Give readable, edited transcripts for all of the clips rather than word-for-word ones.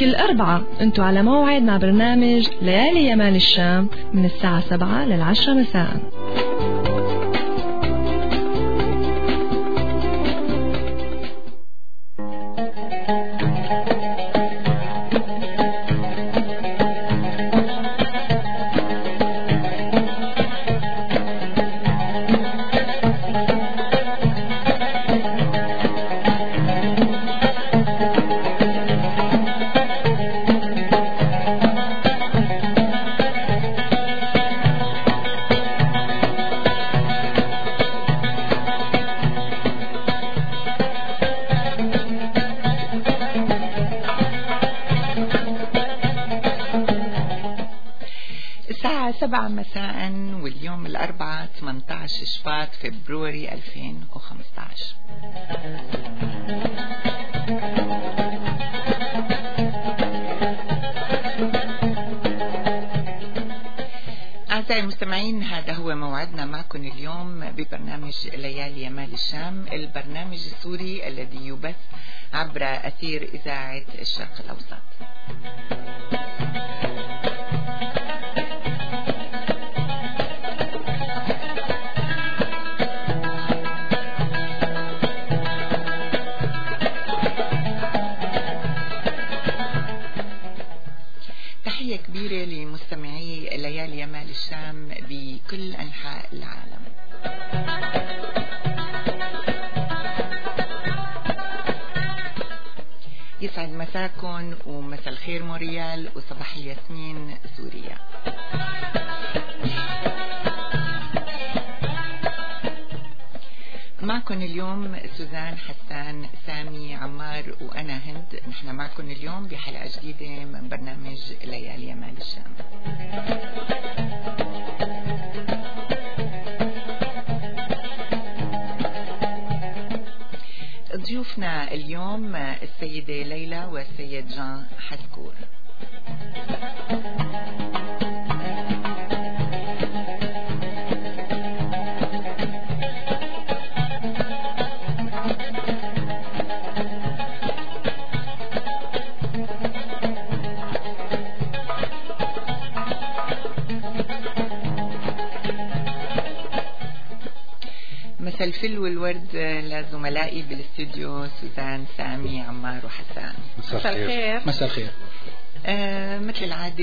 كل أربعة انتوا على موعد مع برنامج ليالي يمال الشام من الساعة 7 لل10 مساء. الساعة 7 مساء واليوم الأربعاء 18 شباط فبراير 2015. أعزائي المستمعين، هذا هو موعدنا معكم اليوم ببرنامج ليالي يمال الشام، البرنامج السوري الذي يبث عبر أثير إذاعة الشرق الأوسط. تحية كبيرة لمستمعي ليالي يمال الشام بكل أنحاء العالم. يسعد مساكم ومساء الخير موريال وصباح الياسمين سوريا. معكم اليوم سوزان، حسان، سامي، عمار وأنا هند. نحن معكم اليوم بحلقة جديدة من برنامج ليالي يمال الشام. ضيوفنا اليوم السيدة ليلى والسيد جان حسكور. مساء الفل والورد لزملائي بالاستوديو سوزان، سامي، عمار وحسان. مساء الخير. مساء الخير. مثل العادة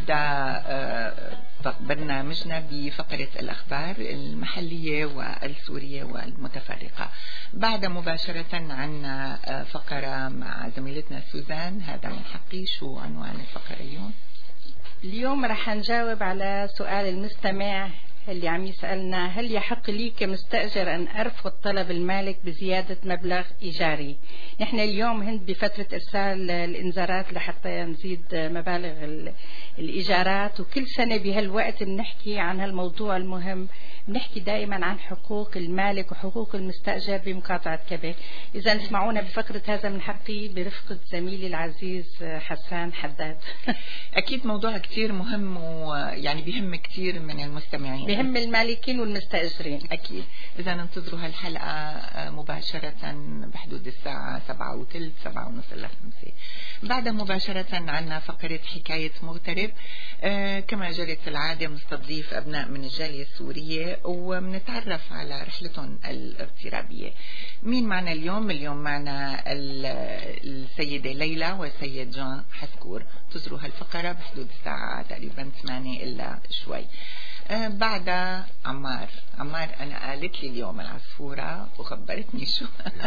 بنبدأ برنامجنا بفقرة الأخبار المحلية والسورية والمتفرقة. بعد مباشرة عنا فقرة مع زميلتنا سوزان. هذا من حقي. شو عنوان الفقرة اليوم؟ اليوم رح نجاوب على سؤال المستمع اللي عم يسألنا: هل يحق لي كمستأجر أن أرفض طلب المالك بزيادة مبلغ إيجاري؟ نحن اليوم هند بفترة إرسال الإنذارات لحتى نزيد مبالغ الإيجارات، وكل سنة بهالوقت بنحكي عن هالموضوع المهم. بنحكي دائما عن حقوق المالك وحقوق المستأجر بمقاطعة كبك. إذا اسمعونا بفقرة هذا من حقي برفقة زميلي العزيز حسان حداد. أكيد موضوع كتير مهم، ويعني بيهم كتير من المستمعين، بهم المالكين والمستأجرين. أكيد. إذا ننتظروا هالحلقة مباشرة بحدود الساعة 7:15 7:30 إلى 5. بعد مباشرة عنا فقرة حكاية مغترب. كما جرت العادة بنستضيف أبناء من الجالية السورية وبنتعرف على رحلتهم الاغترابية. مين معنا اليوم؟ اليوم معنا السيدة ليلى والسيد جان حسكور. تزروا هالفقرة بحدود الساعة تقريبا 8 إلا شوي. بعد عمار أنا قالت لي اليوم العصفورة وخبرتني شو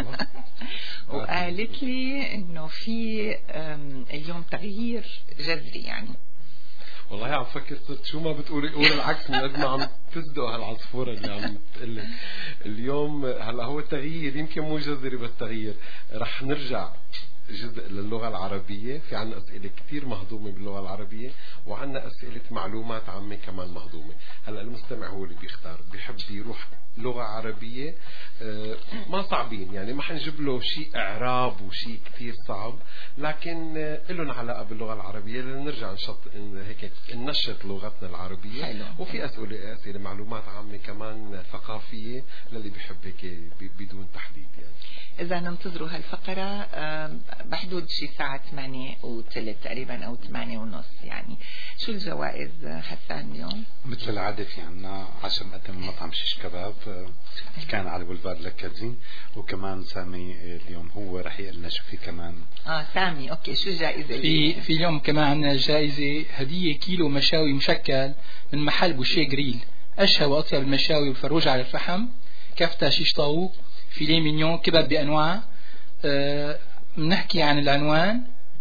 وقالت لي إنه في اليوم تغيير جذري. يعني والله عم فكر صرت شو ما بتقولي قول العكس من قد ما عم تصدق هالعصفورة اللي عم تقلي اليوم. هلا هو التغيير يمكن مو جذري بس تغيير. رح نرجع جزء للغة العربية. في عنا أسئلة كتير مهضومة باللغة العربية، وعنا أسئلة معلومات عامة كمان مهضومة. هلأ المستمع هو اللي بيختار، بيحب يروح لغة عربية ما صعبين، يعني ما حنجيب له شيء إعراب وشيء كتير صعب، لكن لهم علاقة باللغة العربية لنرجع هيك ننشط لغتنا العربية. حلو. وفي أسئلة معلومات عامة كمان ثقافية للي بيحب هيك بدون تحديد. يعني إذا ننتظروا هالفقرة بحدود شي ساعة 8:15 تقريبا أو 8:30 يعني. شو الجوائز حسان اليوم؟ مثل العادة في عنا 10 مقدم من مطعم شيش كباب كان على بولفار لكازين، وكمان سامي اليوم هو رح يقول لنا شو في كمان. سامي اوكي، شو الجائزة؟ في اليوم كمان عندنا جائزة هدية كيلو مشاوي مشكل من محل بوشيه جريل، أشهى وأطيب المشاوي والفروج على الفحم، كفتة شيش طاووق، فيليه مينيون، كباب بأنواع. بنحكي عن العنوان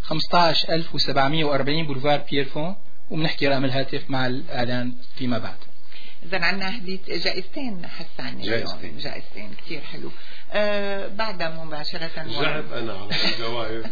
15740 بولفار بييرفون، وبنحكي رقم الهاتف مع الإعلان فيما بعد. إذا عنا هدية جائزتين حسان اليوم، جائزتين كتير حلو. بعدها مباشرة جعب أنا على الجوائز.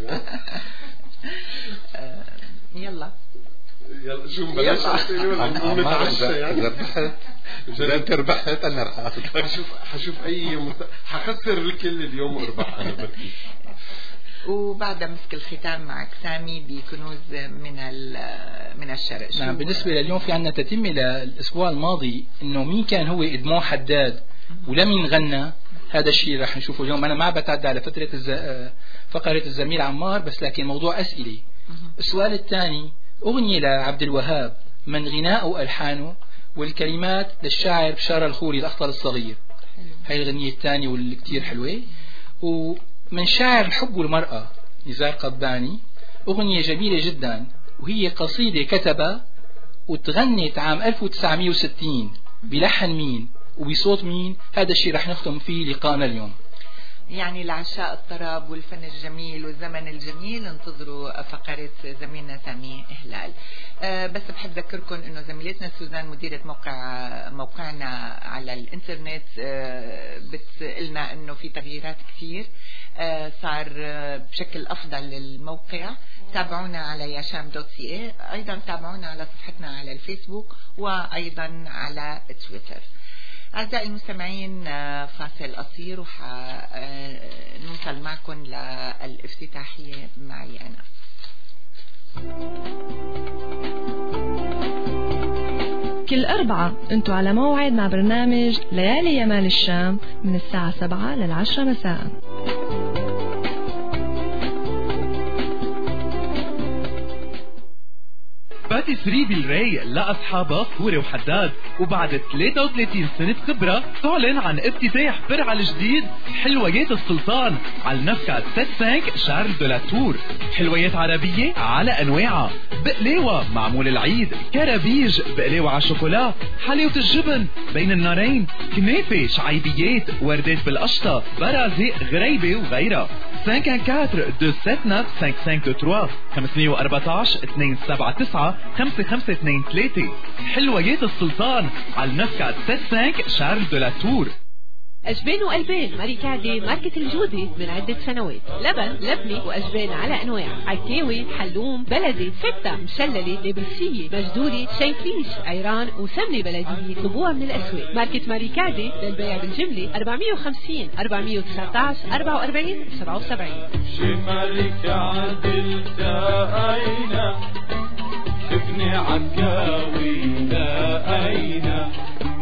يلا شو بلاش نتعشى يعني. إذا أنت ربحت أنا رح أخذ. حشوف حخسر الكل اليوم واربح أنا بركي. وبعد مسك الختام معك سامي بكنوز من الشرق. نعم، بالنسبة لليوم في عنا تتمة للأسبوع الماضي، إنه مين كان هو إدمون حداد ولمين غنى. هذا الشيء رح نشوفه اليوم. أنا ما بتعدى على فقرة الزميل عمار، بس لكن موضوع أسئلة. السؤال الثاني، أغنية لعبد الوهاب من غناء وألحانه والكلمات للشاعر بشار الخوري الأخطر الصغير. هاي الغنية الثانية واللي كتير حلوة. ومن شاعر الحب والمرأة نزار قباني أغنية جميلة جدا، وهي قصيدة كتبها وتغنت عام 1960 بلحن مين وبصوت مين. هذا الشيء رح نختم فيه لقاءنا اليوم. يعني لعشاء الطرب والفن الجميل والزمن الجميل انتظروا فقرة زميلنا سامي هلال. بس بحب أذكركم إنه زميلتنا سوزان مديرة موقعنا على الإنترنت بتقلنا إنه في تغييرات كثير، صار بشكل أفضل للموقع. تابعونا على yasham.ca، أيضا تابعونا على صفحتنا على الفيسبوك وأيضا على تويتر. أعزائي المستمعين، فاصل قصير وحنوصل معكم للافتتاحية معي أنا. كل أربعة أنتوا على موعد مع برنامج ليالي يمال الشام من الساعة 7 لل10 مساء. باتيسري بالراي لأصحابها فوري وحداد، وبعد 33 سنة خبرة تعلن عن افتتاح فرع الجديد حلويات السلطان على النفكة 75 شارل دو لا تور. حلويات عربية على أنواعها، بقلاوة معمول العيد، كرابيج، بقلاوة على شوكولا، حلاوة الجبن بين النارين، كنافة، شعيبيات، وردات بالقشطة، برازق، غريبة وغيرها. 514-279-5523 514-279-5523. حلويات السلطان على النفكة 75 شارل دو لا تور. أجبان وألبان ماريكادي ماركة الجودة من عدة سنوات. لبن، لبنة وأجبان على أنواع، عكاوي، حلوم، بلدي، فتة، مشللة، نابلسية، مجدوري، شينكليش، عيران وسمنة بلدية. طلبوها من الأسواق. ماركة ماريكادي للبيع بالجملة 450 419 44 77. شمالك عدل تأينا ابن عكاوي تأينا.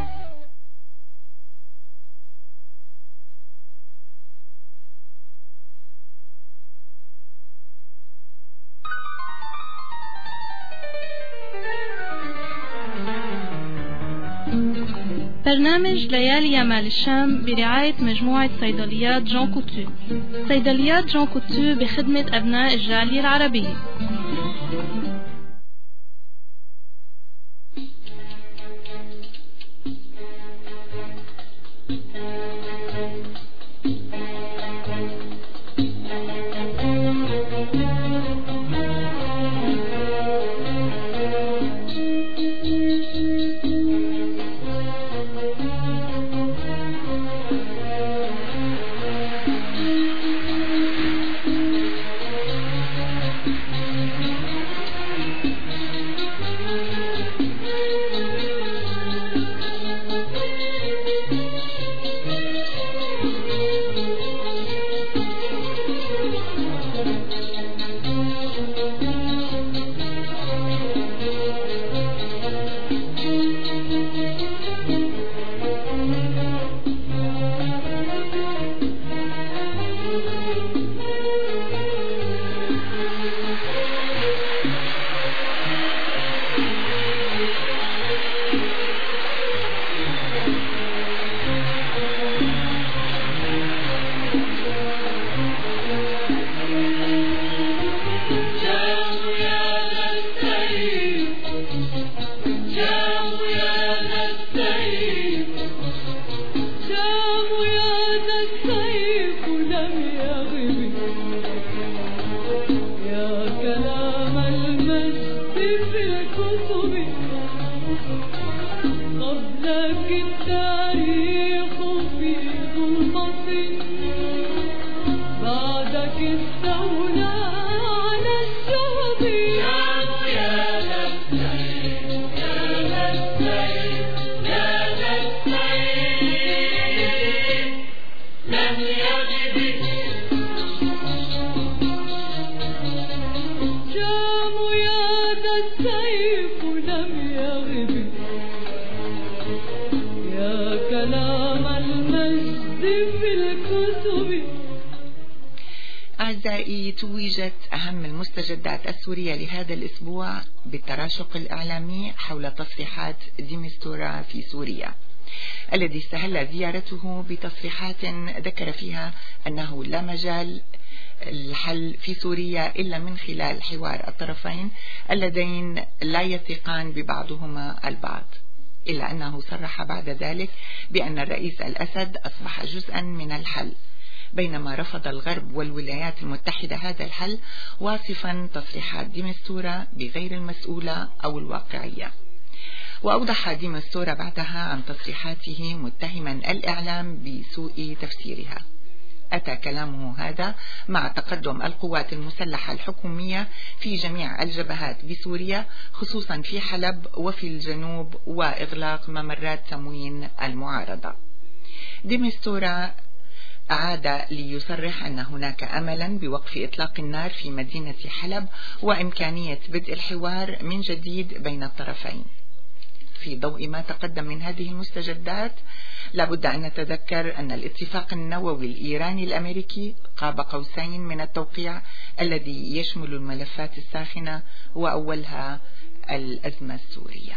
برنامج ليالي يمال الشام برعاية مجموعة صيدليات جون كوتو. صيدليات جون كوتو بخدمة أبناء الجالية العربية. أعزائي، توجت أهم المستجدات السورية لهذا الأسبوع بالتراشق الإعلامي حول تصريحات دي مستورة في سوريا، الذي استهل زيارته بتصريحات ذكر فيها أنه لا مجال الحل في سوريا إلا من خلال حوار الطرفين اللذين لا يثقان ببعضهما البعض، إلا أنه صرح بعد ذلك بأن الرئيس الأسد أصبح جزءا من الحل، بينما رفض الغرب والولايات المتحدة هذا الحل، واصفا تصريحات دي مستورة بغير المسؤولة أو الواقعية. وأوضح دي مستورة بعدها عن تصريحاته متهما الإعلام بسوء تفسيرها. أتى كلامه هذا مع تقدم القوات المسلحة الحكومية في جميع الجبهات بسوريا، خصوصا في حلب وفي الجنوب، وإغلاق ممرات تموين المعارضة. دي مستورة أعاد ليصرح أن هناك أملا بوقف إطلاق النار في مدينة حلب وإمكانية بدء الحوار من جديد بين الطرفين. في ضوء ما تقدم من هذه المستجدات، لابد أن نتذكر أن الاتفاق النووي الإيراني الأمريكي قاب قوسين من التوقيع الذي يشمل الملفات الساخنة وأولها الأزمة السورية.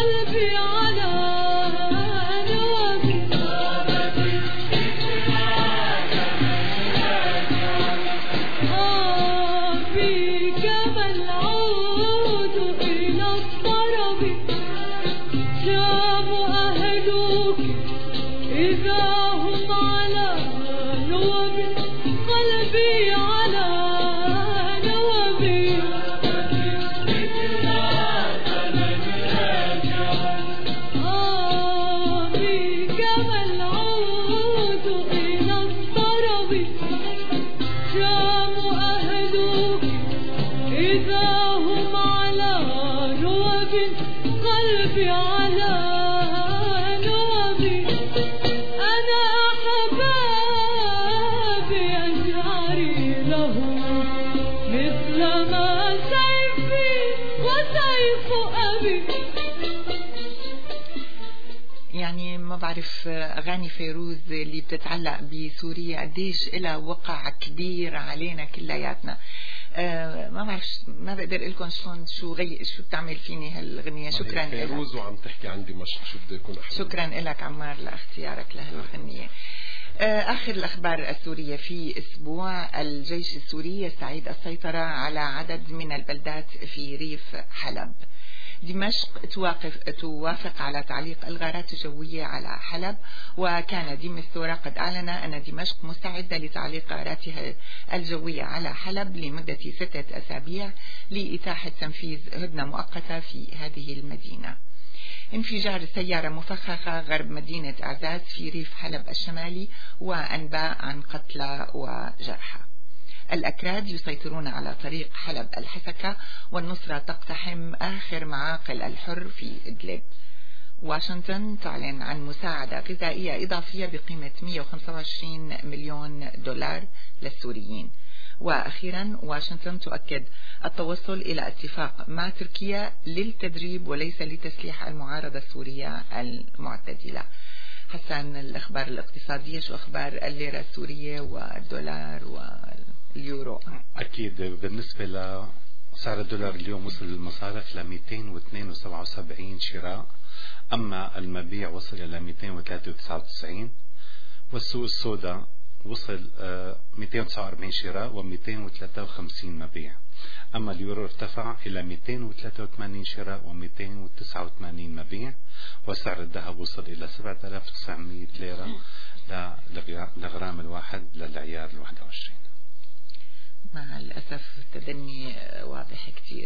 قلبي على نوبي بك العود إلى الطرب جاب أهلك إذا هم على نوب قلبي على نوبي بك العود إلى الطرب جاب أهلك إذا هم على نوب قلبي على نوبي أنا أحبابي أجعري لهم مثل ما سيفي وسيف أبي. يعني ما بعرف أغاني فيروز اللي بتتعلق بسوريا قديش إلها وقع كبير علينا كلياتنا. ما بعرف، ما بقدر لكم شو بتعمل فيني هالغنية. شكرا فيروز وعم تحكي عن دمشق، شو بده يكون أحسن. شكرا لك عمار لاختيارك لهالغنية. آخر الأخبار السورية في أسبوع. الجيش السوري يستعيد السيطرة على عدد من البلدات في ريف حلب. دمشق توافق على تعليق الغارات الجوية على حلب، وكان ديمستورا قد أعلن أن دمشق مستعدة لتعليق غاراتها الجوية على حلب لمدة 6 أسابيع لإتاحة تنفيذ هدنة مؤقتة في هذه المدينة. انفجار سيارة مفخخة غرب مدينة أعزاز في ريف حلب الشمالي، وأنباء عن قتلى وجرحى. الأكراد يسيطرون على طريق حلب الحسكة، والنصرة تقتحم آخر معاقل الحر في إدلب. واشنطن تعلن عن مساعدة غذائية إضافية بقيمة 125 مليون دولار للسوريين. وأخيرا واشنطن تؤكد التوصل إلى اتفاق مع تركيا للتدريب وليس لتسليح المعارضة السورية المعتدلة. حسن، الأخبار الاقتصادية، شو أخبار الليرة السورية والدولار واليورو؟ أكيد بالنسبة لسعر الدولار اليوم وصل المصارف ل 202.77 شراء، أما المبيع وصل إلى 203.99، والسوق السوداء وصل 249 شراء و253 مبيع. أما اليورو ارتفع إلى 283 شراء و289 مبيع، وسعر الذهب وصل إلى 7900 ليرة لغرام الواحد للعيار 21. مع الأسف التدني واضح كتير.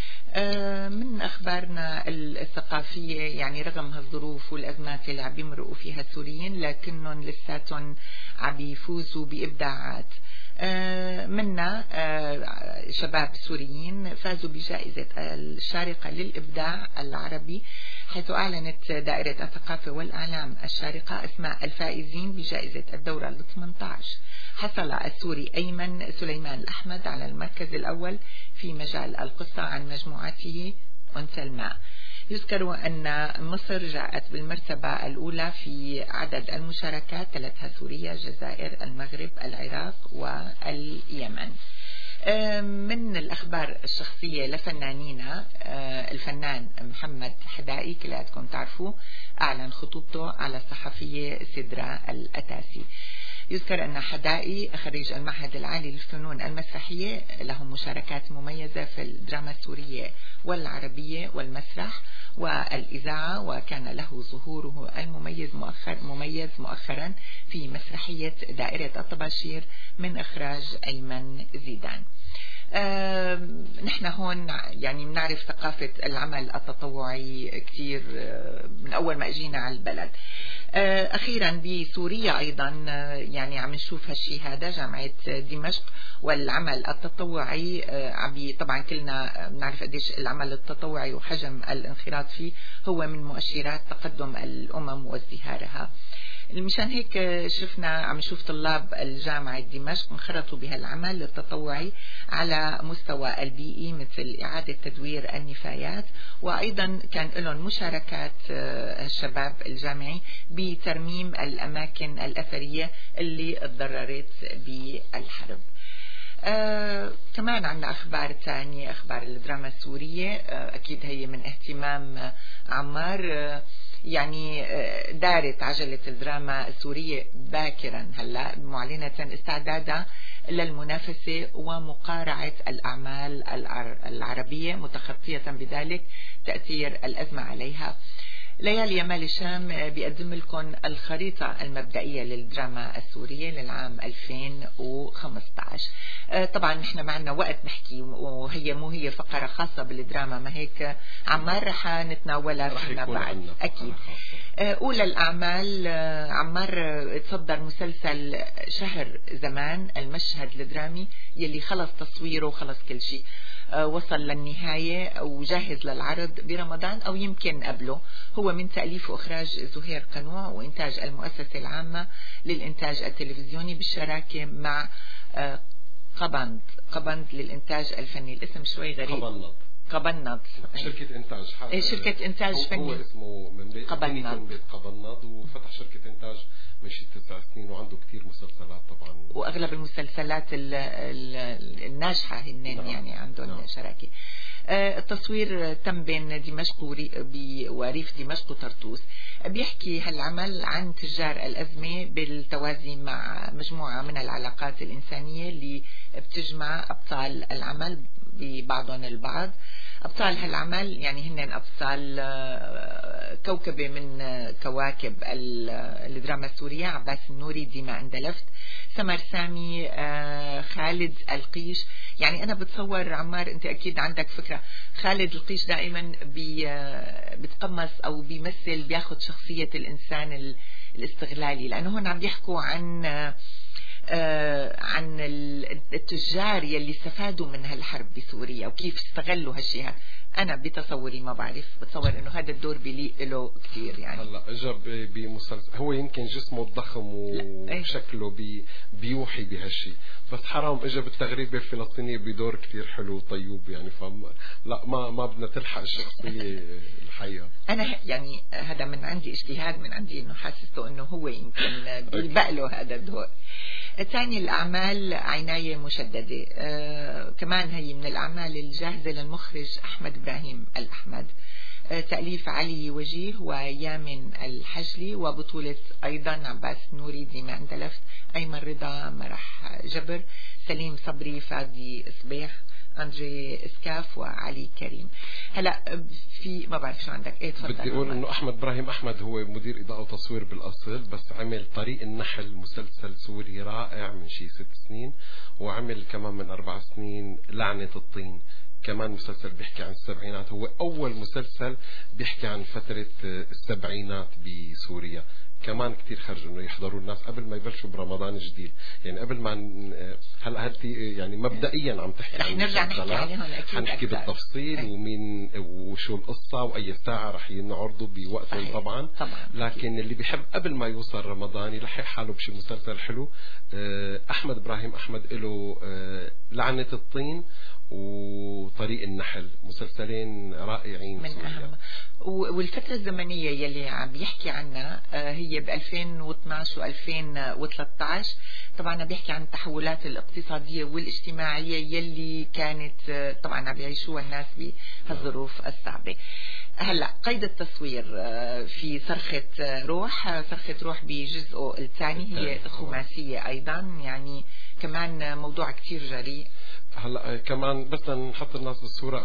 من أخبارنا الثقافية، يعني رغم هالظروف والأزمات اللي عم يمرقوا فيها السوريين، لكنهم لساتهم عم يفوزوا بإبداعات. منا شباب سوريين فازوا بجائزة الشارقة للإبداع العربي، حيث أعلنت دائرة الثقافة والإعلام الشارقة أسماء الفائزين بجائزة الدورة 18. حصل السوري أيمن سليمان الأحمد على المركز الأول في مجال القصة عن مجموعته أنثى الماء. يذكر أن مصر جاءت بالمرتبة الأولى في عدد المشاركات، تلتها سوريا، الجزائر، المغرب، العراق واليمن. من الأخبار الشخصية لفنانينا، الفنان محمد حدائي كلاتكم تعرفوه أعلن خطوبته على الصحفية سدرة الأتاسي. يذكر أن حدائي خريج المعهد العالي للفنون المسرحية، له مشاركات مميزة في الدراما السورية والعربية والمسرح والإذاعة، وكان له ظهوره المميز مؤخرا في مسرحية دائرة الطباشير من إخراج أيمن زيدان. نحن هون يعني بنعرف ثقافة العمل التطوعي كتير من أول ما أجينا على البلد. أخيرا بسوريا أيضا يعني عم نشوف هالشي هذا، جامعة دمشق والعمل التطوعي طبعا كلنا بنعرف قديش العمل التطوعي وحجم الانخراط فيه هو من مؤشرات تقدم الأمم وازدهارها. مشان هيك عم نشوف طلاب الجامعة دمشق انخرطوا بهالعمل التطوعي على مستوى البيئي، مثل إعادة تدوير النفايات، وأيضا كان لهم مشاركات الشباب الجامعي بترميم الأماكن الأثرية اللي تضررت بالحرب. كمان عندنا أخبار تانية، أخبار الدراما السورية، أكيد هي من اهتمام عمار. يعني دارت عجلة الدراما السورية باكرا هلا معلنة استعدادها للمنافسة ومقارعة الأعمال العربية، متخطية بذلك تأثير الأزمة عليها. ليالي يمال الشام بيقدم لكم الخريطة المبدئية للدراما السورية للعام 2015. طبعا نحن معنا وقت نحكي، وهي مو هي فقرة خاصة بالدراما، ما هيك عمار رح نتناولها فيما بعد أكيد. أولى الأعمال عمار تصدر مسلسل شهر زمان، المشهد الدرامي يلي خلص تصويره وخلص كل شيء، وصل للنهاية وجاهز للعرض برمضان أو يمكن قبله. هو من تأليف وإخراج زهير قنوع وإنتاج المؤسسة العامة للإنتاج التلفزيوني بالشراكة مع قبند للإنتاج الفني. الاسم شوي غريب. قبنض شركة إنتاج شركة إنتاج فني. هو اسمه من بيت قبنض، وفتح شركة إنتاج من 9 سنين، وعنده كتير مسلسلات طبعا، وأغلب المسلسلات الناجحة هنن يعني عندهم شراكة. التصوير تم بين دمشق وريف دمشق وطرطوس. بيحكي هالعمل عن تجار الأزمة بالتوازي مع مجموعة من العلاقات الإنسانية اللي بتجمع أبطال العمل ببعضهم البعض. أبطال هالعمل يعني هن أبطال كوكبة من كواكب الدراما السورية: عباس النوري، ديما أندلفت، سمر سامي، خالد القيش. يعني أنا بتصور عمار أنت أكيد عندك فكرة، خالد القيش دائما بتقمص أو بيمثل بياخد شخصية الإنسان الاستغلالي، لأنه هون عم بيحكوا عن التجار يلي استفادوا من هالحرب بسوريا وكيف استغلوا هالشيء. أنا بتصوري ما بعرف، بتصور إنه هذا الدور بيليق له كثير. يعني هلا إجا بمسلسل، هو يمكن جسمه الضخم وشكله بيوحي بهالشيء، بس حرام إجا بالتغريبة الفلسطينية بدور كثير حلو طيوب، يعني لا ما بدنا تلحق الشخصية الحقيقة. أنا يعني هذا من عندي اجتهاد من عندي، إنه حاسته إنه هو يمكن بيلبق له هذا الدور. ثاني الأعمال عناية مشددة، كمان هي من الأعمال الجاهزة للمخرج أحمد إبراهيم الأحمد، تأليف علي وجيه ويامن الحجلي، وبطولة أيضا عباس نوري، ديما أندلفت، أيمن رضا، مرح جبر، سليم صبري، فادي صبيح، أندري إسكاف، وعلي كريم. هلا في ما بعرف شو عندك. ايه تفضل. بدي اقول انه احمد ابراهيم احمد هو مدير اضاءه وتصوير بالاصل، بس عمل طريق النحل مسلسل سوري رائع من شي 6 سنين، وعمل كمان من 4 سنين لعنة الطين، كمان مسلسل بيحكي عن السبعينات. هو اول مسلسل بيحكي عن فترة السبعينات بسوريا. كمان كتير خرج انه يحضروا الناس قبل ما يبلشوا برمضان الجديد، يعني قبل ما هلا يعني مبدئيا عم تحكي رح نرجع نحكي عليهم اكيد، حنحكي بالتفصيل ومين وشو القصة واي ساعة رح ينعرضوا بوقتهم طبعا. لكن اللي بيحب قبل ما يوصل رمضان يلحق حاله بشي مسلسل حلو. احمد ابراهيم احمد له لعنة الطين وطريق النحل، مسلسلين رائعين من أهم. والفترة الزمنية يلي عم بيحكي عنها هي ب 2012 و 2013. طبعا بيحكي عن التحولات الاقتصادية والاجتماعية يلي كانت طبعا عم يعيشوها الناس بهالظروف الصعبة. هلا قيد التصوير في صرخة روح بجزءه الثاني، هي خماسية أيضا، يعني كمان موضوع كتير جريء. هلا كمان بس نحط الناس بالصورة،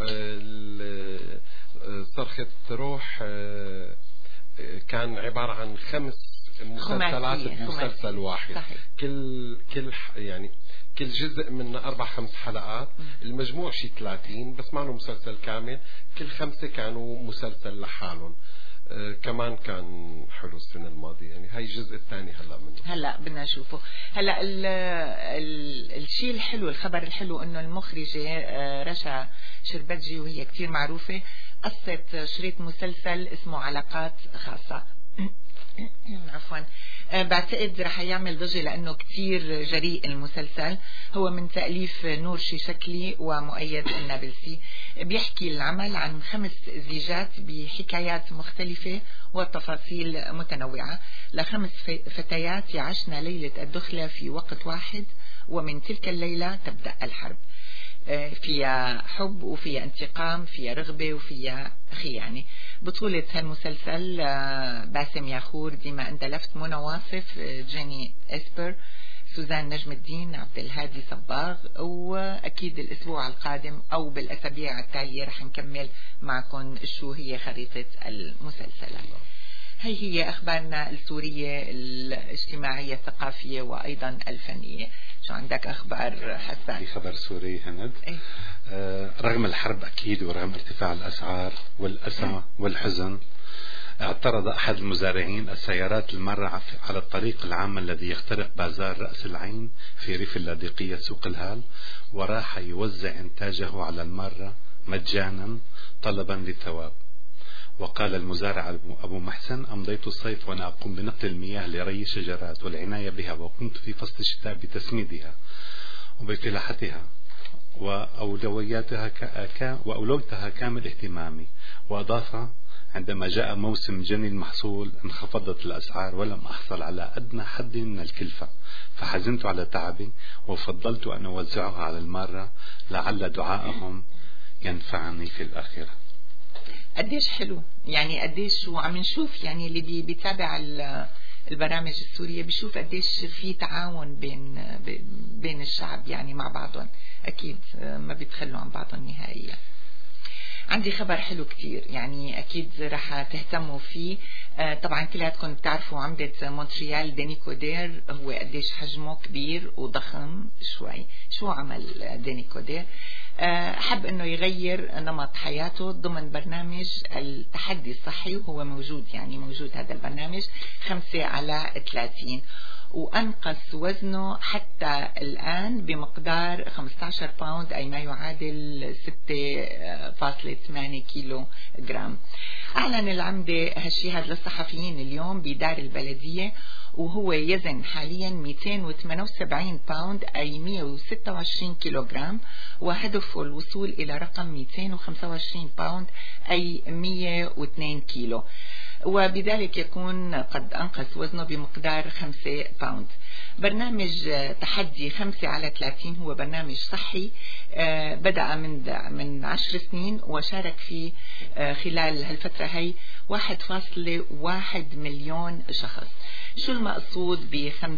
صرخة روح كان عبارة عن 5 مسلسلات بمسلسل واحد. صحيح. يعني كل جزء من 4-5 حلقات، المجموع شي 30 بس ما له مسلسل كامل، كل 5 كانوا مسلسل لحالهم. كمان كان حلو السنة الماضية، يعني هاي الجزء الثاني هلا منه، هلا بدنا نشوفه. هلا الشيء الحلو، الخبر الحلو انه المخرجة رشا شربتجي، وهي كتير معروفة، قصت شريط مسلسل اسمه علاقات خاصة. عفوا. بعتقد رح يعمل ضجة لأنه كتير جريء المسلسل. هو من تأليف نور شيشكلي ومؤيد النابلسي. بيحكي العمل عن 5 زيجات بحكايات مختلفة وتفاصيل متنوعة ل5 فتيات يعشن ليلة الدخلة في وقت واحد، ومن تلك الليلة تبدأ الحرب. فيها حب وفيها انتقام، فيها رغبة وفيها خيانة. بطولة هالمسلسل باسم ياخور، ديما اندلفت، منى واصف، جيني اسبر، سوزان نجم الدين، عبد الهادي صباغ. وأكيد الأسبوع القادم أو بالأسابيع التالية رح نكمل معكم شو هي خريطة المسلسلات. هي أخبارنا السورية الاجتماعية الثقافية وأيضا الفنية. شو عندك أخبار حسن؟ في خبر سوري هند. رغم الحرب أكيد ورغم ارتفاع الأسعار والأسى والحزن، اعترض أحد المزارعين السيارات المارة على الطريق العام الذي يخترق بازار رأس العين في ريف اللاذقية سوق الهال، وراح يوزع إنتاجه على المارة مجانا طلبا للثواب. وقال المزارع أبو محسن: أمضيت الصيف وأنا أقوم بنقل المياه لري الشجرات والعناية بها، وكنت في فصل الشتاء بتسميدها وبفلاحتها وأولوتها كامل اهتمامي. وأضاف: عندما جاء موسم جني المحصول انخفضت الأسعار ولم أحصل على أدنى حد من الكلفة، فحزنت على تعبي وفضلت أن أوزعها على المارة لعل دعائهم ينفعني في الآخرة. قديش حلو، يعني قديش وعم نشوف يعني اللي بيتابع البرامج السورية بيشوف قديش في تعاون بين الشعب يعني مع بعضهم. أكيد ما بيتخلوا عن بعضهم نهائيا. عندي خبر حلو كتير يعني أكيد رح تهتموا فيه. طبعا كلياتكم بتعرفوا عمدة مونتريال ديني كودير، هو قديش حجمه كبير وضخم شوي. شو عمل ديني كودير؟ حب انه يغير نمط حياته ضمن برنامج التحدي الصحي، وهو موجود يعني موجود هذا البرنامج 5×30، وأنقص وزنه حتى الآن بمقدار 15 باوند، أي ما يعادل 6.8 كيلو جرام. أعلن العمدة هالشي هذا للصحفيين اليوم بدار البلدية، وهو يزن حاليا 278 باوند أي 126 كيلو جرام، وهدفه الوصول إلى رقم 225 باوند أي 102 كيلو، وبذلك يكون قد أنقص وزنه بمقدار 5 باوند. برنامج تحدي 5×30 هو برنامج صحي بدأ من 10 سنين، وشارك فيه خلال هالفترة هي 1.1 مليون شخص. شو المقصود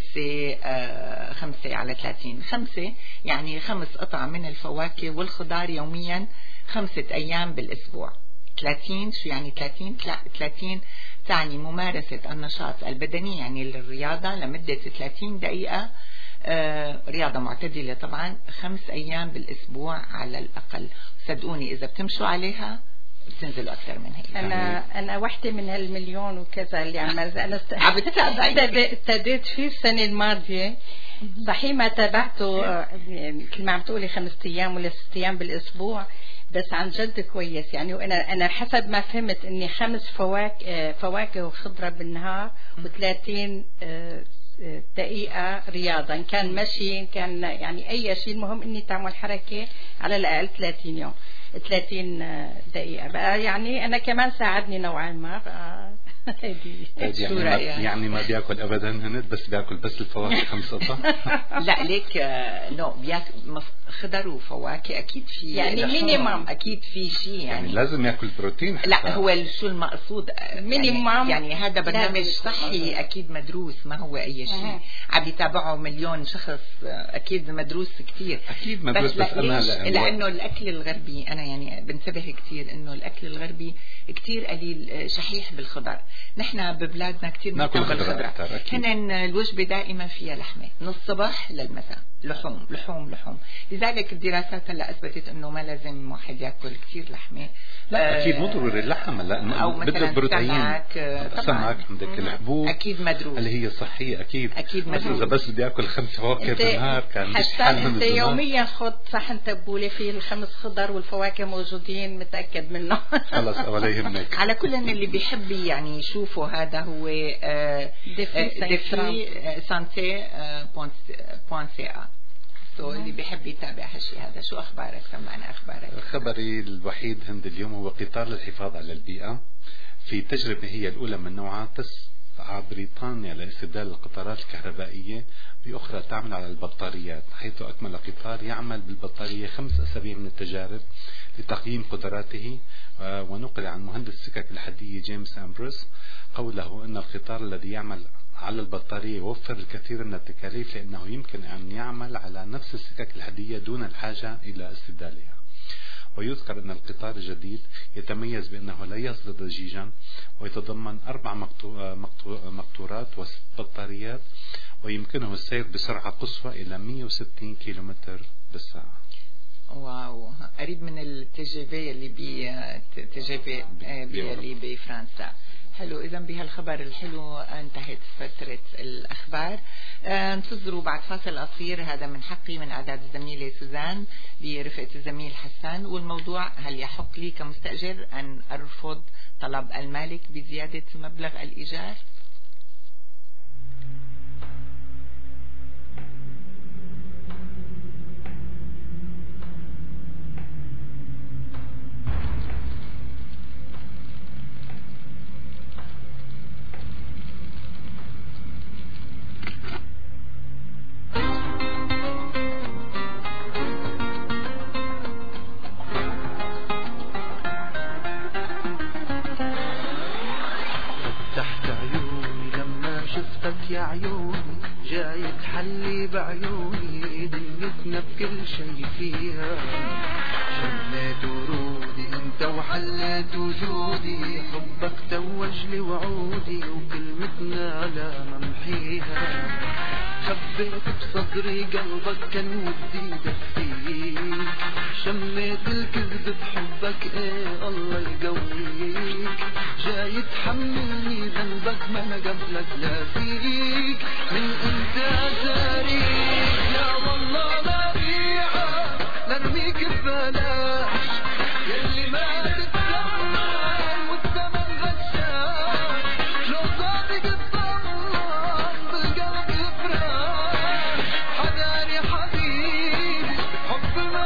ب5×30؟ 5 يعني 5 قطع من الفواكه والخضار يوميا 5 أيام بالأسبوع. 30 شو يعني 30؟ 30 تعني ممارسة النشاط البدني يعني الرياضة لمدة 30 دقيقة، رياضة معتدلة طبعا 5 أيام بالأسبوع على الأقل. صدقوني إذا بتمشوا عليها بتنزلوا أكثر من هيك. أنا واحدة من هالمليون وكذا اللي عمل. أنا ابتديت فيه السنة الماضية، صحيح ما تابعته كل ما عم تقولي 5 أيام ولا 6 أيام بالأسبوع، بس عن جد كويس يعني. وأنا حسب ما فهمت إني 5 فواكه وخضرة بالنهار و30 دقيقة رياضة، إن كان مشي إن كان يعني أي شيء، المهم إني تعمل حركة على الأقل 30 دقيقة بقى. يعني أنا كمان ساعدني نوعا ما. يعني ما بياكل ابدا هند، بس بياكل بس الفواكه 5 قطع. لا ليك بياكل خضر وفواكه اكيد في يعني مينيمم، اكيد في شيء يعني لازم ياكل بروتين. لا هو شو المقصود مينيمم يعني هذا برنامج صحي اكيد مدروس، ما هو اي شيء عم يتابعه مليون شخص، اكيد مدروس كثير. اكيد مدروس، بس انا لانه الاكل الغربي انا يعني بنتبه كثير انه الاكل الغربي كثير قليل شحيح بالخضر. نحن ببلادنا كثير ناكل الخضرة، هنا الوجبة دائما فيها لحمة من الصباح للمساء، لحوم لحوم لحوم. لذلك الدراسات هلا اثبتت انه ما لازم واحد ياكل كثير لحمه. لا اكيد مو ضروري اللحم، لانه او مثلا سمك عندك الحبوب اكيد مدروس اللي هي صحيه اكيد مدروس. اذا بس بدي اكل 5 فواكه بالنهار كان حتى انت يوميا خذ صحن تبوله فيه ال5 خضر والفواكه موجودين متاكد منه. خلص ولا يهمك. على كل ان اللي بيحب يعني يشوفه هذا هو ديفي سانتي .ca اللي بيحب يتابع هالشيء هذا. شو اخبارك؟ سمعنا اخبارك. خبري الوحيد هند اليوم هو قطار للحفاظ على البيئة في تجربة هي الأولى من نوعها تسعى بريطانيا لاستبدال القطارات الكهربائية بأخرى تعمل على البطاريات، حيث أكمل قطار يعمل بالبطارية 5 أسابيع من التجارب لتقييم قدراته. ونقل عن مهندس السكك الحديدية جيمس أمبروس قوله أن القطار الذي يعمل على البطارية يوفر الكثير من التكاليف، لأنه يمكن أن يعمل على نفس السكك الحديدية دون الحاجة إلى استبدالها. ويذكر أن القطار الجديد يتميز بأنه لا يصدر ضجيجا ويتضمن 4 مقطورات و6 بطاريات، ويمكنه السير بسرعة قصوى إلى 160 كيلومتر بالساعة. واو، قريب من التجربة اللي بفرنسا. حلو. إذا بهالخبر الحلو انتهت فترة الأخبار. انتظروا بعد فاصل قصير. هذا من حقي من إعداد الزميلة سوزان برفقة الزميل حسان، والموضوع: هل يحق لي كمستأجر أن أرفض طلب المالك بزيادة مبلغ الإيجار؟ يا عيوني جاي تحلي بعيوني، دنيتنا بكل شي فيها. شميت ورودي انت وحليت وجودي، حبك توج لي وعودي وكلمتنا لا ممحيها. خبيت بصدري قلبك كان ودي دفيك، شميت الكذب بحبك ايه الله يقويك. جاي تحملني ذنبك ما انا قبلك لا فيك، من انت زاريك يا والله ما بيعك لارميك ببلاش، يلي ما تتسمن والثمن غشاش. لو صادق الطمن بالقلب الفراش، حداني حبيبي حب ما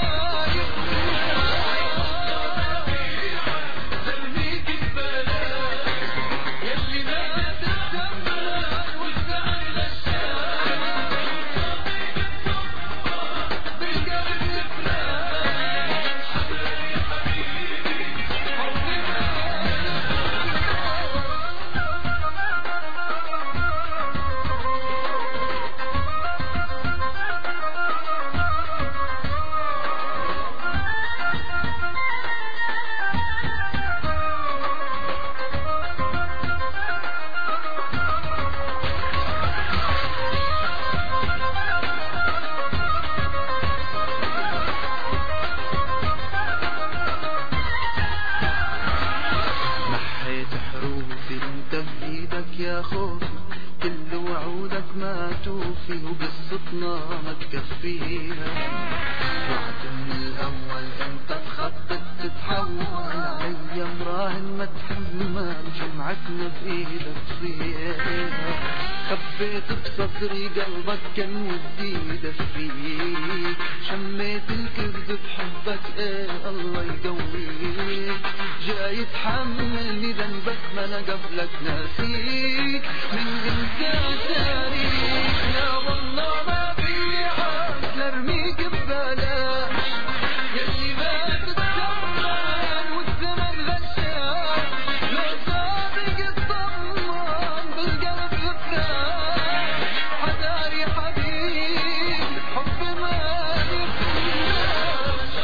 يا خوف كل وعودك ما توفي، وقصتنا ما تكفيها. وعد من الأول انت تخطط تتحول علي مراهن ما تحمل، جمعتنا بإيدك فيها. خبيت بصدري قلبك كان ودي دفيك، شميت الكذب بحبك ايه الله يقويك. جاي تحملني ذنبك ما انا قبلك ناسيك، من انت تاريخ يا والله ما بيعك لارميك ببلاش، يلي ما تتسمن والزمن غشاش. لو صادق الطمن بالقلب الفراش، حداري حبيب حب ما يخلاش.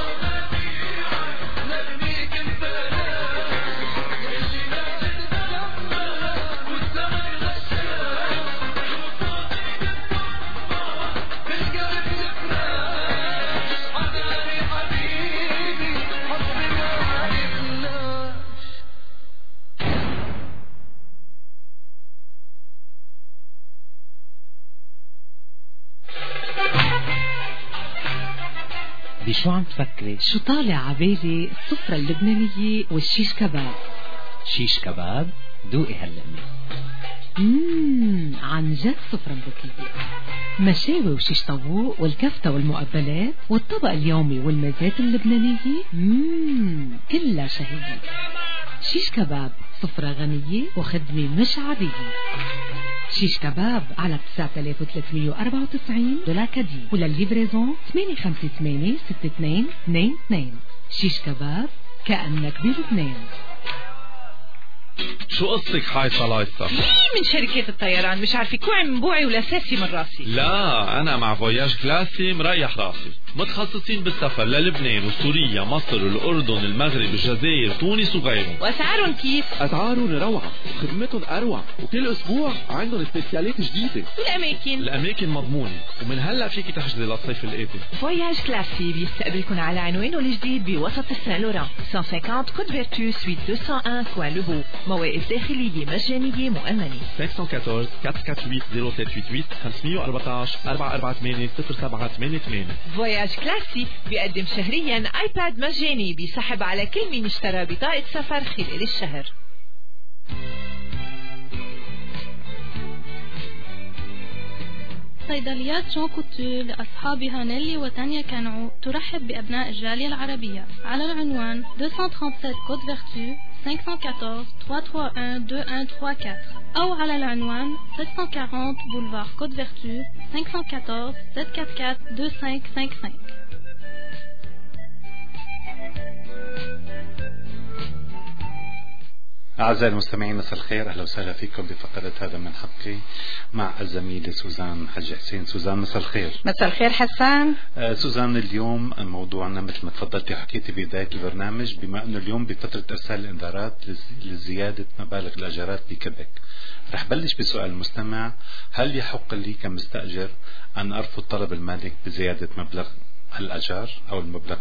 لارميك ببلاش، يلي ما تتسمن والزمن شو عم تفكري؟ شو طالع عبالي السفرة اللبنانية والشيش كباب. شيش كباب؟ دوقي هاللقمة. عن جد سفرة ذكية. مشاوي وشيش طاووق والكفتة والمقبلات والطبق اليومي والمزات اللبنانية. كلها شهية. شيش كباب سفرة غنية وخدمة مش عادية. شيش كباب على 9394 دولار وللليفريزون 858-6222. شيش كباب كأنك بلبنان. شو قصتك حاي صلايصة؟ من شركات الطيران مش عارفة كوعي من بوعي ولا ساسي من راسي. لا أنا مع فواياج كلاسي مريح راسي، متخصصين بالسفر للبنان وسوريا مصر والأردن المغرب الجزائر تونس وغيرهم. وأسعارهم كيف؟ أسعارهم روعة وخدمتهم أروع، وكل أسبوع عندهم سبيسيالات جديدة. الأماكن مضمونة، ومن هلا فيكي تحجزي للصيف الآتي. فواياج كلاسي بيستقبلكم على عنوانه الجديد بوسط السان لوران 150 كود فيرتو سويت 201 كوان لوبو. موائد داخلية مجانية مؤمنة. 514 448 0788 514 448 0788. فواياج كلاسي بيقدم شهريا ايباد مجاني بيسحب على كل مين اشترى بطاقة سفر خلال الشهر. صيدليات جون كوتور لأصحابها نيلي وتانيا كانعو ترحب بأبناء الجالية العربية على العنوان 237 كود فيرتو 514 331 2134 أو على العنوان 740 بولفار كود فيرتو 514 744 2555. أعزائي المستمعين مساء الخير، أهلا وسهلا فيكم بفقرة هذا من حقي مع الزميلة سوزان حج حسين. سوزان مساء الخير. مساء الخير حسان. سوزان اليوم موضوعنا مثل ما تفضلتي وحكيتي بداية البرنامج، بما أنه اليوم بفترة إرسال الإنذارات لزيادة مبالغ الأجارات بكيبيك. رح بلش بسؤال المستمع: هل يحق لي كمستأجر أن أرفض طلب المالك بزيادة مبلغ الأجار أو المبلغ؟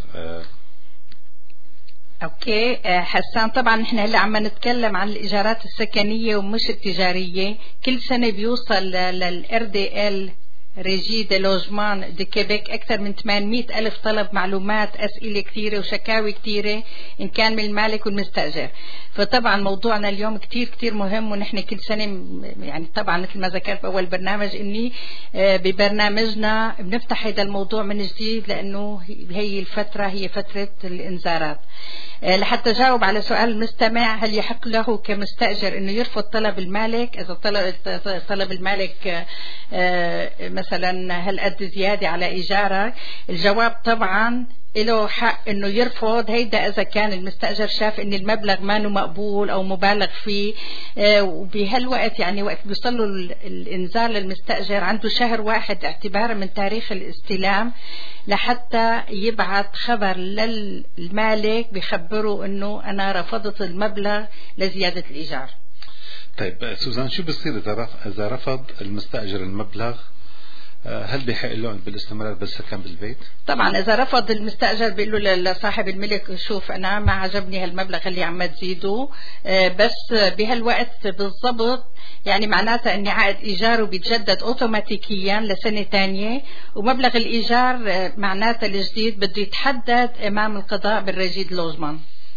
اوكي حسان، طبعا نحن هلا عم نتكلم عن الايجارات السكنيه ومش التجاريه. كل سنه بيوصل للار دي ال ريجي دي لوجمان دي كيبيك أكثر من 800 ألف طلب معلومات، أسئلة كثيرة وشكاوي كثيرة إن كان من المالك والمستأجر. فطبعا موضوعنا اليوم كثير كثير مهم، ونحن كل سنة يعني طبعا مثل ما ذكرت بأول برنامج إني ببرنامجنا بنفتح هذا الموضوع من جديد، لأنه هي الفترة هي فترة الإنذارات. لحتى جاوب على سؤال المستمع: هل يحق له كمستأجر إنه يرفض طلب المالك إذا طلب المالك مثلا هل قد زيادة على إيجارك؟ الجواب طبعا له حق انه يرفض هيدا اذا كان المستأجر شاف ان المبلغ ما مقبول او مبالغ فيه. وبهالوقت يعني وقت بيوصله الانذار للمستأجر عنده شهر واحد اعتبارا من تاريخ الاستلام لحتى يبعث خبر للمالك بيخبره انه انا رفضت المبلغ لزيادة الايجار. طيب سوزان، شو بصير اذا رفض المستأجر المبلغ؟ هل بيحق له بالاستمرار بالسكن بالبيت؟ طبعا اذا رفض المستأجر بيقول له لصاحب الملك: شوف انا ما عجبني هالمبلغ اللي عم تزيده، بس بهالوقت بالضبط يعني معناتها ان عقد ايجاره بيتجدد اوتوماتيكيا لسنة تانية، ومبلغ الايجار معناتها الجديد بده يتحدد امام القضاء بالريجيد لوجمان.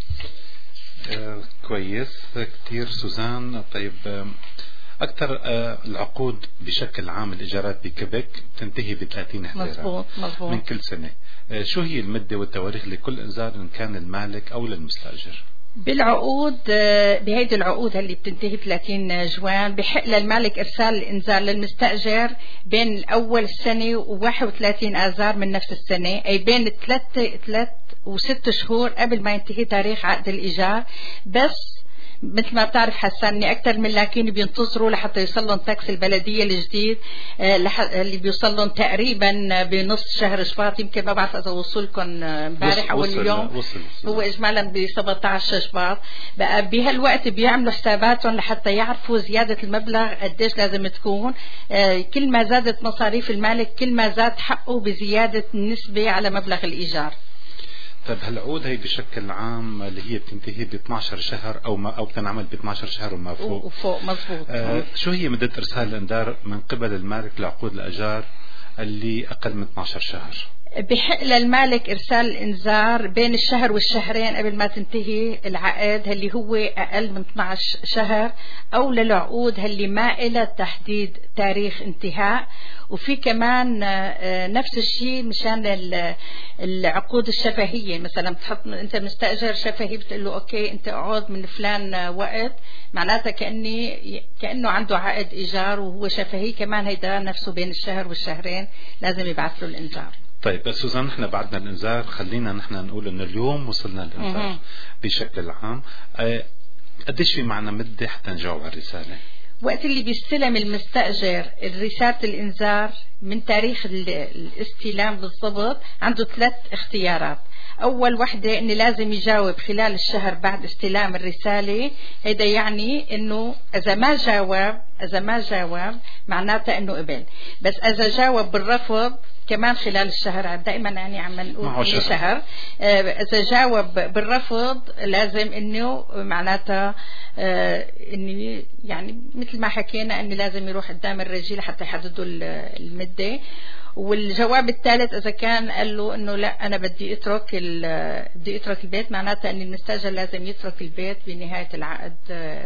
كويس كتير سوزان. طيب أكثر العقود بشكل عام الإيجارات بكيبيك تنتهي ب30 حزيران من كل سنة. شو هي المدة والتواريخ لكل إنذار إن كان المالك أو للمستأجر؟ بالعقود بهيدي العقود اللي بتنتهي 30 جوان بحق للمالك إرسال الإنذار للمستأجر بين الأول السنة و31 آذار من نفس السنة، أي بين 3 و6 شهور قبل ما ينتهي تاريخ عقد الإيجار. بس مثل ما بتعرف حسان اني اكثر من لاكين بينتظروا لحتى يوصل لهم تاكس البلديه الجديد اللي بيوصل لهم تقريبا بنص شهر شباط. يمكن ما بعرف اذا وصلكم امبارح او اليوم. وصل. هو اجمالا ب 17 شباط. بقى بهالوقت بيعملوا حساباتهم لحتى يعرفوا زياده المبلغ قديش لازم تكون. كل ما زادت مصاريف المالك كل ما زاد حقه بزياده النسبه على مبلغ الايجار. طيب هالعقود هي بشكل عام اللي هي بتنتهي ب 12 شهر او بتنعمل ب 12 شهر وما فوق. مظبوط. شو هي مدة ارسال الانذار من قبل المالك لعقود الاجار اللي اقل من 12 شهر؟ بحق للمالك إرسال الإنذار بين الشهر والشهرين قبل ما تنتهي العقد اللي هو أقل من 12 شهر، أو للعقود اللي ما إلى تحديد تاريخ انتهاء. وفي كمان نفس الشيء مشان العقود الشفهية، مثلا بتحط أنت مستأجر شفهي بتقول له أوكي أنت اقعد من فلان وقت، معناتها كأنه عنده عقد إيجار وهو شفهي، كمان هيدا نفسه بين الشهر والشهرين لازم يبعث له الإنذار. طيب بس سوزان، نحن بعدنا الإنذار، خلينا نحن نقول إنه اليوم وصلنا الإنذار بشكل عام. قديش في معنا مدة حتى نجاوب على الرسالة؟ وقت اللي بيستلم المستأجر رسالة الإنذار من تاريخ الاستلام بالضبط عنده 3 اختيارات. أول وحدة إنه لازم يجاوب خلال الشهر بعد استلام الرسالة. هذا يعني إنه إذا ما جاوب معناته إنه قبل، بس إذا جاوب بالرفض كمان خلال الشهر، دائما يعني عم نقول شهر. إذا جاوب بالرفض لازم إنه معناته إنه يعني مثل ما حكينا إنه لازم يروح قدام الرجل حتى يحددوا المدة. والجواب الثالث إذا كان قال له إنه لا أنا بدي أترك البيت، معناته إن المستأجر لازم يترك البيت بنهاية العقد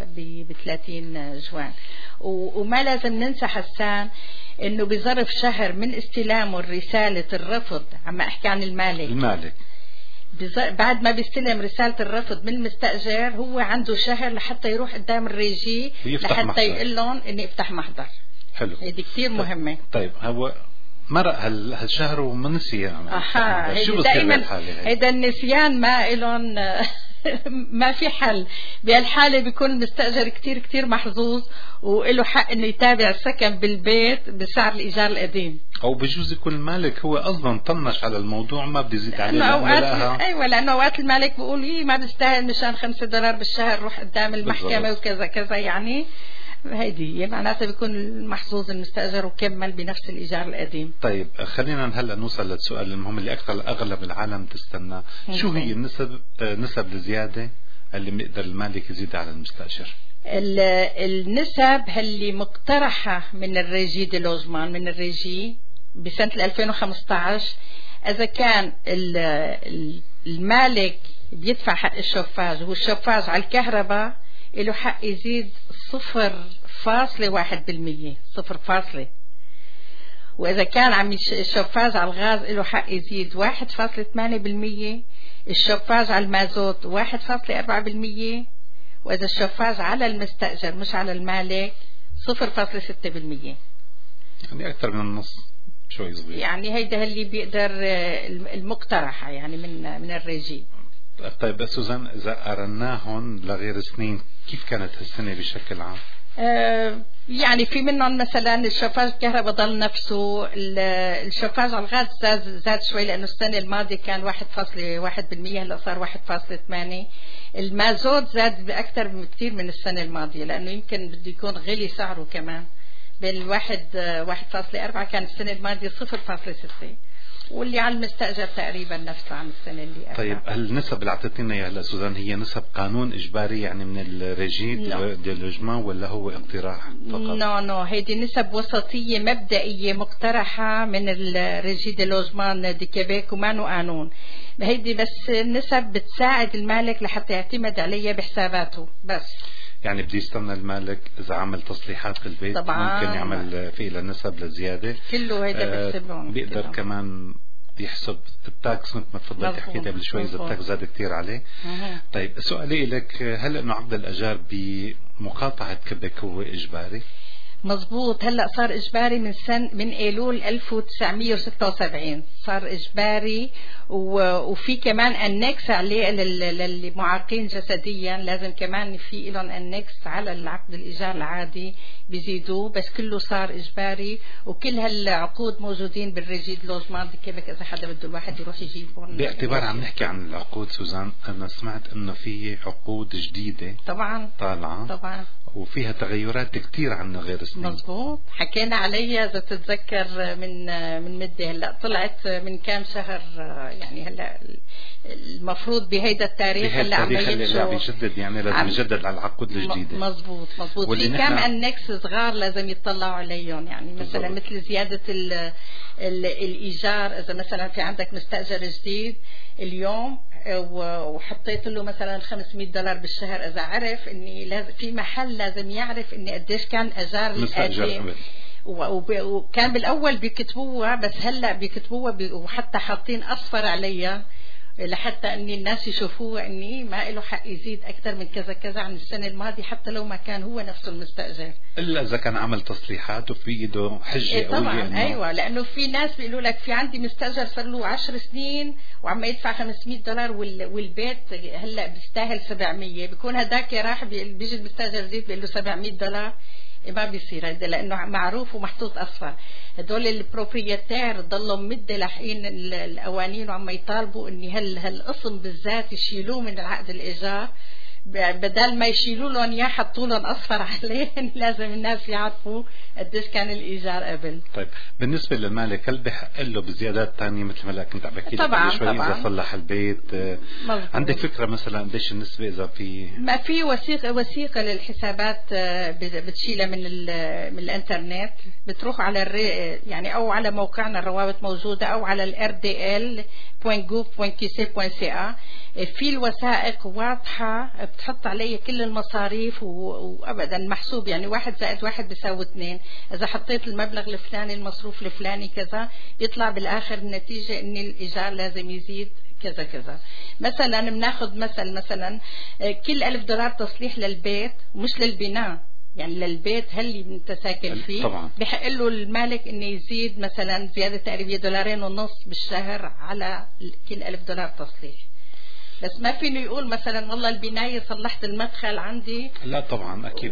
ب30 جوان. وما لازم ننسى حسان إنه بظرف شهر من استلامه رسالة الرفض، عم أحكي عن المالك بعد ما بيستلم رسالة الرفض من المستأجر هو عنده شهر لحتى يروح قدام الريجي لحتى يقول لهم إني افتح محضر. حلو، هذه كتير مهمة. طيب هو مرق هالشهر وما نسي يعني شو بصير بهالحالة؟ هيدا النسيان ما إلهم ما في حل بهالحالة. بيكون المستأجر كتير محظوظ وله حق انه يتابع السكن بالبيت بسعر الإيجار القديم، او بجوز يكون المالك هو اصلا طنش على الموضوع ما بده يزيد عليه. لانه اوقات المالك بيقول ما بيستاهل مشان $5 بالشهر روح قدام المحكمة وكذا كذا. يعني هيدي معناتها بيكون المحظوظ المستأجر وكمل بنفس الإيجار القديم. طيب خلينا هلا نوصل للسؤال المهم اللي أغلب العالم تستنى. شو هي نسب الزيادة اللي بيقدر المالك يزيد على المستأجر؟ النسب اللي مقترحة من الريجي دي لوجمان من الريجي بسنة 2015، إذا كان المالك بيدفع حق الشوفاج والشوفاج على الكهرباء له حق يزيد 0.1%، 0. وإذا كان عم الشوفاج على الغاز له حق يزيد 1.8%، الشوفاج على المازوت 1.4%، وإذا الشوفاج على المستأجر مش على المالك 0.6%. يعني أكثر من النص، شوي صغير. يعني هيدا اللي بيقدر المقترحة يعني من الريجي. طيب بس سوزان، إذا قارناهم لغير سنين كيف كانت هالسنة بشكل عام؟ يعني في منهم مثلا الشوفاج الكهرباء ضل نفسه، الشوفاج على الغاز زاد شوي لأنه السنة الماضية كان 1.1%، هلا صار 1.8. المازوت زاد بأكثر بكثير من السنة الماضية لأنه يمكن بده يكون غلي سعره كمان. بين 1.4 كان السنة الماضية 0.6، واللي على المستأجر تقريبا نفسه عن السنة اللي قبلها. طيب النسب اللي اعطيتينا اياها هلا سوزان هي نسب قانون اجباري يعني من الريجي دي لوجمان ولا هو اقتراح فقط؟ نو هيدي نسب وسطية مبدئية مقترحة من الريجي دي لوجمان دي كيبيك وما قانون. هيدي بس نسب بتساعد المالك لحتى يعتمد عليها بحساباته بس. يعني بدي يستنى المالك إذا عمل تصليحات بالبيت طبعاً ممكن يعمل فيه للنسب للزيادة كله هيدا بحسبهم. بيقدر كمان يحسب التاكس مثل ما تفضلت حكيت قبل شوي إذا التاكس زاد كتير عليه. طيب سؤالي لك، هل إنه عقد الأجار بمقاطعة كيبيك هو إجباري؟ مزبوط، هلأ صار إجباري من أيلول 1976 صار إجباري، وفي كمان أنكس عليه للمعاقين جسديا، لازم كمان في لهم أنكس على العقد الإيجار العادي بيزيدوه، بس كله صار إجباري. وكل هالعقود موجودين بالريجي دي لوجمان دي كيبيك إذا حدا بده الواحد يروح يجيبهم. باعتبار عم نحكي عن العقود سوزان، أنا سمعت إنه في عقود جديدة طبعا طالعة طبعا وفيها تغيرات كتير عن غير سنين. مظبوط، حكينا عليها إذا تتذكر من مدة، هلا طلعت من كام شهر، يعني هلا المفروض بهيدا التاريخ هلا عم بيجدد، يعني لازم يجدد على العقود الجديدة. مظبوط. في كم انكس صغار لازم يطلعوا عليهم، يعني مثلا مثل زيادة الإيجار. إذا مثلا في عندك مستأجر جديد اليوم وحطيت له مثلا $500 بالشهر، إذا عرف إني لازم في محل لازم يعرف إني قديش كان أجار القديم، وكان بالأول بيكتبوها، بس هلا بيكتبوها وحتى حاطين أصفر عليها لحتى ان الناس يشوفوه اني ما له حق يزيد اكثر من كذا كذا عن السنه الماضيه، حتى لو ما كان هو نفسه المستاجر، الا اذا كان عمل تصليحات وفي ايده حجه قويه. طبعا ايوه، لانه في ناس بيقولوا لك في عندي مستاجر صار له 10 سنين وعم يدفع $500 والبيت هلا بيستاهل 700، بيكون هداك راح بيجي المستاجر جديد بيقول له $700. ما بيصير هذا، لانه معروف ومحطوط اصفر. هدول البروبريتير ضلوا مده لحين القوانين وعم يطالبوا ان هالقسم بالذات يشيلوه من العقد الايجار، بدل ما يشيلوا لهم اياه حطوا لهم اصفر عليه. لازم الناس يعرفوا قديش كان الايجار قبل. طيب بالنسبه للمالك، هل بحق له بزيادات ثانيه مثل ما كنت عم بحكي لك شوي اذا صلح البيت؟ عندك فكره مثلا قديش النسبه اذا في؟ ما في وثيقه للحسابات بتشيلها من الانترنت، بتروح على يعني او على موقعنا الروابط موجوده، او على rdl.gouv.qc.ca. في الوثائق واضحه بتحط عليه كل المصاريف وابدا محسوب، يعني 1+1=2. اذا حطيت المبلغ الفلاني المصروف الفلاني كذا، يطلع بالاخر النتيجه ان الايجار لازم يزيد كذا كذا. مثلا بناخذ مثلا كل $1000 تصليح للبيت، مش للبناء، يعني للبيت اللي انت ساكن فيه طبعا. بحق له المالك انه يزيد مثلا زياده تقريبا $2.50 بالشهر على كل $1000 تصليح. بس ما فيني يقول مثلا والله البناية صلحت المدخل عندي. لا طبعا اكيد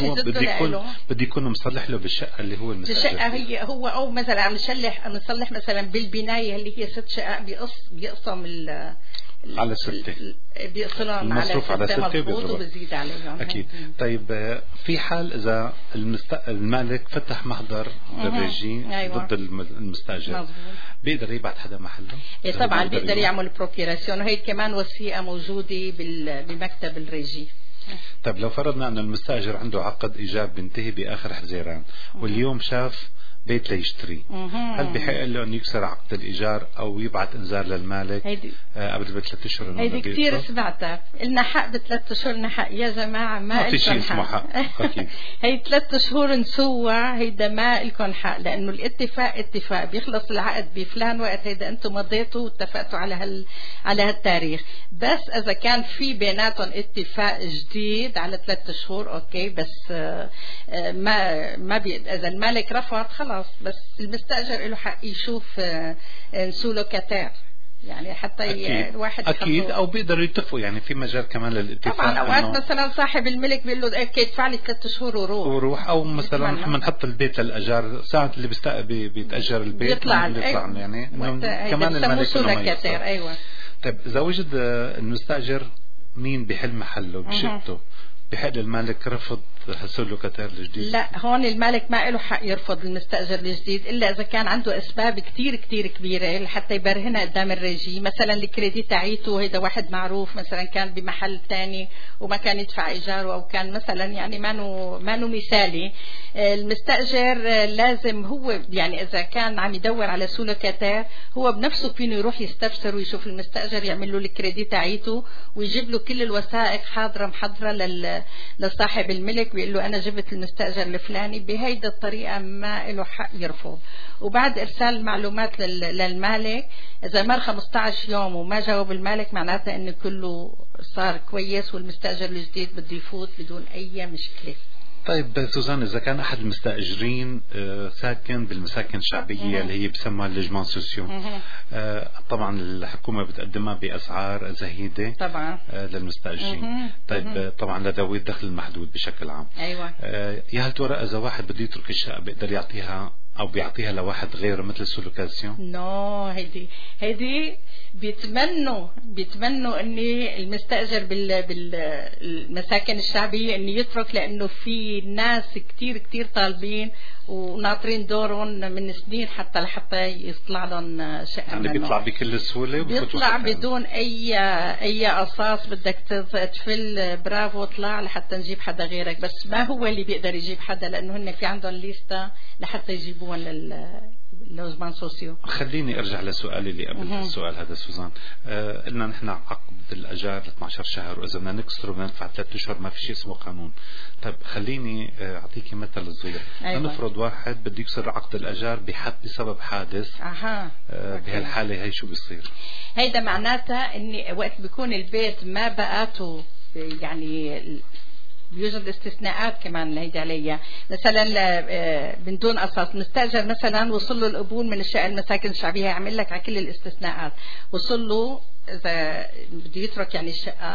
بدي يكون مصلح له بالشقه اللي هو المستاجر. الشقه هو او مثلا عم نصلح مثلا بالبنايه اللي هي 6 شقق، بيقسم على 6 بيقسمهم على 6 وبزيد عليهم اكيد. طيب في حال اذا المالك فتح محضر بالريجي ضد المستاجر، بيقدر يبعت حدا محله؟ طبعا بيقدر يعمل بروكيراسيون، وهي كمان وثيقه موجوده بمكتب الريجي. طيب لو فرضنا أن المستأجر عنده عقد إيجار بينتهي بآخر حزيران، واليوم شاف بيت ليشتري، هل بحق له أن يكسر عقد الإيجار أو يبعث إنذار للمالك قبل ب3 أشهر؟ هيدي كثير سمعتها، إلنا حق ب3 أشهر نحق. يا جماعة ما في شيء اسمه حق. هي 3 شهور نسوى، هيدا ما لكم حق، لأنه الاتفاق اتفاق بيخلص العقد بفلان وقت، هيدا أنتم مضيتوا واتفقتوا على هالتاريخ. بس إذا كان في بيناتهم اتفاق جديد على 3 شهور أوكي، بس ما إذا المالك رفض خلاص، بس المستأجر له حق يشوف نسو لوكاتير، يعني حتى الواحد أكيد أو بيقدروا يتفقوا، يعني في مجال كمان للاتفاق. طبعا أوقات مثلا صاحب الملك بيقول له ادفع لي 3 شهور وروح، أو مثلا نحن نحط البيت للأجار ساعة اللي بيتأجر البيت بيطلع يعني كمان الملك لوكاتير. أيوة. طيب إذا وجد المستأجر مين بحل محله بشقته، بحق المالك رفض حصول لوكاتير الجديد؟ لا، هون المالك ما له حق يرفض المستأجر الجديد إلا إذا كان عنده أسباب كتير كتير كبيرة لحتى يبرهنها قدام الريجي. مثلا الكريدي تاعيته، هيدا واحد معروف مثلا كان بمحل تاني وما كان يدفع إيجاره، أو كان مثلا يعني ما نو مثالي. المستأجر لازم هو يعني إذا كان عم يدور على سو لوكاتير، هو بنفسه فينه يروح يستفسر ويشوف المستأجر، يعمل له الكريدي تاعيته ويجيب له كل الوثائق محضرة لصاحب الملك، بيقول له أنا جبت المستأجر الفلاني. بهيدا الطريقة ما له حق يرفض. وبعد إرسال المعلومات للمالك، إذا مر 15 يوم وما جاوب المالك، معناته إنه كله صار كويس والمستأجر الجديد بده يفوت بدون أي مشكلة. طيب سوزان، إذا كان أحد المستأجرين ساكن بالمساكن الشعبية اللي هي بسموها اللوجمون سوسيو، طبعا الحكومة بتقدمها بأسعار زهيدة طبعا للمستأجرين. طيب طبعا لذوي الدخل المحدود بشكل عام. أيوة. يا هل ترى إذا واحد بده يترك الشقة بيقدر يعطيها او بيعطيها لواحد غيره مثل السولوكاسيون؟ نو هيدي بيتمنوا ان المستاجر بالمساكن الشعبيه انه يترك، لانه في ناس كتير طالبين وناطرين دورهم من سنين حتى يطلع لهم شقه. يعني بيطلع بكل سهوله بيطلع بدون اي قصاص، بدك تفل برافو طلع لحتى نجيب حدا غيرك، بس ما هو اللي بيقدر يجيب حدا، لانه هن في عندهم ليستا لحتى يجيبوهم للوزمان سوسيو. خليني ارجع لسؤالي اللي قبل السؤال هذا سوزان. قلنا نحن عقد الاجار 12 شهر، واذا بدنا نكسره بدنا ندفع 3 اشهر، ما في شيء اسمه قانون. طيب خليني اعطيكي مثل صغير. نفرض واحد بده يكسر عقد الاجار بسبب حادث. بهالحاله هي شو بيصير؟ هيدا معناتها اني وقت بيكون البيت ما بقاته، يعني بيوجد استثناءات كمان هيدي عليها. مثلا من دون اساس مستاجر مثلا وصل له القبول من الشقه المساكن الشعبيه، يعمل لك على كل الاستثناءات. وصل له اذا بده يترك يعني الشقه،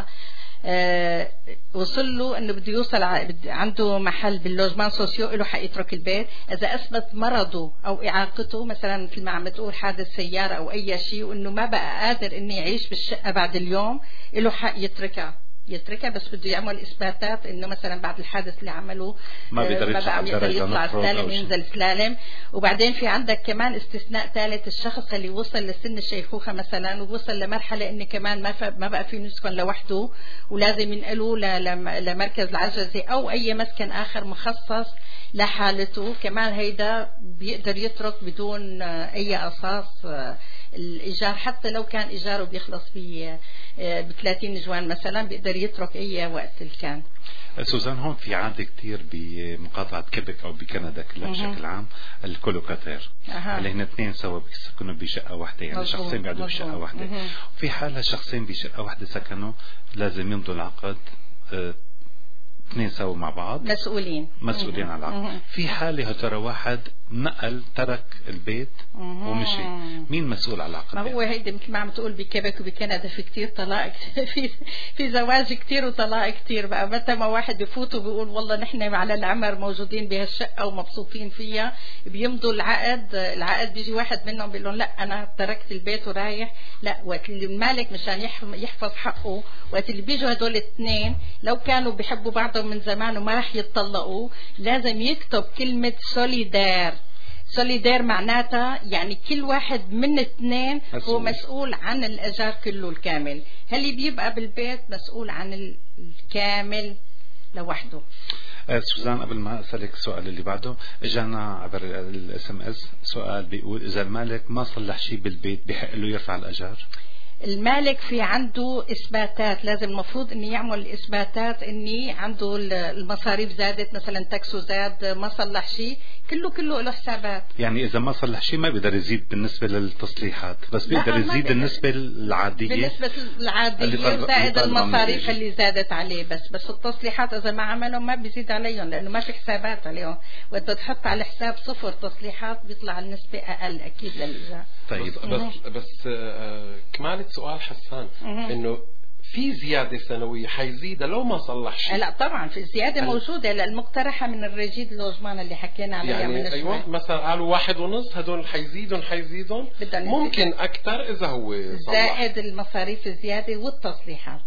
وصل له انه بده يوصل عنده محل باللوجمان سوسيو، له حق يترك البيت. اذا اثبت مرضه او اعاقته، مثلا مثل ما عم تقول حادث سياره او اي شيء، وانه ما بقى قادر انه يعيش بالشقه بعد اليوم، له حق يتركها، بس بده يعمل اثباتات انه مثلا بعد الحادث اللي عمله ما بيقدر يطلع سلالم، ينزل سلالم. وبعدين في عندك كمان استثناء ثالث، الشخص اللي وصل لسن الشيخوخه مثلا، ووصل لمرحله انه كمان ما بقى في يسكن لوحده، ولازم ينقلوا لمركز العجزه او اي مسكن اخر مخصص لحالته. كمان هيدا بيقدر يترك بدون اي اساس الايجار، حتى لو كان ايجاره بيخلص ب 30 جوان مثلا، بيقدر يترك اي وقت اللي كان. سوزان، هون في عادة كتير بمقاطعة كيبك او بكندا كلها بشكل عام، الكولوكاتير اللي هن اثنين سوا بيسكنوا بشقة واحدة، يعني شخصين بيقعدوا بشقة واحدة. وفي حالة شخصين بشقة واحدة سكنوا، لازم يمضوا العقد اثنين سوا مع بعض، مسؤولين على العقد. في حالة ترى واحد نقل ترك البيت ومشي، مين مسؤول على العقد؟ ما هو هيدا مثل ما عم تقول بكيبك وبكندا في كتير طلاق في زواج كتير وطلاق كتير. بقى متى ما واحد بفوت وبيقول والله نحن على العمر موجودين بهالشقة ومبسوطين فيها، بيمضوا العقد بيجي واحد منهم بيقول لهم لا انا تركت البيت ورايح. لا، وقت المالك مشان يحفظ حقه، وقت اللي بيجوا هدول الاثنين لو كانوا بيحبوا بعضهم من زمان وما راح يتطلقوا، لازم يكتب كلمة سوليدير معناتها يعني كل واحد من اثنين هو مسؤول عن الأجار كله الكامل. اللي بيبقى بالبيت مسؤول عن الكامل لوحده. سوزان، قبل ما أسألك السؤال اللي بعده، اجانا عبر الSMS سؤال بيقول إذا المالك ما صلح شيء بالبيت بحق له يرفع الأجار؟ المالك في عنده إثباتات، لازم المفروض إني يعمل إثباتات إني عنده المصاريف زادت، مثلا تاكسو زاد، ما صلح شيء، كله له حسابات. يعني إذا ما صلح شيء ما بيقدر يزيد بالنسبة للتصليحات، بس بيقدر يزيد النسبة العادية، زائد المصاريف اللي زادت عليه. بس التصليحات إذا ما عملهم ما بيزيد عليهم، لأنه ما في حسابات عليهم. وإذا تحط على حساب 0 تصليحات بيطلع النسبة أقل أكيد للإجراء. طيب بس كمان سؤال حسان، إنه في زيادة سنوية حيزيدها لو ما صلح شيء؟ لا طبعا في زيادة موجودة المقترحة من الرجيد اللوجمان اللي حكينا عليها يعني من أيوة، مثلا قالوا 1.5، هدول حيزيدون ممكن أكثر إذا هو صلح، زائد المصاريف الزيادة والتصليحات.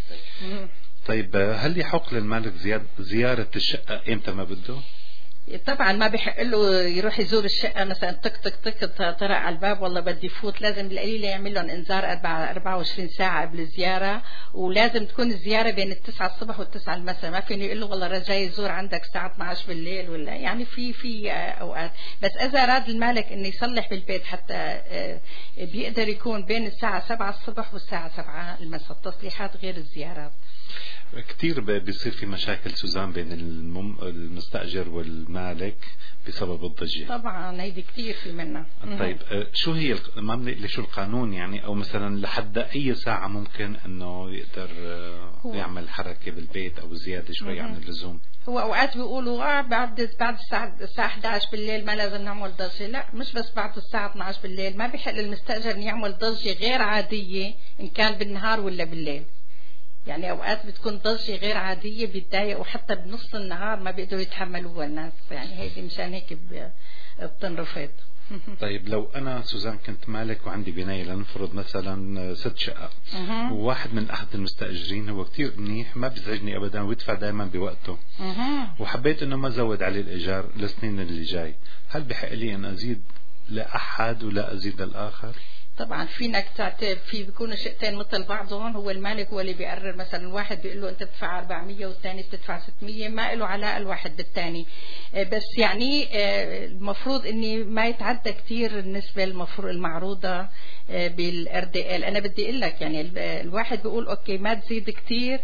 طيب هل يحق للمالك زيارة الشقة إمتى ما بده؟ طبعا ما بيحق له يروح يزور الشقة مثلا تك طرق على الباب والله بدي فوت. لازم بالقليلة يعمل لهم انذار 24 ساعة قبل الزيارة، ولازم تكون الزيارة بين 9 الصبح و9 المساء. ما فيني يقول له والله جاي يزور عندك الساعة 12 بالليل ولا يعني في اوقات. بس اذا اراد المالك انه يصلح بالبيت حتى بيقدر يكون بين الساعة 7 الصبح والساعة 7 المساء، التصليحات غير الزيارات. كتير بيصير في مشاكل سوزان بين المستأجر والمالك بسبب الضجة. طبعا هيدي كتير في منها. طيب شو هي ما بنقلي شو القانون يعني، او مثلا لحد اي ساعة ممكن انه يقدر يعمل حركة بالبيت او زيادة شوي عن اللزوم؟ هو اوقات بيقولوا بعد الساعة 11 بالليل ما لازم نعمل ضجة. لا، مش بس بعد الساعة 12 بالليل، ما بيحق للمستأجر ان يعمل ضجة غير عادية ان كان بالنهار ولا بالليل. يعني أوقات بتكون ضجة غير عادية بيتضايقوا حتى بنص النهار ما بيقدروا يتحملوها الناس، يعني هيدي مشان هيك بتنرفض. طيب لو أنا سوزان كنت مالك وعندي بناية لنفرض مثلا 6 شقق، وواحد من أحد المستأجرين هو كتير منيح ما بيزعجني أبدا ويدفع دائما بوقته، وحبيت إنه ما زود عليه الإيجار للسنين اللي جاي، هل بحق لي أن أزيد لأحد ولا أزيد للآخر؟ طبعا فينك تعتب في بيكونوا شقتين مثل بعضهم، هو المالك هو اللي بيقرر، مثلا واحد بيقول له انت بتدفع 400 والثاني بتدفع 600، ما له علاقه الواحد بالثاني، بس يعني المفروض اني ما يتعدى كثير النسبه المعروضه بالRDL. انا بدي اقول لك يعني الواحد بيقول اوكي ما تزيد كثير،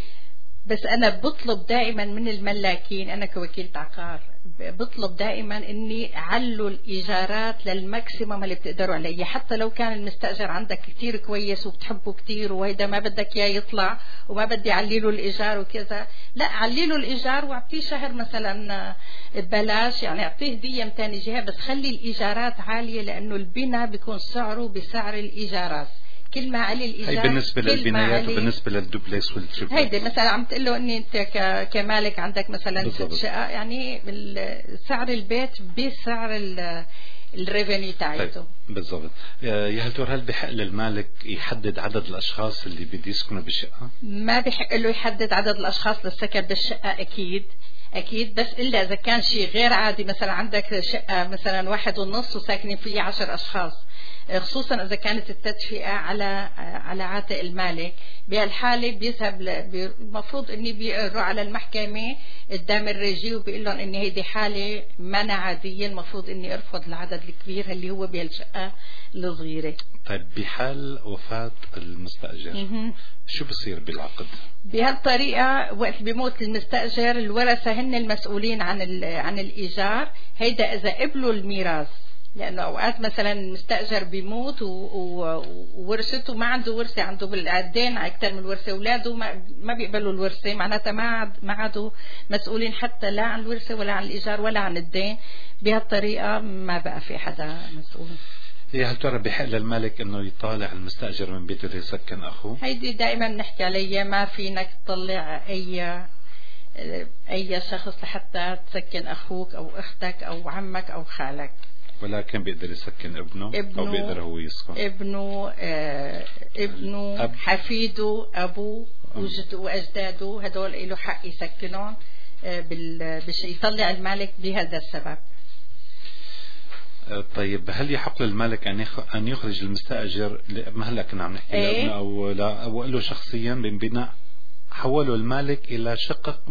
بس أنا بطلب دائما من الملاكين، أنا كوكيلة عقار بطلب دائما إني علوا الإيجارات للماكسيمم اللي بتقدروا عليه، حتى لو كان المستأجر عندك كتير كويس وبتحبه كتير وهيدا ما بدك إياه يطلع وما بدي علي له الإيجار وكذا، لا علي له الإيجار واعطيه شهر مثلا ببلاش، يعني أعطيه هدية من تاني جهة، بس خلي الإيجارات عالية لأنه البناء بيكون سعره بسعر الإيجارات. كل ما علي الإيجار هي بالنسبة للبنايات وبالنسبة للدوبلكس والتريبلكس. هيدا مثلا عم تقول له اني انت كمالك عندك مثلا 6 شقق، يعني سعر البيت بسعر الريفينيو تاعته. طيب بالضبط. يا هل بحق للمالك يحدد عدد الاشخاص اللي بده يسكنوا بالشقة؟ ما بحق له يحدد عدد الاشخاص للسكن بالشقة اكيد، بس الا اذا كان شيء غير عادي، مثلا عندك شقة مثلا 1.5 وساكنين فيها 10 اشخاص، خصوصا اذا كانت التدفئة على عاتق المالك، بهالحالة بيذهب المفروض اني بيقروا على المحكمة قدام الريجي وبيقول لهم اني هيدي حالة ما عادية، المفروض اني ارفض العدد الكبير اللي هو بهالشقة الصغيرة. طيب بحال وفاة المستأجر شو بصير بالعقد؟ بهالطريقة وقت بيموت المستأجر الورثة هن المسؤولين عن الإيجار، هيدا إذا قبلوا الميراث، لأنه أوقات مثلا المستأجر بيموت وورثته ما عنده ورثة، عنده بالدين أكثر من ورثة، أولاده ما بيقبلوا الورثة، معناتها ما عادوا مسؤولين حتى لا عن الورثة ولا عن الإيجار ولا عن الدين، بهالطريقة ما بقى في حدا مسؤول. هل ترى بحق للمالك انه يطالع المستأجر من بيته ليسكن اخوه؟ هيدي دائما بنحكي عليها، ما فينك تطلع اي شخص لحتى تسكن اخوك او اختك او عمك او خالك، ولكن بيقدر يسكن ابنه او بيقدر هو يسكن ابنه حفيده ابوه واجداده، هدول له حق يسكنون يطلع المالك بهذا السبب. طيب هل يحق للمالك أن يخرج المستأجر ما هلا كنا عم نحكي لابنه أو له شخصيا من بناء حوله المالك إلى شقق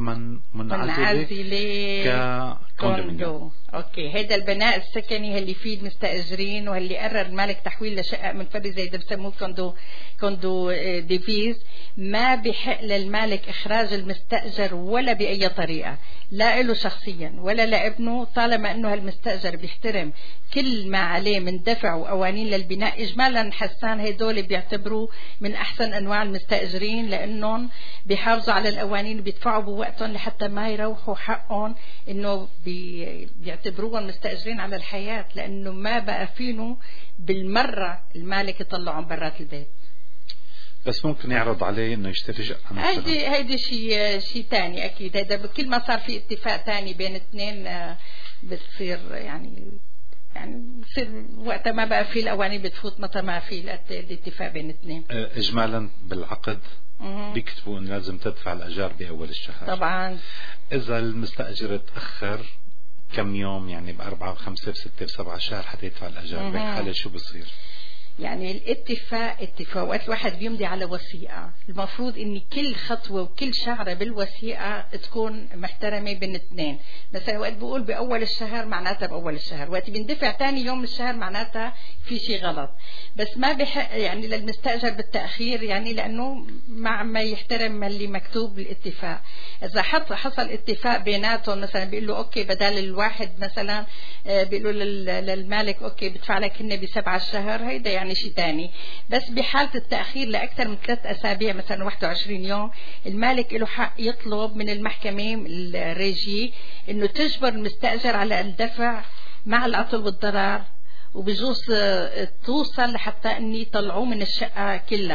منعزلة كوندو؟ اوكي، هذا البناء السكني اللي فيه المستأجرين واللي قرر المالك تحويل لشقق منفردة زي ده بسموه كوندو ديفيز، ما بحق للمالك إخراج المستأجر ولا بأي طريقة، لا له شخصيا ولا لابنه، طالما أنه هالمستأجر بيحترم كل ما عليه من دفع وقوانين للبناء. إجمالا حسان هيدول بيعتبروا من أحسن أنواع المستأجرين، لأنهم بيحافظوا على القوانين وبيدفعوا بوقتهم لحتى ما يروحوا حقهم، إنه بيعتبروهم مستأجرين على الحياة، لأنه ما بقى فينه بالمرة المالك يطلعهم برات البيت. بس ممكن يعرض عليه انه يشتري شقة مثلا. هيدي شيء تاني اكيد، هيدا كل ما صار في اتفاق تاني بين اثنين بتصير يعني بصير وقتها ما بقى في القوانين بتفوت متى ما في الاتفاق بين اثنين. اجمالا بالعقد بيكتبوا ان لازم تدفع الاجار باول الشهر. طبعا اذا المستأجر تأخر كم يوم، يعني ب4 ب5 ب6 ب7 شهر حتى يدفع الاجار، بهالحالة شو بصير؟ يعني الاتفاق وقت الواحد بيمضي على وثيقة، المفروض ان كل خطوة وكل شعرة بالوثيقة تكون محترمة بين اثنين. مثلا وقت بقول بأول الشهر معناتها بأول الشهر، وقت بندفع تاني يوم الشهر معناتها في شيء غلط، بس ما بحق يعني للمستأجر بالتأخير، يعني لأنه ما يحترم اللي مكتوب بالاتفاق. إذا حصل اتفاق بيناتهم، مثلا بيقول له أوكي بدل الواحد مثلا بيقولوا للمالك أوكي بدفع لك هن ب7 الشهر، هيدا يعني شيء تاني. بس بحالة التأخير لأكثر من 3 أسابيع مثلا 21 يوم، المالك له حق يطلب من المحكمة الريجي إنه تجبر المستأجر على الدفع مع العطل والضرر، وبجوز توصل لحتى إن يطلعوه من الشقة كلها.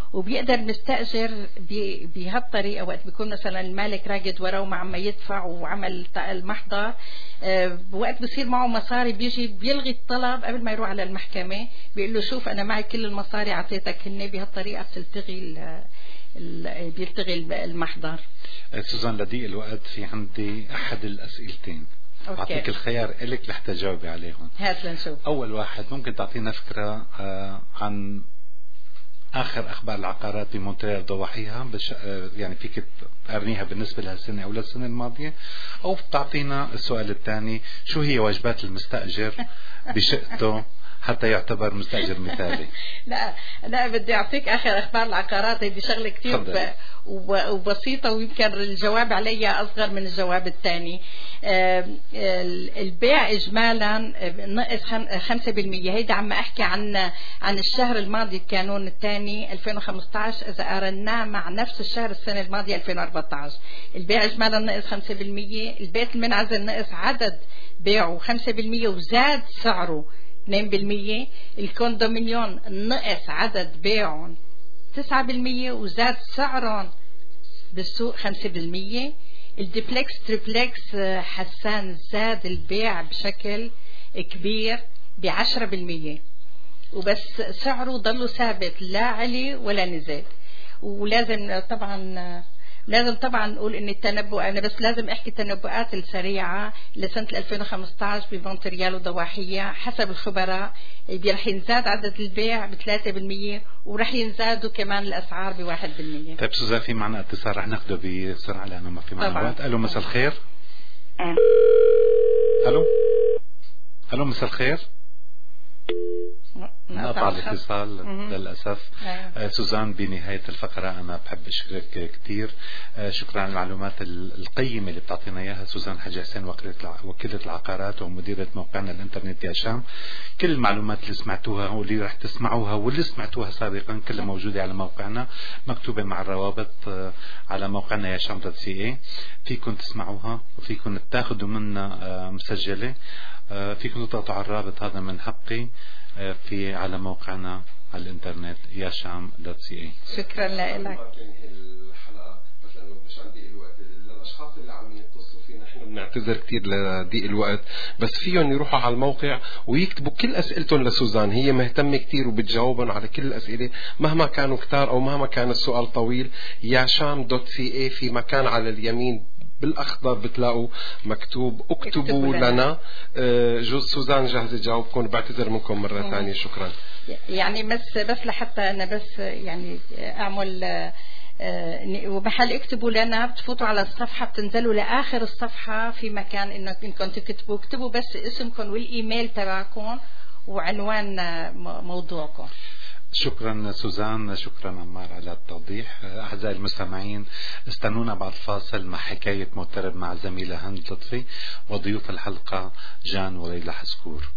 وبيقدر مستأجر بهالطريقة وقت بيكون مثلا المالك راقد وراه وما عم يدفع وعمل المحضر، وقت بصير معه مصاري بيجي بيلغي الطلب قبل ما يروح على المحكمة، بيقول له شوف أنا معي كل المصاري أعطيتك هن، بهالطريقة بيلتغي المحضر. سوزان لضيق الوقت في عندي أحد الأسئلتين، أعطيك الخيار إلك لحتى تجاوبي عليهم. هات لنشوف. أول واحد، ممكن تعطينا فكرة عن آخر أخبار العقارات بمونتريال ضواحيها، يعني فيك تقرنيها بالنسبة لهالسنة أو للسنة الماضية، أو بتعطينا السؤال الثاني شو هي واجبات المستأجر بشقته حتى يعتبر مستأجر مثالي. لا بدي أعطيك آخر أخبار العقارات، هذه شغلة كتير وبسيطة، ويمكن الجواب عليها أصغر من الجواب الثاني. البيع إجمالا نقص 5%. هيدا عم أحكي عن الشهر الماضي الكانون الثاني 2015 إذا قارناه مع نفس الشهر السنة الماضية 2014. البيع إجمالا نقص 5%. البيت المنعزل نقص عدد بيعه 5% وزاد سعره 2%. الكوندومينيون نقص عدد بيعهم 9% وزاد سعرهم بالسوق 5%. الديبلكس تريبلكس حسان زاد البيع بشكل كبير ب10%، وبس سعره ضله ثابت لا علي ولا نزل. ولازم طبعا نقول ان التنبؤ، انا بس لازم احكي التنبؤات السريعه لسنه 2015 بمونتريال وضواحيه. حسب الخبراء رح ينزاد عدد البيع ب3% ورح ينزادوا كمان الاسعار ب1%. طيب سوزان، في معنا اتصال رح ناخده بسرعه لانه ما في معنا وقت. الو مساء الخير. الو مساء الخير. نقطع الاتصال للأسف. سوزان، بنهاية الفقرة أنا بحب أشكرك كتير، شكرا على المعلومات القيمة اللي بتعطينا إياها سوزان حاج حسين، وكيلة العقارات ومديرة موقعنا الإنترنت يا شام. كل المعلومات اللي سمعتوها واللي رح تسمعوها واللي سمعتوها سابقا كلها موجودة على موقعنا، مكتوبة مع الروابط على موقعنا يا شام.ca. فيكم تسمعوها وفيكم تاخذوا منا مسجلة، فيكم تضغطوا على الرابط هذا من حقي على موقعنا على الانترنت يا شام.ca. شكرا لك. الحلقة بس لأنه مش عندي الوقت، الأشخاص اللي عم يتصلوا فينا احنا بنعتذر كتير لضيق الوقت، بس فيهم يروحوا على الموقع ويكتبوا كل أسئلتهم لسوزان. هي مهتمة كتير وبتجاوبهم على كل الأسئلة مهما كانوا كتار أو مهما كان السؤال طويل. يا شام.ca في مكان على اليمين بالأخضر بتلاقوا مكتوب اكتبوا لنا. سوزان جاهزة تجاوبكم. بعتذر منكم مرة ثانية. شكرا. يعني بس لحتى أنا بس يعني أعمل وبحال اكتبوا لنا، بتفوتوا على الصفحة بتنزلوا لآخر الصفحة في مكان إنكم اكتبوا بس اسمكم والإيميل تبعكم وعنوان موضوعكم. شكرا سوزان، شكرا عمار على التوضيح. أعزائي المستمعين، استنونا بعد الفاصل مع حكاية مغترب مع زميلة هند لطفي وضيوف الحلقة جان وليلى حسكور.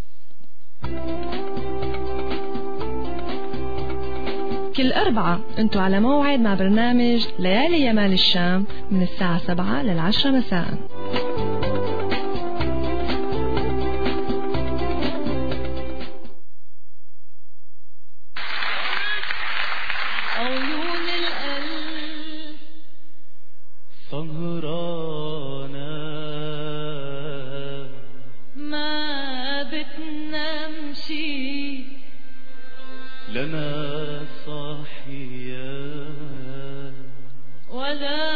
كل أربعة أنتوا على موعد مع برنامج ليالي يمال الشام من الساعة 7 لل10 مساء. سهرانة ما بتنامشي لنا صاحية ولا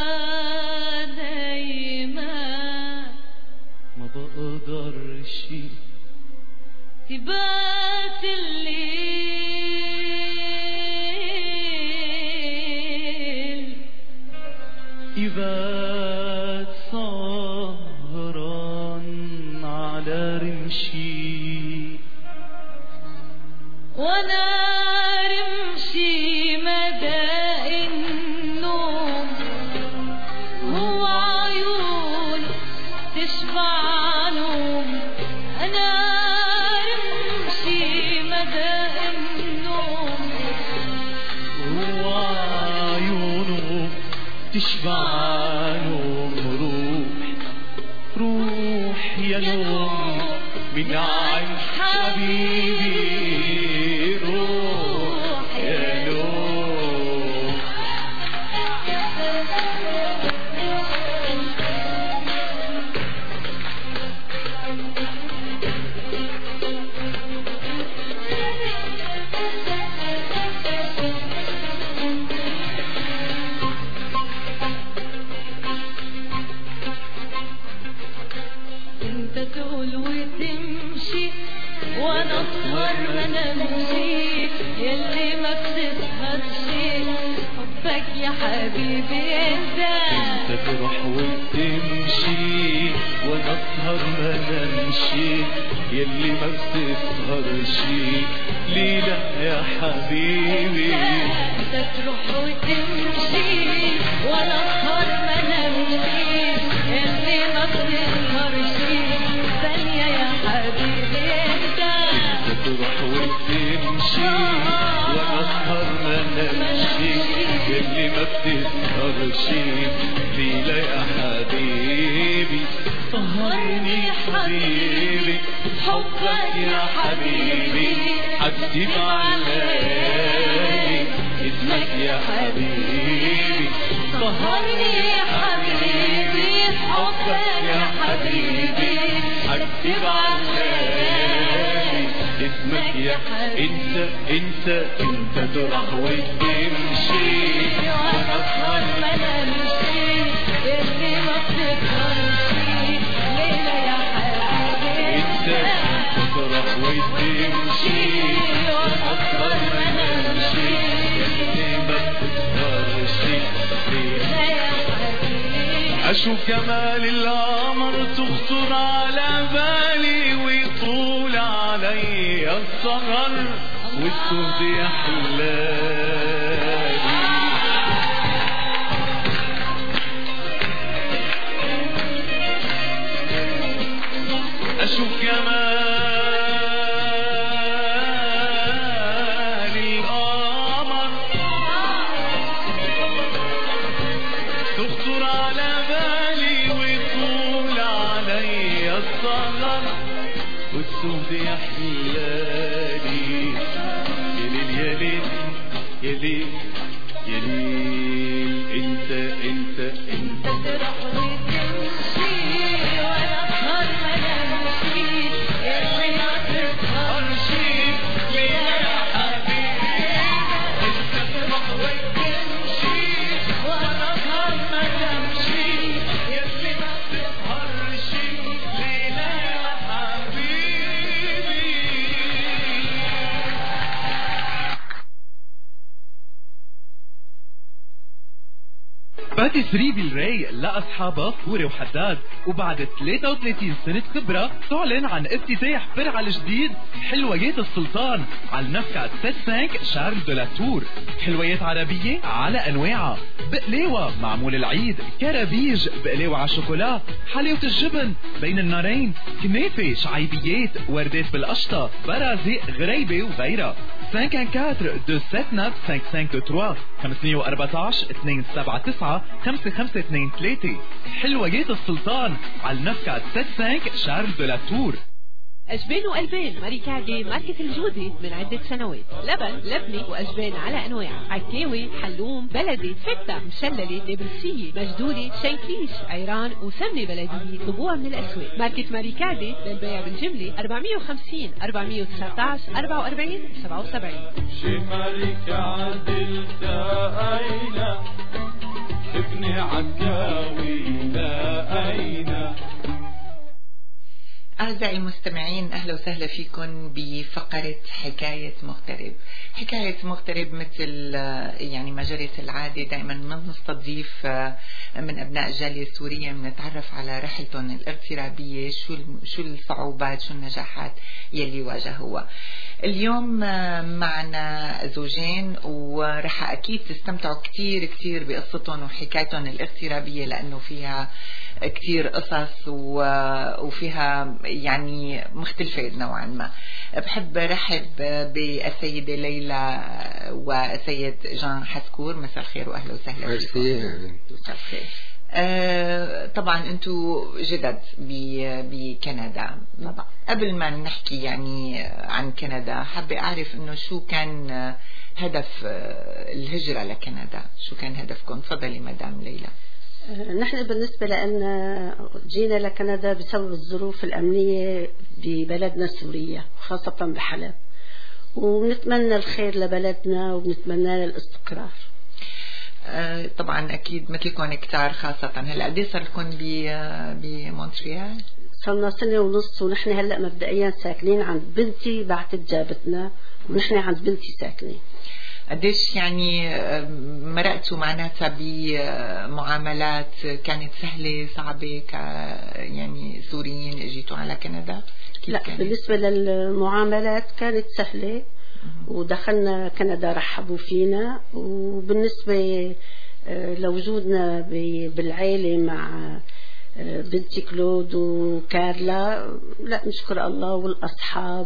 نايمة، ما بقدرش تبات الليل يبات سهران على رمشي، وانا رمشي مدى النوم هو عيون تشبع نوم. انا رمشي مدى النوم هو عيونه تشبع نوم. روح يا نوم من عين حبيبي، روح يا نوم ونسهر ما نمشي يلي ما بتسهر شي حبك يا حبيبي انت تروح وتمشي ونسهر ما نمشي يلي ما بتسهر شي ليلى يا حبيبي انت تروح وتمشي ونسهر ما نمشي يلي ما بتسهر شي ثانية يا حبيبي انت تروح وتمشي ونسهر ما نمشي يلي ما بتسهر شي ليلى يا حبيبي سهرني حبيبي حبك يا حبيبي حكتب عليلي اسمك يا حبيبي سهرني حبيبي حبك يا حبيبي حكتب عليلي اسمك يا انت تروح وتمشي ونسهر ما نمشي يلي ما بتسهر شي ليلى يا حبيبي انت تروح وتمشي ونسهر ما نمشي يلي ما بتسهر شي ليلى يا حبيبي اشوف جمال القمر تخطر على بالي ويطول علي السهر والسهد يحلالي أشوف جمال القمر تخطر على بالي ويطول علي السهر والسهد يحلالي يا ليل يا ليل يا ليل انت تروح وتمشي ونسهر ما نمشي يلي ما بتسهر شي ليلى يا حبيبي انت تروح وتمشي ونسهر ما نمشي يلي ما بتسهر شي ليلى يا حبيبي. باتيسري بالراي لأصحابها فوري وحداد، وبعد 33 سنة خبرة تعلن عن افتتاح فرع الجديد حلويات السلطان على النفقة 75 شارل دو لا تور. حلويات عربية على أنواعها، بقلاوة معمول العيد، كرابيج، بقلاوة على الشوكولا، حلاوة الجبن بين النارين، كنافة، شعيبيات، وردات بالقشطة، برازق، غريبة وغيرها. 514-279-5523 514-279-5523. حلويات السلطان على النفقة 75 شارل دو لا تور. أجبان وألبان ماريكاردي ماركة الجودة من عدة سنوات. لبن، لبنة وأجبان على أنواع، عكاوي، حلوم، بلدي، فتة، مشللة، نابلسية، مجدولة، شنكليش، عيران وسمنة بلدية طبوع من الأسواق. ماركة ماريكاردي للبيع بالجملة 450 419 44 77. شي ماريكاردي التقينا ابني عكاوي لقينا. أعزائي المستمعين، أهلا وسهلا فيكم بفقرة حكاية مغترب. حكاية مغترب مثل يعني ما جرت العادة دائما بنستضيف من أبناء الجالية السورية، بنتعرف على رحلتهم الاغترابية، شو الصعوبات، شو النجاحات يلي واجهوها. اليوم معنا زوجين ورح أكيد تستمتعوا كتير كتير بقصتهم وحكايتهم الاغترابية، لأنه فيها كتير قصص وفيها يعني مختلفة نوعا ما. بحب رحب بالسيدة ليلى والسيد جان حسكور. مساء الخير واهلا وسهلا فيكم. مساء الخير. طبعا انتم جدد بكندا. قبل ما نحكي يعني عن كندا، حابة اعرف انه شو كان هدف الهجرة لكندا، شو كان هدفكم؟ تفضلي مدام ليلى. نحن بالنسبة لنا جينا لكندا بسبب الظروف الأمنية ببلدنا سوريا، خاصة بحلب، ونتمنى الخير لبلدنا وبنتمنى له الاستقرار. طبعا أكيد مثلكم كتار، خاصة هلا قد صار لكم بمونتريال؟ صرنا سنة ونص، ونحن هلأ مبدئيا ساكنين عند بنتي، بعتت جابتنا ونحن عند بنتي ساكنين. قديش يعني مرقتوا معناتها بمعاملات كانت سهلة صعبة يعني سوريين اجيتوا على كندا؟ لا كانت؟ بالنسبة للمعاملات كانت سهلة، ودخلنا كندا رحبوا فينا، وبالنسبة لوجودنا بالعائلة مع بنتي كلود وكارلا، لا نشكر الله، والأصحاب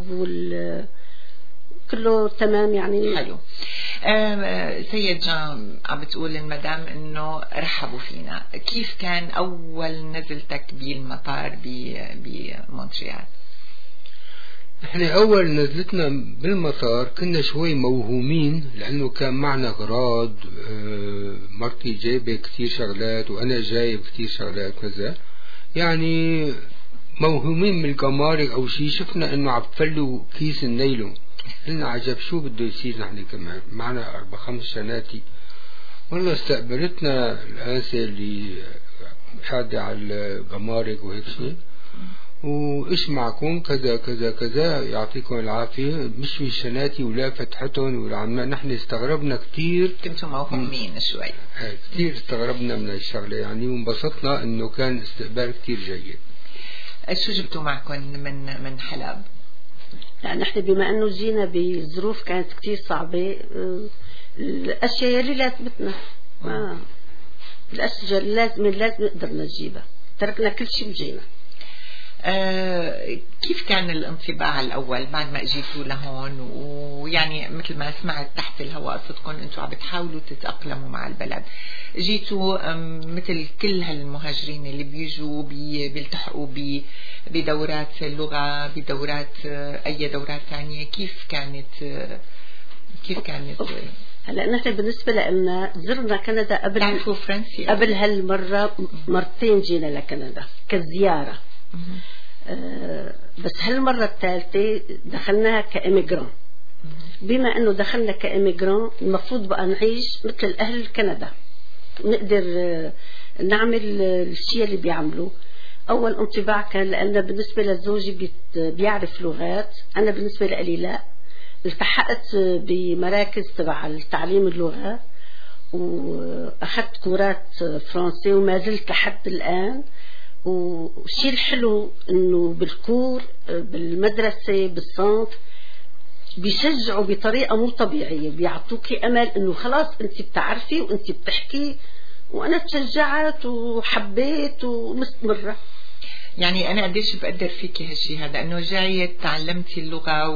كله تمام يعني. حلو. سيد جان عم بتقول المدام انه رحبوا فينا، كيف كان اول نزلتك بالمطار بمونتريال؟ احنا اول نزلتنا بالمطار كنا شوي موهومين، لانه كان معنا اغراض، مرتي جايبه كتير شغلات وانا جايب كتير شغلات كذا، يعني موهومين من الجمارك او شيء. شفنا انه عم تفلوا كيس النايلون، قلنا عجب شو بده يصير، نحن كمان معنا 4-5 شناتي. والله استقبلتنا الانسه اللي قاعده على الجمارك وهيك شيء، وإيش معكم كذا كذا كذا، يعطيكم العافية، مش في شناتي ولا فتحتهم ولا عمنا. نحن استغربنا كتير، كنتم موهومين شوي، كتير استغربنا من هالشغلة يعني، وانبسطنا إنه كان استقبال كتير جيد. شو جبتوا معكم من حلب؟ لا نحن بما إنه جينا بظروف كانت كتير صعبة، الأشياء اللي لازمتنا، الأشياء اللي لازم نقدر نجيبها، تركنا كل شيء وجينا. كيف كان الانطباع الأول بعد ما اجيتوا لهون؟ ويعني مثل ما سمعت تحت الهواء قصتكم انتوا عم بتحاولوا تتأقلموا مع البلد، جيتوا مثل كل هالمهاجرين اللي بيجوا بيلتحقوا بدورات اللغة، بدورات أي دورات ثانية، كيف كانت هلا نحن بالنسبة لنا زرنا كندا قبل هالمرة مرتين جينا لكندا كزيارة، بس هالمرة الثالثة دخلناها كإميجران. بما أنه دخلنا كإميجران المفروض بقى نعيش مثل أهل كندا، نقدر نعمل الشيء اللي بيعملوه. أول انطباع كان لأن بالنسبة لزوجي بيعرف لغات، أنا بالنسبة لي لا. التحقت بمراكز تبع التعليم اللغة وأخذت كورات فرنسي وما زلت لحد الآن. والشيء الحلو انه بالكور بالمدرسة بالصنف بيشجعوا بطريقة مو طبيعية، بيعطوكي امل انه خلاص انت بتعرفي وانت بتحكي، وانا تشجعت وحبيت ومستمرة. يعني انا قديش بقدر فيكي هالشيء هذا، انه جاية تعلمتي اللغة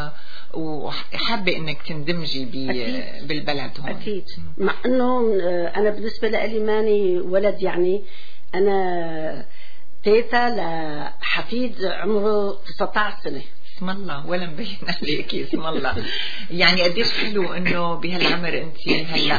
وحابة انك تندمجي بالبلد هون. اكيد، مع انه انا بالنسبة لي ماني ولد، يعني أنا تيتا لحفيد عمره 19 سنة. اسم الله، ولا مبين عليك اسم الله. يعني قديش حلو إنه بهالعمر أنت هلا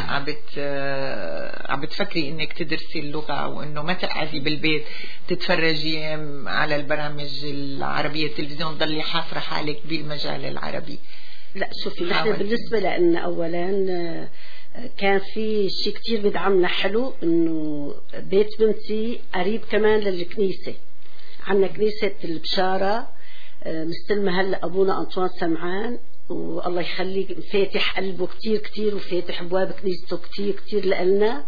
عم بتفكري إنك تدرسي اللغة، وإنه ما تقعدي بالبيت تتفرجي على البرامج العربية التلفزيون، ضلي حافرة حالك بالمجال العربي. لا شوفي، نحن بالنسبة لنا أولا كان في شيء كتير بدعمنا حلو، انه بيت بنتي قريب كمان للكنيسة، عنا كنيسة البشارة مستلمة هلا ابونا انطوان سمعان، والله يخليه فاتح قلبه كتير كتير وفاتح ابواب كنيسته كتير كتير لنا.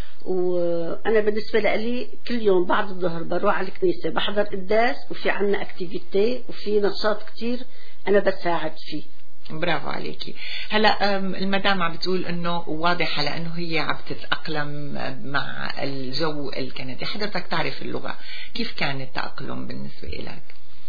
وانا بالنسبة لي كل يوم بعد الظهر بروح على الكنيسة بحضر قداس، وفي عنا اكتيفيتي وفي نشاط كتير انا بساعد فيه. برافو عليكي. هلا المدام عم بتقول انه واضح على انه هي عم تتأقلم مع الجو الكندي. حضرتك تعرف اللغة، كيف كان التأقلم بالنسبة لك؟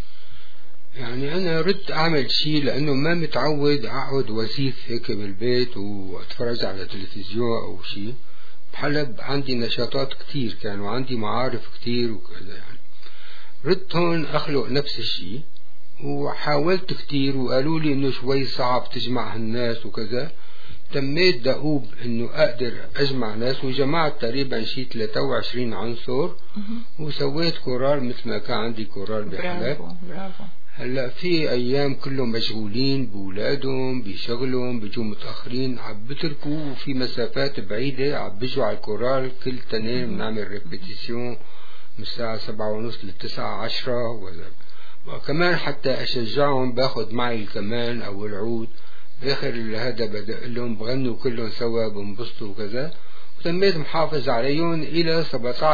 يعني انا ردت اعمل شيء لانه ما متعود اقعد وسيف هيك بالبيت واتفرج على تلفزيون او شيء. بحلب عندي نشاطات كتير كان، وعندي معارف كتير وكذا، يعني ردت هون اخلق نفس الشيء، وحاولت كتير وقالوا لي انه شوي صعب تجمع هالناس وكذا. تميت دؤوب انه اقدر اجمع ناس، وجمعت تقريبا شي 23 عنصر، وسويت كورال مثل ما كان عندي كورال بحلب. برافو. هلا في ايام كلهم مشغولين بولادهم بشغلهم، بيجوا متاخرين عم بتركوا، وفي مسافات بعيده عم بيجوا على الكورال كل تنين بنعمل ريبيتيسيون من الساعة 7:30 ل9 10. وكمان حتى أشجعهم باخد معي الكمان أو العود بآخر هذا بدأ لهم بغنوا كلهم سوا بنبسطوا وكذا. وتميت محافظ عليهم إلى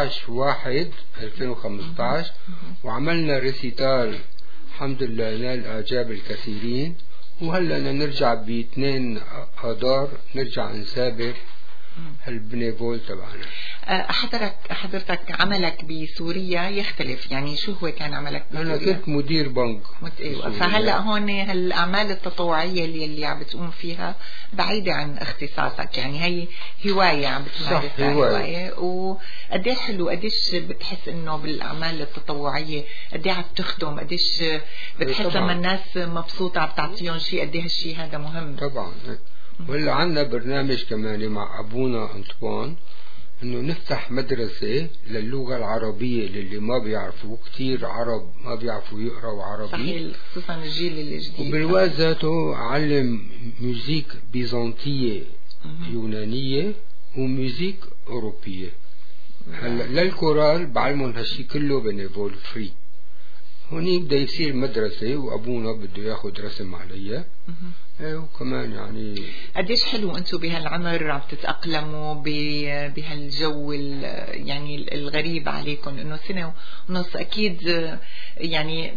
17/1/2015 وعملنا ريسيتال الحمد لله نال إعجاب الكثيرين. وهلا نرجع ب2 آذار نرجع نسابق هالبنيفول تبعنا. حضرتك عملك بسوريا يختلف، يعني شو هو كان عملك بسوريا؟ أنا كنت مدير بنك. أيوة. فهلا هون هالأعمال التطوعية اللي عم بتقوم فيها بعيدة عن اختصاصك، يعني هي هواية عم بتمارسها، هواية. وقديش حلو، قديش بتحس إنه بالأعمال التطوعية قديش عم تخدم، قديش بتحس لما الناس مبسوطة عم تعطيهم شيء، قديش هالشيء هذا مهم. طبعا. وهلا عندنا برنامج كمان مع أبونا أنطوان إنه نفتح مدرسة للغة العربية للي ما بيعرفوا، كتير عرب ما بيعرفوا يقرأوا عربي، صحيح، خصوصا الجيل الجديد. وبالوقت ذاته علم موسيقى بيزنطية يونانية وموسيقى أوروبية. هلا للكورال بعلمهم هالشي كله بنيفول فري. هونيك بده يصير مدرسة وأبونا بده ياخد رسم عليها. وكمان يعني قديش حلو انتم بهالعمر عم تتأقلموا بهالجو يعني الغريب عليكم، انه 1.5 سنة اكيد يعني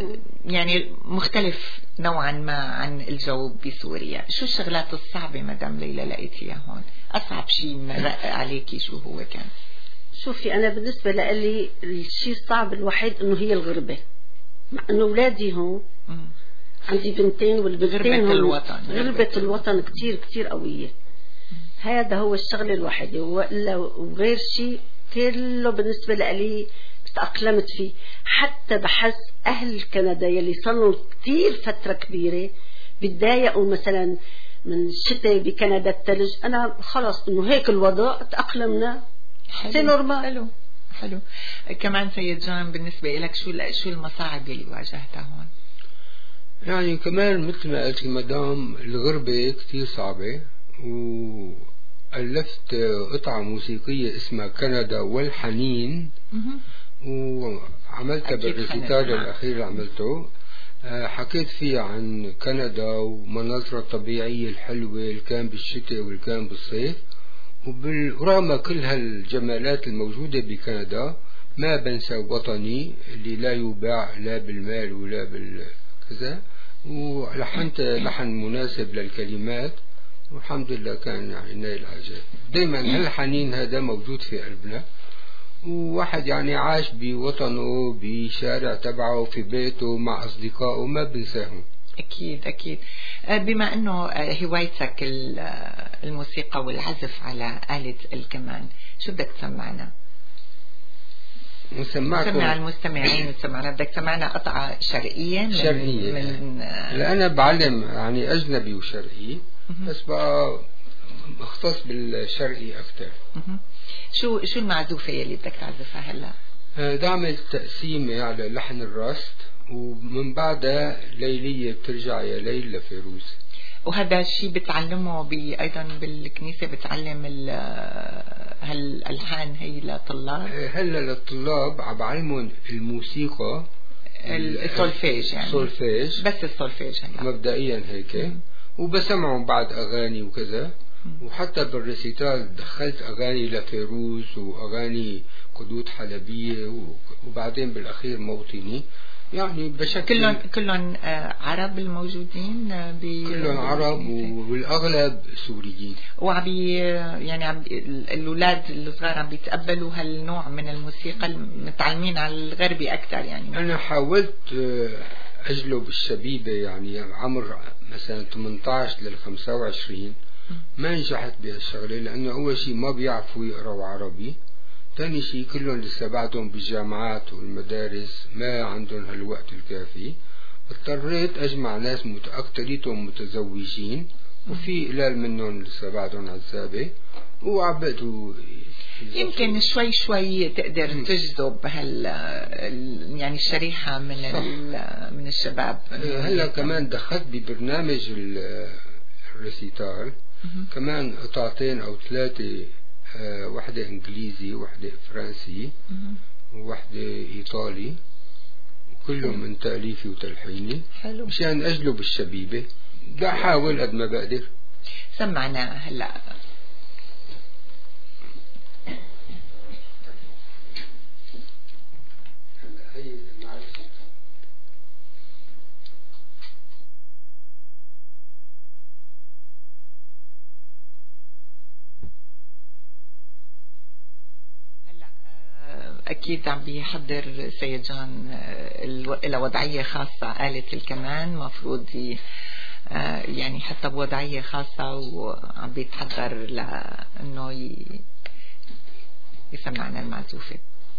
مختلف نوعا ما عن الجو بسوريا. شو الشغلات الصعبة مدام ليلى لقيتيها هون؟ اصعب شيء مرق عليكي شو هو كان؟ شوفي أنا بالنسبة لي الشيء الصعب الوحيد إنه هي الغربة، مع إنه أولادي هون عندي بنتين والبنتين غربة الوطن كتير كتير قوية. هذا هو الشغل الوحيد، وغير شيء كله بالنسبة لي تأقلمت فيه. حتى بحس أهل كندا يلي صاروا كتير فترة كبيرة بتضايقوا مثلا من الشتاء بكندا الثلج، أنا خلص إنه هيك الوضع تأقلمنا. سي نورمال. حلو. كمان سيد جان بالنسبة لك شو المصاعب اللي واجهتها هون؟ يعني كمان مثل ما قلت مدام الغربة كتير صعبة، وألفت قطعة موسيقية اسمها كندا والحنين وعملتها بالريسيتال الأخير اللي عملته. حكيت فيه عن كندا ومناظرها الطبيعية الحلوة اللي كان بالشتاء واللي كان بالصيف. وبالرغم كل هالجمالات الموجودة بكندا ما بنسى وطني اللي لا يباع لا بالمال ولا بالكذا. ولحنت لحن مناسب للكلمات والحمد لله كان يعني نايل إعجاب. دايما هالحنين هذا موجود في قلبنا، وواحد يعني عاش بوطنه بشارع تبعه في بيته مع أصدقائه ما بنساهم. أكيد. بما أنه هوايتك الموسيقى والعزف على آلة الكمان، شو بدك تسمعنا؟ نسمع المستمعين وتسمعنا. بدك تسمعنا قطعة شرقية لا أنا بعلم يعني أجنبي وشرقي، بس بقى مختص بالشرقي أكتر. شو المعزوفة يلي بدك تعزفها هلا؟ دعمل تقسيمة على لحن الراست، ومن بعدها ليلية بترجع يا ليل لفيروز. وهذا الشيء بتعلمه أيضا بالكنيسة، بتعلم هالألحان هي للطلاب؟ هلا للطلاب عم بعلمهم الموسيقى السولفيج، يعني السولفيج بس السولفيج هلا مبدئيا هيك. وبسمعهم بعد أغاني وكذا. وحتى بالريسيتال دخلت أغاني لفيروز وأغاني قدود حلبية وبعدين بالأخير موطني. يعني بشكل كلهم عرب الموجودين كلهم عرب والأغلب سوريين. يعني الأولاد الصغار عم بيتقبلوا هالنوع من الموسيقى، متعلمين على الغربي أكثر. يعني أنا حاولت أجلب الشبيبة يعني عمر مثلا 18 لل 25، ما نجحت بهالشغلة لأنه أول شيء ما بيعرفوا يقرأوا عربي، ثاني شيء كلهم لسه بعدهم بالجامعات والمدارس ما عندهم هالوقت الكافي. اضطريت أجمع ناس أكتريتهم متزوجين وفي قلال منهم لسه بعدهم عزابة، وعبقتوا يمكن شوي تقدر تجذب يعني الشريحة من الشباب. هلا كمان دخلت ببرنامج الريسيتال كمان قطعتين أو 3، واحدة إنجليزي واحدة فرنسي وواحدة إيطالي كلهم من تأليفي وتلحيني، حلو، مشان أجلب الشبيبة. بدي أحاول قد ما بقدر. سمعنا هلا. أكيد عم بيحضر سيد جان إلى وضعية خاصة. آلة الكمان مفروض يعني حتى بوضعية خاصة، وعم بيتحضر لأنه يسمعنا المعزوفة.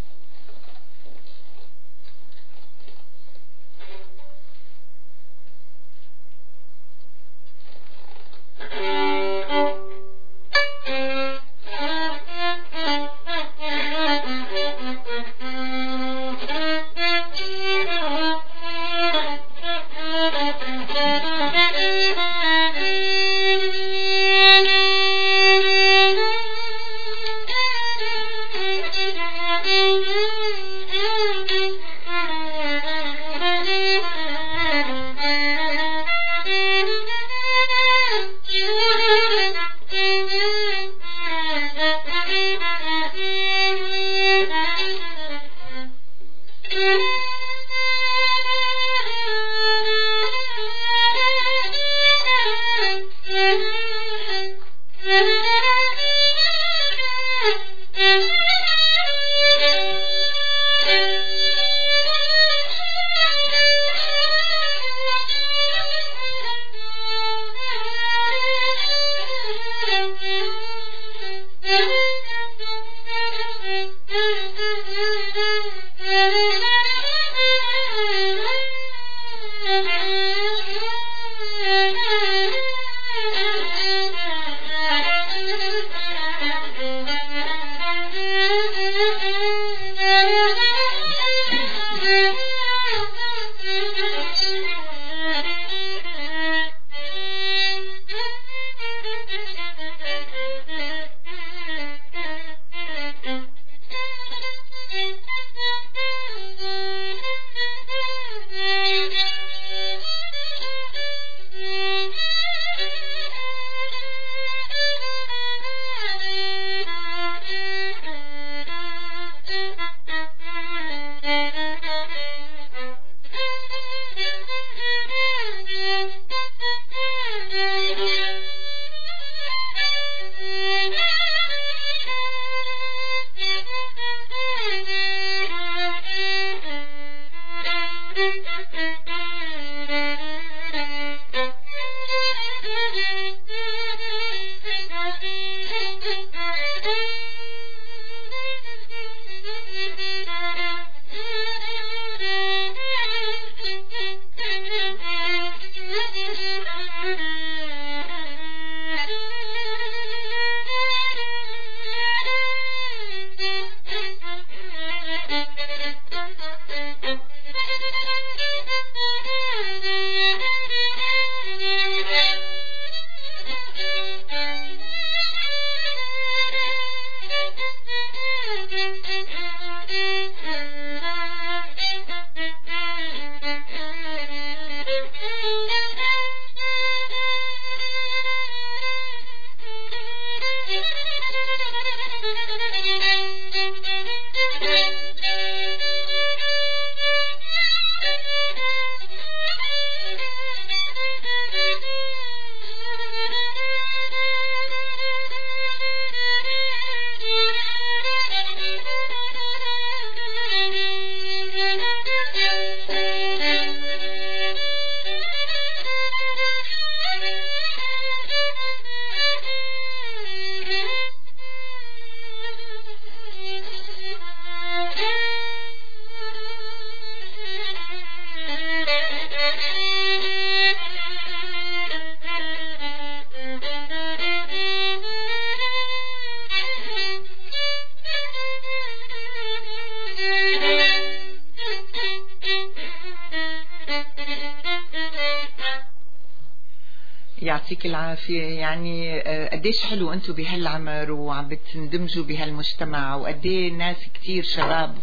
يعطيك العافية. يعني قديش حلو أنتم بهالعمر وعم بتندمجوا بهالمجتمع، وقديه ناس كتير شباب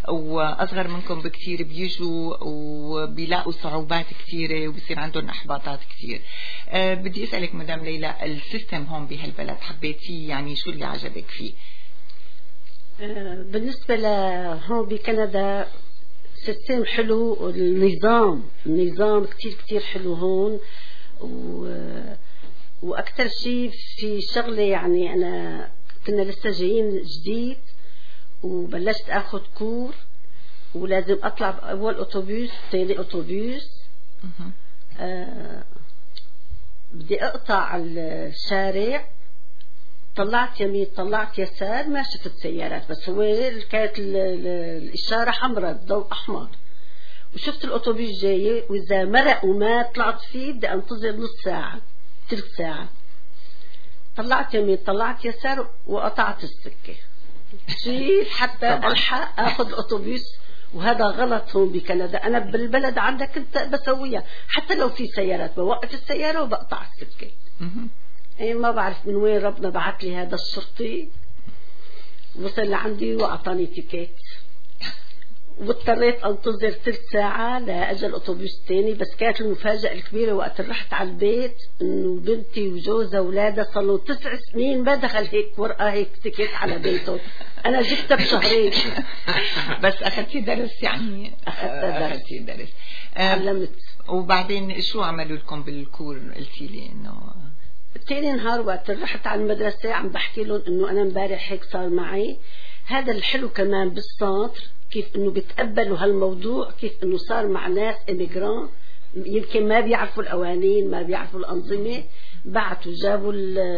وأصغر منكم بكتير بيجوا وبيلاقوا صعوبات كتيرة وبصير عندهم إحباطات كتير. بدي أسألك مدام ليلى، السيستم هون بهالبلد حبيتيه؟ يعني شو اللي عجبك فيه؟ بالنسبة لهون بكندا سيستم حلو، النظام كتير حلو هون. وأكثر شيء في شغلة، يعني أنا كنا لسه جايين جديد وبلشت أخذ كور، ولازم أطلع بأول أوتوبيس ثاني أوتوبيس. بدي أقطع الشارع، طلعت يمين طلعت يسار ما شفت سيارات، بس هو كانت الإشارة حمراء الضوء أحمر، وشفت الأوتوبيس جاي، وإذا مرق وما طلعت فيه بدي أنتظر نص ساعة ثلث ساعة. طلعت يمين طلعت يسار وقطعت السكة شيل حتى ألحق أخذ الأوتوبيس. وهذا غلط هون بكندا. أنا بالبلد عندك كنت بسويها، حتى لو في سيارات بوقف السيارة وبقطع السكة. ما بعرف من وين ربنا بعت لي هذا الشرطي، وصل لعندي وأعطاني تيكيت، واضطريت انتظر ثلث ساعة لأجل الأوتوبيس الثاني. بس كانت المفاجأة الكبيرة وقت رحت على البيت إنه بنتي وجوزها وولادها صاروا 9 سنين ما دخل هيك ورقة هيك تيكيت على بيتهم. أنا جبتها بشهرين. بس أخذتي درس، يعني أخذتي درس علمت. وبعدين شو عملوا لكم بالكور؟ قلتي لي إنه تاني نهار وقت رحت على المدرسة عم بحكي لهم إنه أنا امبارح هيك صار معي. هذا الحلو كمان بالسنتر، كيف إنه بتقبلوا هالموضوع، كيف إنه صار مع ناس إميغران يمكن ما بيعرفوا القوانين ما بيعرفوا الأنظمة، بعتوا جابوا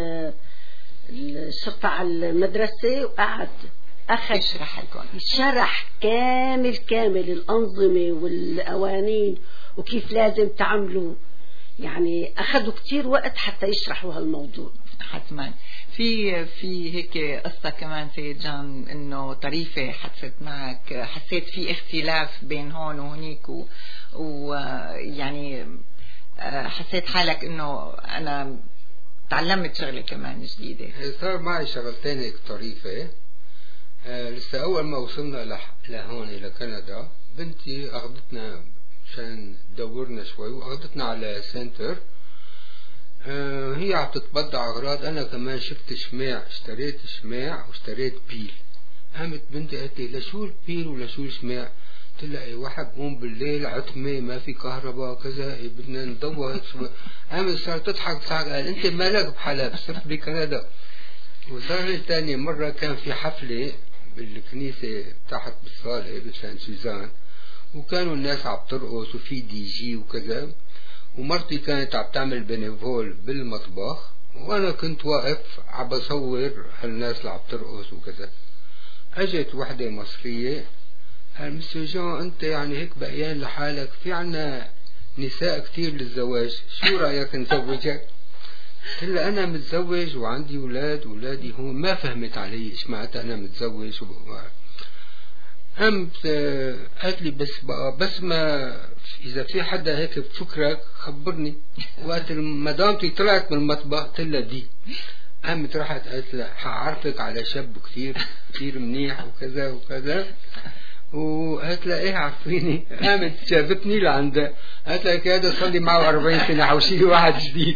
الشرطة على المدرسة وقعد أخذ شرح كامل الأنظمة والقوانين وكيف لازم تعملوا. يعني أخذوا كتير وقت حتى يشرحوا هالموضوع. حتما. في هيك قصة كمان سيد جان إنه طريفة حدثت معك، حسيت في اختلاف بين هون وهنيك ويعني حسيت حالك إنه أنا تعلمت شغلة كمان جديدة. صار معي شغلتين هيك طريفة. لسه أول ما وصلنا لهون إلى كندا بنتي أخذتنا عشان تدورنا شوي وأخذتنا على سنتر. هي عم تتبضع أغراض، أنا كمان شفت شماع، اشتريت شماع واشتريت بيل. قامت بنتي قالت لي لشو البيل ولشو الشماع؟ قلت لها واحد بقوم بالليل عتمة ما في كهرباء كذا بدنا ندور. قامت صارت تضحك قال أنت مالك بحلب صرت بكندا. وصار لي تاني مرة كان في حفلة بالكنيسة تحت بالصالة بسان سوزان، وكانوا الناس عم ترقص وفي دي جي وكذا، ومرتي كانت عم تعمل بنيفول بالمطبخ وانا كنت واقف عم بصور هالناس اللي عم ترقص وكذا. اجت وحده مصريه قال مسيو جون انت يعني هيك بقيان لحالك، في عنا نساء كتير للزواج، شو رايك نزوجك؟ قلت لها انا متزوج وعندي اولاد، اولادي هون. ما فهمت علي ايش معناتها انا متزوج. قامت قالت لي بس ما اذا في حدا هيك بفكرك خبرني. وقت مدامتي طلعت من المطبخ قلت لها دي. قامت راحت قالت لها حعرفك على شاب كتير منيح وكذا وكذا. وقالت لها ايه عرفيني. قامت جابتني لعندها قالت لها هذا صار لي معه 40 سنه حوشي واحد جديد.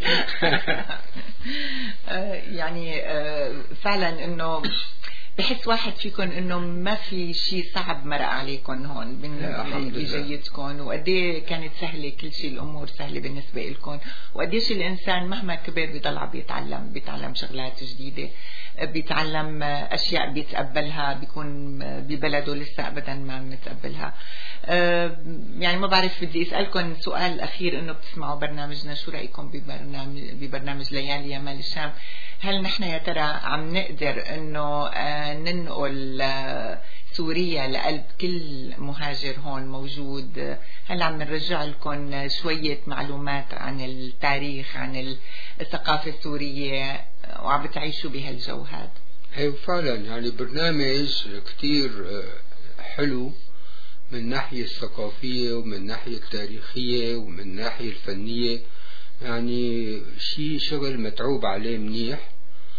يعني فعلا انه بحس واحد فيكم انه ما في شيء صعب مرق عليكم هون من بجيتكم، وقديه كانت سهله كل شيء، الامور سهله بالنسبه لكم، وقديش الانسان مهما كبر بيضل عم بيتعلم شغلات جديده، بيتعلم اشياء بيتقبلها بيكون ببلده لسه ابدا ما بنتقبلها. يعني ما بعرف، بدي اسالكم سؤال اخير، انه بتسمعوا برنامجنا، شو رايكم ببرنامج ليالي يا مال الشام؟ هل نحن يا ترى عم نقدر انه ننقل سوريا لقلب كل مهاجر هون موجود؟ هل عم نرجع لكم شوية معلومات عن التاريخ، عن الثقافة السورية، وعم بتعيشوا بهالجو هذا؟ ايوه فعلا، يعني برنامج كتير حلو من الناحية الثقافية ومن الناحية التاريخية ومن الناحية الفنية. يعني شغل متعوب عليه منيح.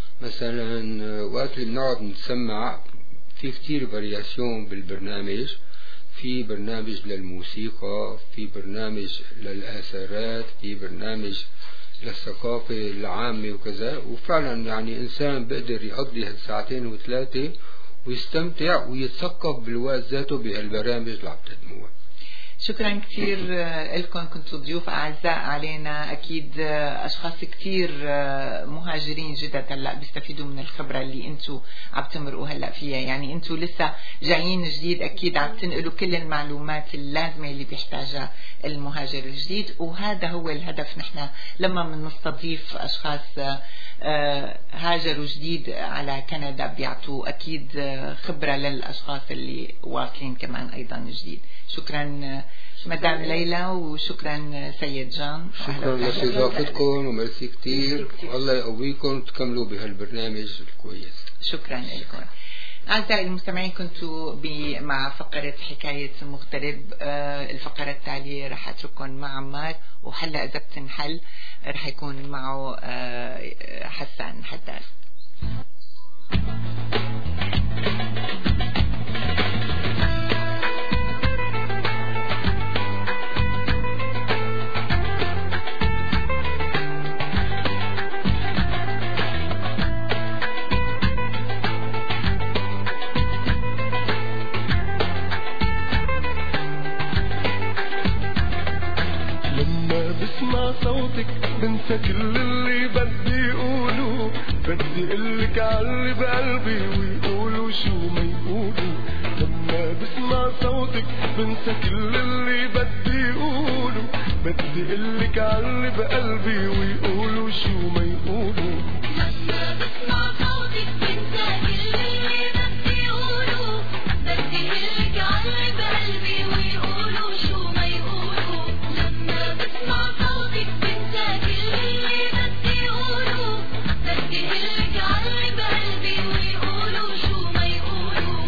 مثلا وقت اللي بنقعد نسمع في كتير فارياسيون بالبرنامج، في برنامج للموسيقى، في برنامج للآثارات، في برنامج للثقافة العامة وكذا. وفعلا يعني إنسان بقدر يقضي ساعتين وثلاثة ويستمتع ويتثقف بالوقت ذاته بهالبرامج اللي عم تقدموها. شكرا كثير لكم، كنتوا ضيوف أعزاء علينا. أكيد أشخاص كثير مهاجرين جدد هلأ بيستفيدوا من الخبرة اللي أنتوا عم تمرقوا هلأ فيها. يعني أنتوا لسه جايين جديد، أكيد عم تنقلوا كل المعلومات اللازمة اللي بيحتاجها المهاجر الجديد، وهذا هو الهدف. نحن لما بنستضيف أشخاص هاجروا جديد على كندا بيعطوا أكيد خبرة للأشخاص اللي واصلين كمان أيضا جديد. شكرا مدام ليلى، وشكرا سيد جان. شكرا لاستضافتكم وميرسي كتير، والله يقويكم وتكملوا بهالبرنامج الكويس. شكرا لكم. أعزائي المستمعين، كنتوا مع فقرة حكاية مغترب. الفقرة التالية رح أترككم مع عمار، وحلا إذا بتنحل رح يكون معه حسان حداد. بسمع صوتك بنسى كل اللي بدي اقوله، بدي قلك عاللي بقلبي ويقولوا شو ما يقولوا. لما بسمع صوتك بنسى كل اللي بدي اقوله، بدي قلك عاللي بقلبي ويقولوا شو ما يقولوا. لما بسمع صوتك بنسى كل اللي بدي اقوله، بدي قلك عاللي بقلبي ويقولوا شو ما يقولوا. لما بسمع صوتك بنسى كل اللي بدي اقوله، بدي قلك عاللي بقلبي ويقولوا شو ما يقولوا.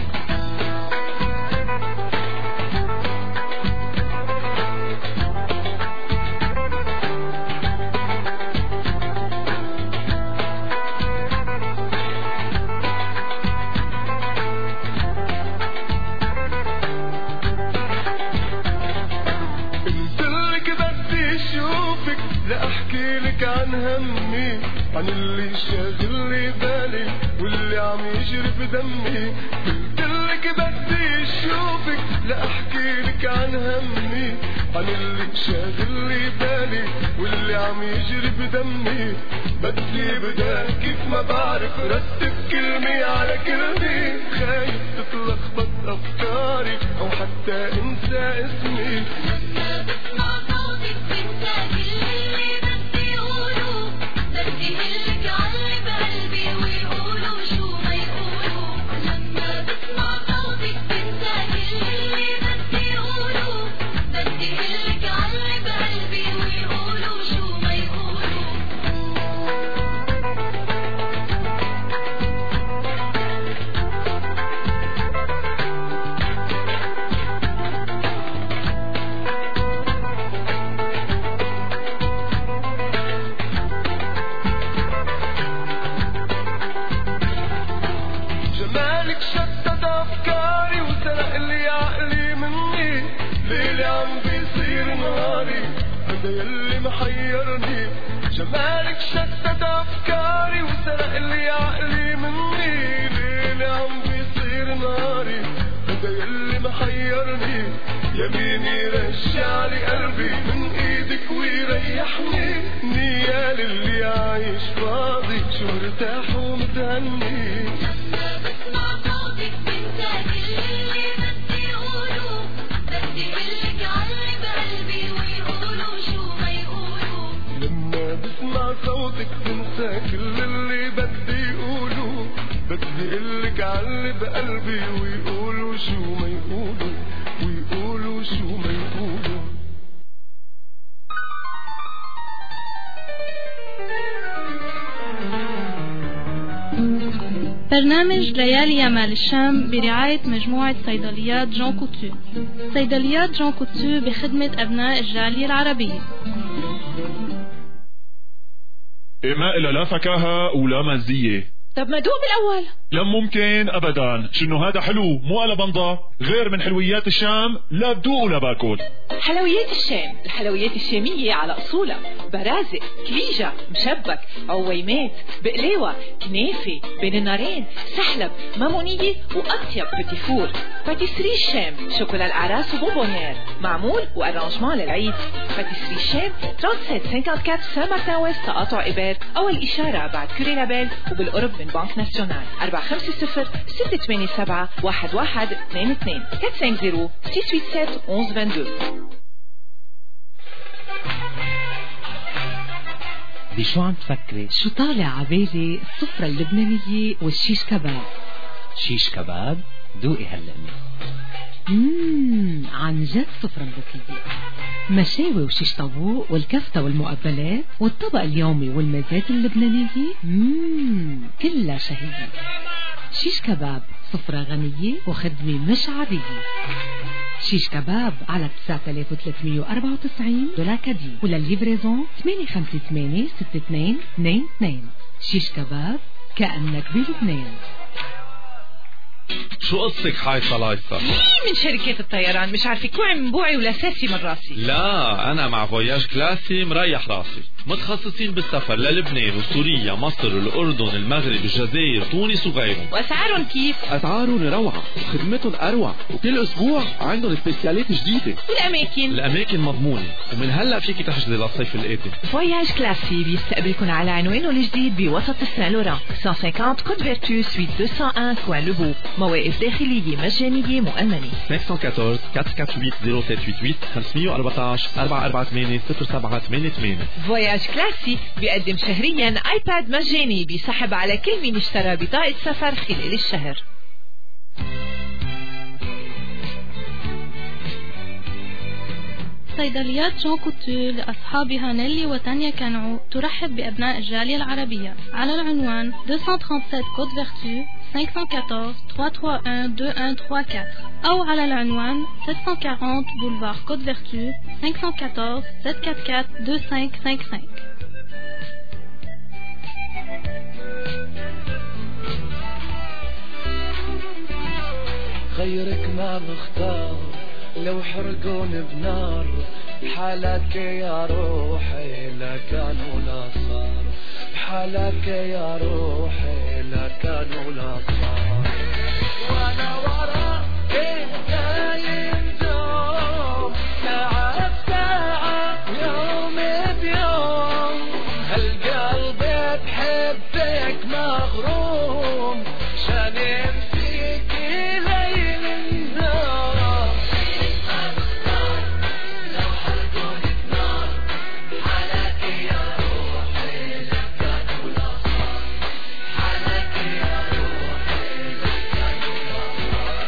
لأحكي لك عن همي، عن اللي شاغل بالي واللي عم يجري بدمي. قلتلك بدي اشوفك لأحكي لك عن همي، عن اللي شاغل بالي واللي عم يجري بدمي. بدي بدأ كيف ما بعرف رتب كلمة على كلمة، خايف تتلخبط أفكاري أو حتى انسى اسمي. بسمع صوتك بنسى كل اللي بدي اقوله، بدي قلك عاللي بقلبي ويقولوا شو ما يقولوا. لما بسمع صوتك بنسى كل اللي بدي اقوله، بدي قلك عاللي بقلبي ويقولوا شو ما يقولوا. جمالك شتت أفكاري وسرق لي عقلي مني، ليلي عم بيصير نهاري هذا يلي محيرني. جمالك شتت أفكاري وسرق لي عقلي مني، ليلي عم بيصير نهاري هذا يلي محيرني. يميني رجع لي قلبي من ايدك ويريحني، نيال اللي عايش فاضي شو مرتاح ومتهني. لما بسمع صوتك بنسى كل اللي بدي اقوله، بدي قلك عاللي بقلبي ويقولوا شو ما يقولوا. لما بسمع صوتك بنسى كل اللي بدي اقوله، بدي قلك عاللي بقلبي ويقولوا شو ما يقولوا، ويقولوا شو ما يقولوا. برنامج ليالي يمال الشام برعاية مجموعة صيدليات جون كوتو. صيدليات جون كوتو بخدمة أبناء الجالية العربية. ما إلا لا فكاهة ولا مزية، طب ما دوق بالأول. لا ممكن أبدا، شنو هذا حلو مو على بنضة، غير من حلويات الشام، لا بدوق ولا باكل. حلويات الشام، الحلويات الشامية على أصولها، برازق، كليجة، مشبك، عويمات، بقلاوة، كنافة، بين النارين، سحلب، مامونية وأطيب بتيفور. باتيسري الشام، شوكولا الأعراس وبونبونير، معمول وأرانجمان للعيد. باتيسري الشام 3754 سان مارتن ويست تقاطع إبار، أول إشارة بعد كوري لابيل وبالقرب من بنك ناسيونال. 450-687-1122 450-687-1122. بشو عم تفكري؟ شو طالع عبالي السفرة اللبنانية والشيش كباب. شيش كباب؟ دوقي هاللقمة. عن جد سفرة مذكية، مشاوي وشيش طاووق والكفتة والمقبلات والطبق اليومي والمزات اللبنانية. كلها شهية. شيش كباب سفرة غنية وخدمة مش عادية. شيش كباب على 9394 دولار وللليفريزون 858-6222. شيش كباب كأنك بلبنان. شو قصتك حايصة لايصة؟ من شركات الطيران مش عارفة كوعي من بوعي ولا ساسي من راسي. لا أنا مع فواياج كلاسي مريح راسي، متخصصين بالسفر للبنان وسوريا مصر الأردن المغرب الجزائر تونس وغيرهم. وأسعارهم كيف؟ أسعارهم روعة وخدمتهم أروع، وكل أسبوع عندهم سبيسيالات جديدة. الأماكن مضمونة، ومن هلا فيكي تحجزي للصيف الآتي. فواياج كلاسي بيستقبلكم على عنوانه الجديد بوسط السان لوران 150 كود فيرتو سويت 201 كوان لوبو. مواقف داخلية مجانية مؤمنة. 514 448 0788 514 448 0788. فواياج كلاسي بيقدم شهريا ايباد مجاني بيسحب على كل مين اشترى بطاقة سفر خلال الشهر. صيدليات جون كوتو لأصحابها نيلي وتانيا كانعو ترحب بأبناء الجالية العربية على العنوان 237 كود فيرتو 514 331 2134 أو على العنوان 740 بولفار كود فيرتو 514 744 2555. غيرك ما مختار لو حرقون بنار، بحالك يا روحي لا كان ولا صار، بحالك يا روحي لا كان ولا صار. وانا وراك دايم دوم، ساعة بساعة يوم بيوم، هالقلب بحبك مغروم، شانم فيك ليل النهار. لو حرقون بنار، حالك يا روحي لا كان ولا صار، حالك يا روحي لا كان ولا صار.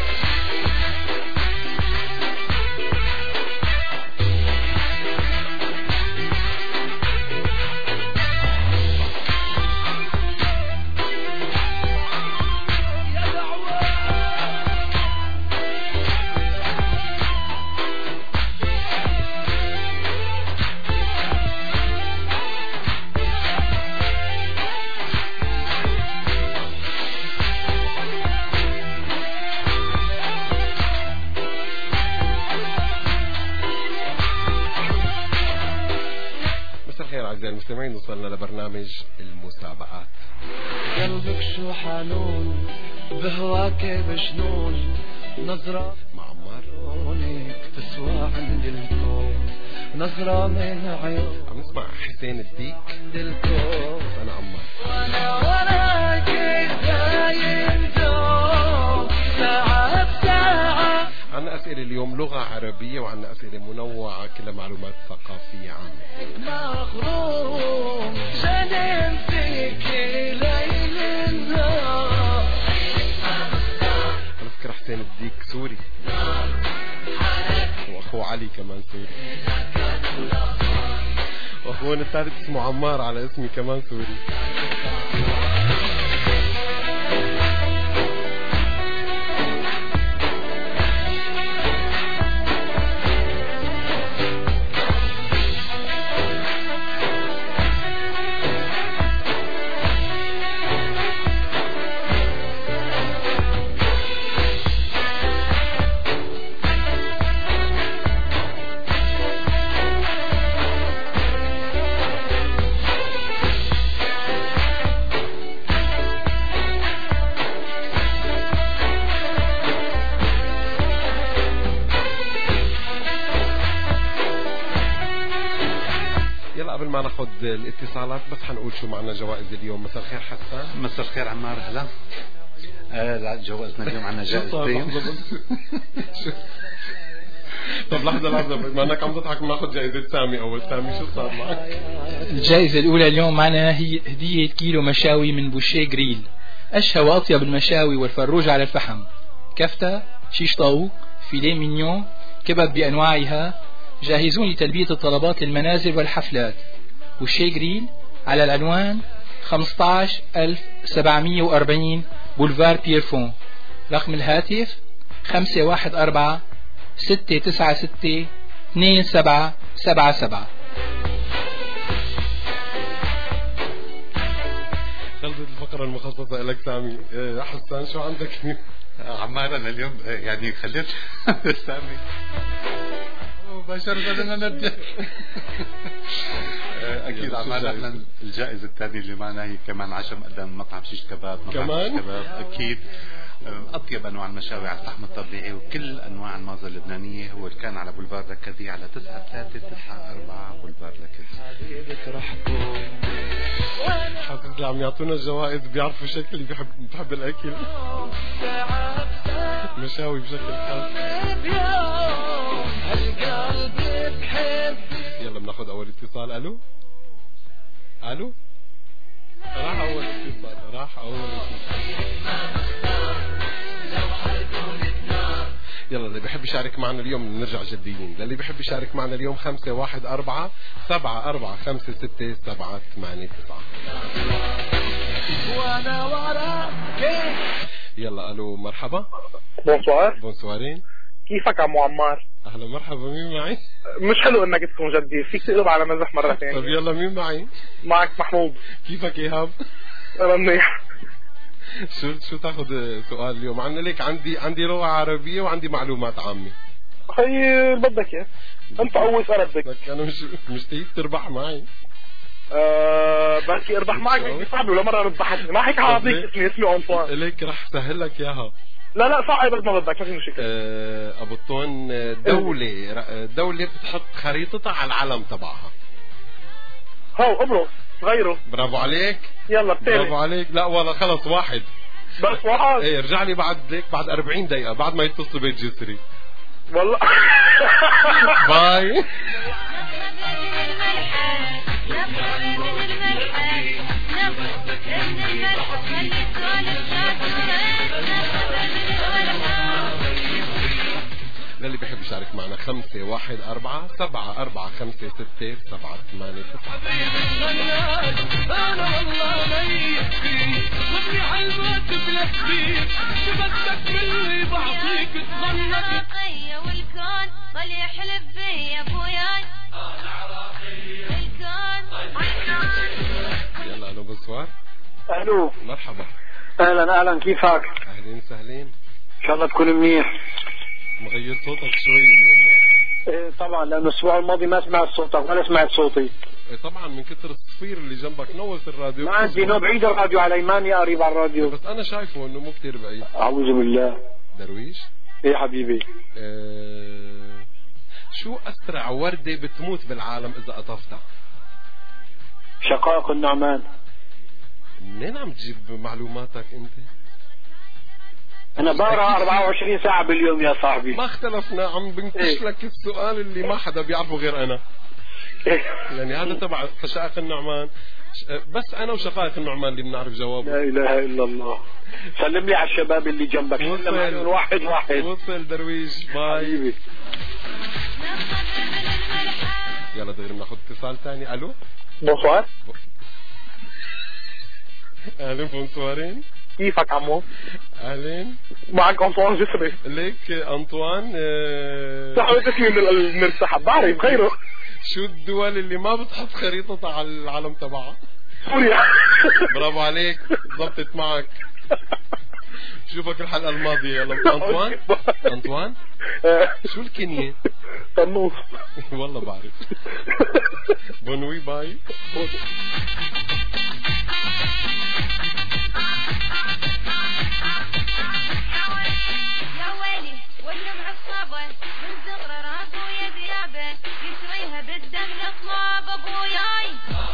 مساء الخير أعزائي المستمعين، وصلنا لبرنامج المسابقات. قلبك شو حنون بهواك بجنون، نظرة مع عمار عيونك تسوى عند الكون، نظرة من عيون عم نسمع حسين الديك عند الكون. أنا عمار. وانا وراك دايم دوم، ساعة بساعة. عنا أسئلة اليوم لغة عربية، وعنا أسئلة منوعة كلها معلومات ثقافية عامة. مغروم جنن فيك ليل النهار. على فكرة حسين الديك سوري، وأخوه علي كمان سوري، وأخونا الثالث اسمه عمار على اسمي كمان سوري. قبل ما ناخذ الاتصالات بس حنقول شو معنا جوائز اليوم. مساء الخير حسان. مساء الخير عمار. هلا لا جوائزنا اليوم عنا جائزتين. طب لحظة بما انك عم تضحك بناخذ جائزة سامي اول. سامي شو صار معك؟ الجائزة الأولى اليوم معنا هي هدية كيلو مشاوي من بوشيه جريل، أشهى وأطيب المشاوي والفروج على الفحم، كفتة، شيش طاووق، فيليه مينيون، كباب بأنواعها، جاهزون لتلبية الطلبات للمنازل والحفلات. بوشيه جريل على العنوان 15740 بولفار بيرفون. رقم الهاتف 514 696 2777. خلصت الفقرة المخصصة لك سامي. حسان شو عندك؟ عمار أنا اليوم يعني خليت سامي مباشرة أنا ندي. أكيد عمار نحن الجائزة الثانية اللي معنا هي كمان 10 مقدام مطعم شيش كباب. كمان أكيد أطيب أنواع المشاوي على الفحم الطبيعي وكل أنواع المازة اللبنانية. هو كان على بولفار لكدي على 9394 بولفار لكدي. حاسس عم يعطونا الجوائز بيعرفوا شكلي بحب الأكل. مشاوي بشكل خاص. يلا بناخذ أول اتصال. ألو راح أول اتصال. يلا اللي بيحب يشارك معنا اليوم نرجع جديين. للي بيحب يشارك معنا اليوم 514 745 6789. يلا ألو مرحبا. بونسوارين. كيفك عمو عمار؟ أهلا مرحبا. مين معي؟ مش حلو انك تكون جدي، فيك تقلب على مزح مرة ثانية. طب يلا مين معي؟ معك محمود. كيفك إيهاب؟ أنا منيح. شو تاخذ سؤال اليوم؟ عندنا لك عندي لغة عربية وعندي معلومات عامة. خي بدك اياه. انت اول سؤال بدك. انا مش تيجي تربح معي. بركي اربح معك هيك صعب ولا مرة ربحتني، ما هيك حاعطيك اسمي أنطوان. ليك رح سهل لك اياها. لا صعب بس ما بدك، ما في مشكلة. ابو الطون دولة بتحط خريطتها على العلم تبعها. هو قبرص. غيره. برافو عليك. يلا بتالي. برافو عليك. لا والله خلص واحد. بس واحد. ايه ارجع لي بعد 40 دقيقة بعد ما يتصل بيت جسري. والله. باي. للي بيحب يشارك معنا 514 745 6789. أنا والله ميت فيك خذني حلوة تبلك فيك شو بدك مني بعطيك تغنى عراقية والكون ضل يحلف بي يا ابوياي. أنا عراقية والكون. يلا ألو بونسوار. ألو مرحبا. أهلا كيفك؟ أهلين وسهلين. إن شاء الله تكون منيح. مغير صوتك شوي اليوم. ايه طبعا لأنه الأسبوع الماضي ما سمعت صوتك ولا سمعت صوتي. ايه طبعا من كتر الصفير اللي جنبك نوس الراديو. ما عندي نو بعيد الراديو علي، ماني قريب على الراديو. بس أنا شايفه إنه مو كتير بعيد. أعوذ بالله. درويش. ايه حبيبي. شو أسرع وردة بتموت بالعالم إذا قطفتها؟ شقائق النعمان. منين عم تجيب معلوماتك أنت؟ أنا بقرأ 24 ساعة باليوم يا صاحبي. ما اختلفنا، عم بنكش لك السؤال اللي ما حدا بيعرفه غير أنا. يعني هذا تبع شقائق النعمان، بس أنا وشقائق النعمان اللي بنعرف جوابه. لا إله إلا الله. سلم لي على الشباب اللي جنبك. سلم عليهم واحد. وصل درويش. باي. يلا دغري بناخذ اتصال ثاني. ألو بونسوار. أهلين بونسوارين. كيفك عمو؟ أهلين. معك أنطوان جسري. ليك أنطوان. صحيح اسمي من المرسحة بعرف غيره. شو الدول اللي ما بتحط خريطتها على العلم تبعها؟ سوريا. برافو عليك، ضبطت معك. شوفك الحلقة الماضية. يلا أنطوان شو الكنية؟ طنوس. والله بعرف. بونوي. باي. يا ويلي ولا معك الصبر من صغر ابويا ديابه يشريها بالدم يطلب ابوياي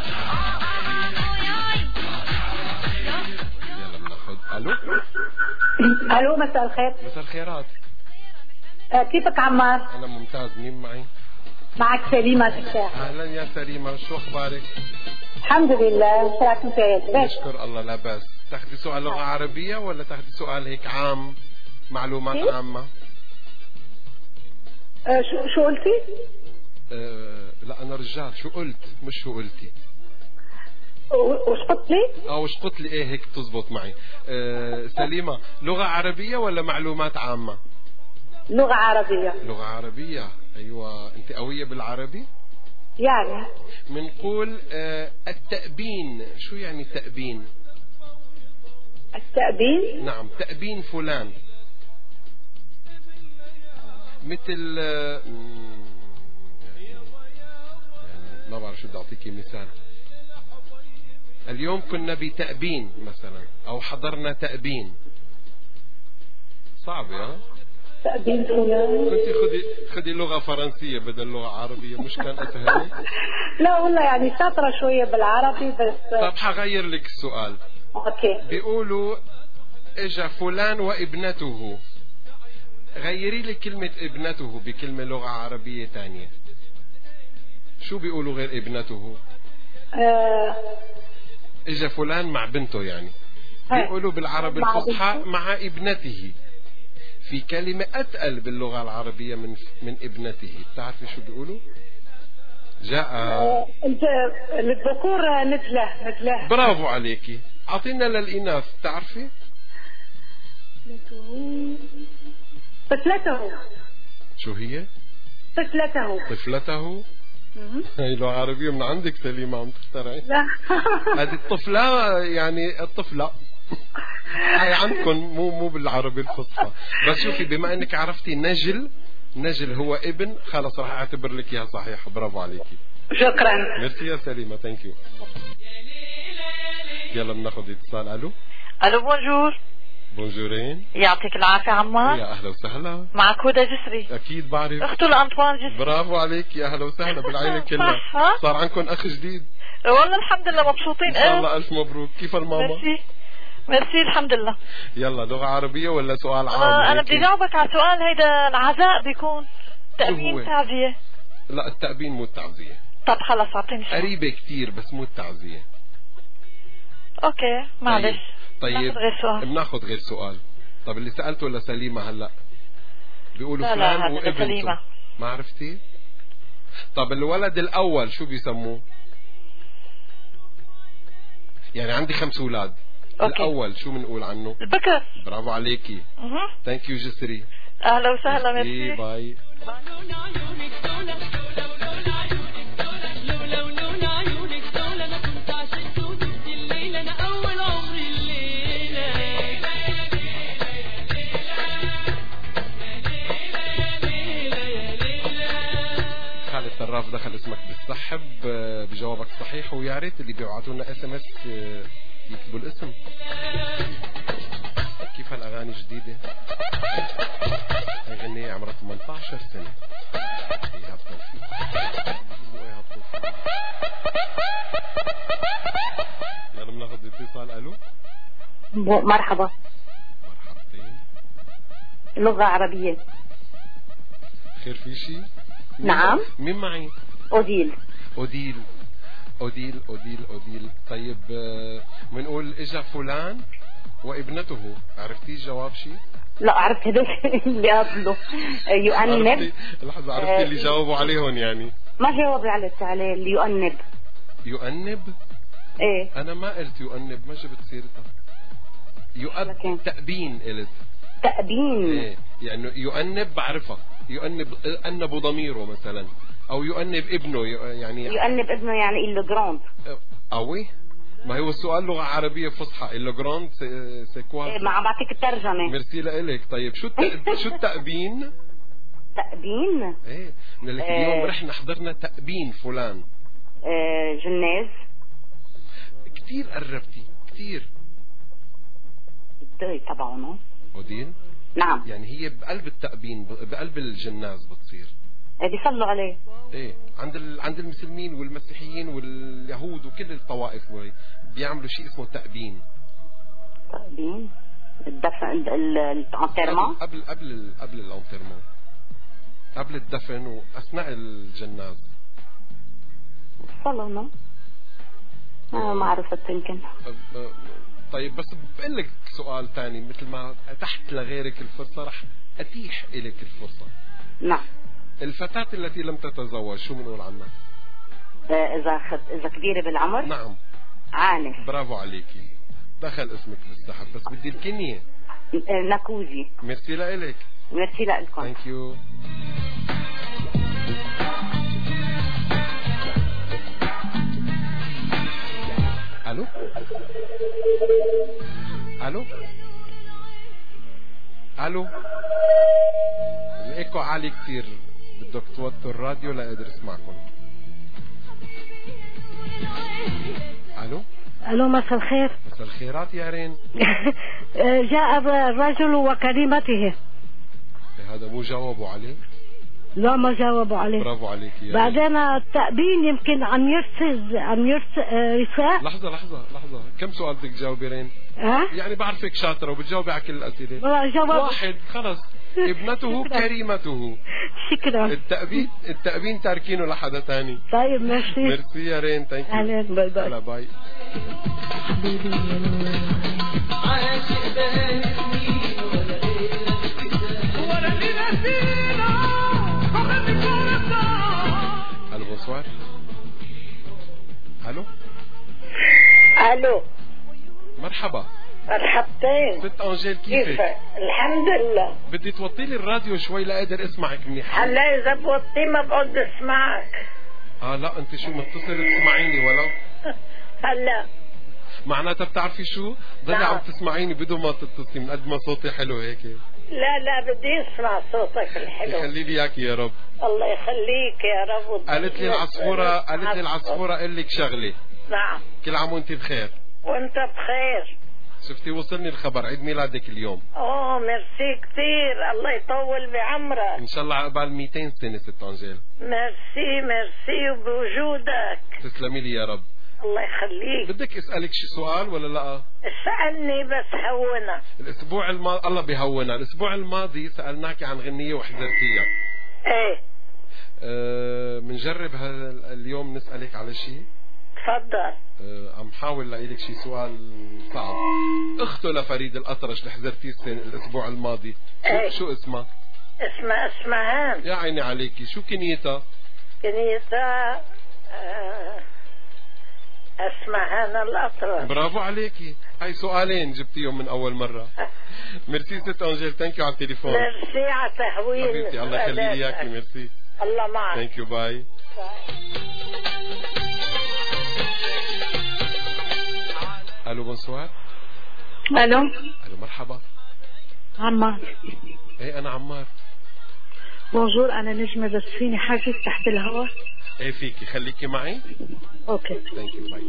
يلا بناخذ الو. الو مساء الخير. مساء الخيرات. كيفك عمار؟ انا ممتاز. مين معي؟ معك سليمة الشاع. اهلا يا سليمة، شو اخبارك؟ الحمد لله. شو رايك انت يا نشكر الله. لا باس. تاخذي سؤال لغة عربية ولا تاخذي سؤال هيك عام معلومات عامة؟ شو قلتي؟ لا انا رجال. شو قلت مش شو قلتي. وش قلت لي؟ وش قلت لي. ايه هيك تزبط معي. سليمة، لغة عربية ولا معلومات عامة؟ لغة عربية. لغة عربية. ايوه. انت قوية بالعربي؟ يعني منقول التأبين. شو يعني تأبين؟ التأبين؟ نعم، تأبين فلان. مثل يعني ما بعرف شو بدي اعطيكي مثال. اليوم كنا بتأبين مثلا، او حضرنا تأبين. صعبة ها؟ تأبين فلان. كنت خدي لغة فرنسية بدل لغة عربية، مش كان اسهل؟ لا والله يعني شاطرة شوية بالعربي بس. طب حغير لك السؤال. اوكي. بيقولوا اجا فلان وابنته. غيري لي كلمة ابنته بكلمة لغة عربية تانية. شو بيقولوا غير ابنته؟ اجا فلان مع بنته يعني. بيقولوا بالعربي الفصحى مع ابنته. في كلمة أتقل باللغة العربية من ابنته. بتعرفي شو بيقولوا؟ جاء للذكور نجله. برافو عليكي. أعطينا للإناث. بتعرفي؟ طفلته. شو هي؟ طفلته. هاي لغة عربية من عندك سليمة عم تخترعي. لا هذه الطفلة يعني الطفلة. هاي عندكم مو بالعربي الفصحى. بس شوفي، بما انك عرفتي نجل هو ابن، خلص راح اعتبر لك اياها صحيحة. برافو عليكي. شكرا. ميرسي يا سليمة. ثانك يو. يلا بناخذ اتصال. الو. الو بونجور. بونجورين. يعطيك العافية عمار. يا اهلا وسهلا. معك هدى جسري. اكيد بعرف. اخته لانطوان جسري. برافو عليك. يا اهلا وسهلا بالعيلة كلها. صار عندكم اخ جديد. والله الحمد لله مبسوطين. ان شاء الله. الف مبروك. كيف الماما؟ ميرسي الحمد لله. يلا لغة عربية ولا سؤال عام؟ انا بدي جاوبك على سؤال. هيدا العزاء بيكون تأبين تعزية. لا، التأبين مو التعزية. طب خلص اعطيني سؤال. قريبة كتير بس مو التعزية. اوكي معلش. طيب بناخذ غير سؤال. طب اللي سألته لسليمة هلا بيقولوا فلان وابنته. ما عرفتي؟ طب الولد الأول شو بيسموه؟ يعني عندي 5 أولاد. الأول شو بنقول عنه؟ البكر. برافو عليكي. ثانك يو جسري. أهلا وسهلا. ميرسي. باي. الصراف دخل اسمك بالسحب بجوابك صحيح. ويا ريت اللي بيبعتوا لنا SMS يكتبوا الاسم. كيف هالاغاني جديده؟ هاي غنية عمرها 18 سنه. ايها التوفيق. ايها التوفيق. يلا بناخذ اتصال. الو. مرحبا. مرحبتين. لغة عربية. خير في شيء؟ نعم. مين معي؟ أوديل. طيب بنقول اجا فلان وابنته. عرفتي الجواب شيء؟ لا عرفت هذول اللي قبله. يؤنب. لحظة، عرفتي اللي جاوبوا عليهم يعني؟ ما جاوب عليه اللي يؤنب. يؤنب؟ ايه. أنا ما قلت يؤنب، ما جبت سيرتها. تأبين قلت. تأبين. ايه يعني يؤنب بعرفها. يؤنب ضميره مثلا، او يؤنب ابنه يعني يؤنب ابنه يعني إلو جراند. قوي. ما هو السؤال لغة عربية فصحى. إلو جراند سي كوا. ما عم بعطيك الترجمة. ميرسي لك. طيب شو التأبين؟ تأبين؟ ايه من لك اليوم رحنا حضرنا تأبين فلان. جناز. كتير قربتي كتير. الداي تبعونه. ودين. نعم. يعني هي بقلب التأبين، بقلب الجناز بتصير. بيصلوا عليه. ايه عند المسلمين والمسيحيين واليهود وكل الطوائف وهي بيعملوا شيء اسمه تأبين. تأبين الدفن الانترمون قبل الانترمون، قبل الدفن واثناء الجناز. صلوا ما عرفت يمكن. طيب بس بقول لك سؤال ثاني، مثل ما اتحت لغيرك الفرصة رح اتيح الك الفرصة. نعم. الفتاة التي لم تتزوج شو بنقول عنها؟ اذا كبيرة بالعمر؟ نعم. عانس. برافو عليكي، دخل اسمك بالسحب، بس بدي الكنية. نكوزي. ميرسي لإلك. ميرسي لكم. ثانك يو. الو الو الو، الايكو عالي كتير، بدك توطوا الراديو لاقدر اسمعكم. الو الو، مساء الخير. مساء الخيرات يا رين. جاء الرجل وكلمته. هذا مو جاوبوا عليه؟ لا ما جاوبوا عليه. برافو عليك يا بعدين التأبين يمكن عم يرسل لحظة كم سؤال بدك تجاوبي رين؟ يعني بعرفك شاطرة وبتجاوبي على كل الأسئلة. واحد خلص. ابنته كريمته. شكرا. التأبين تاركينه لحدا تاني. طيب ميرسي. ميرسي يا رين، ثانك يو. اهلا، باي باي. هلا باي. الو بونسوار. الو مرحبا. مرحبتين. ست انجيل كيفك؟ الحمد لله. بدي توطي لي الراديو شوي لاقدر اسمعك منيح. هلا اذا بوطي ما بقعد اسمعك. لا انت شو متصل تسمعيني ولو؟ هلا معناتها بتعرفي شو؟ ضلي عم تسمعيني بدون ما تتصلي، من قد ما صوتي حلو هيك. لا بدي اسمع صوتك الحلو. يخلي لي اياك يا رب. الله يخليك يا رب. قالت لي العصفورة اقول لك شغله. نعم. كل عام وانت بخير. وانت بخير. شفتي وصلني الخبر، عيد ميلادك اليوم. ميرسي كثير، الله يطول بعمرك. ان شاء الله عقبال 200 سنة ست انجيل. ميرسي وبوجودك. تسلمي لي يا رب. الله يخليك. بدك اسألك شي سؤال ولا لا؟ اسألني بس هونا. الاسبوع الماضي الله بيهونا، الاسبوع الماضي سألناك عن غنية وحذرتيها. ايه. منجرب اليوم نسألك على شيء. تفضل. عم حاول لاقي لك شي سؤال صعب. اخته لفريد الأطرش اللي حذرتيه الاسبوع الماضي، شو اسمها؟ اسمها اسمهان. يا عيني عليكي، شو كنيتها؟ كنيتها اسمهان الأطرش. برافو عليكي، هاي سؤالين جبتيهم من أول مرة. ميرسي ست أنجيل، ثانك يو على التليفون. ميرسي على تهويل. حبيبتي الله يخلي لي إياكي، ميرسي. الله معك. ثانك يو، باي. الو بونسوار. الو مرحبا. عمار. ايه انا عمار. بونجور، انا نجمة بس فيني حاجز تحت الهواء. ايه فيكي، خليكي معي. اوكي ثانك يو، باي.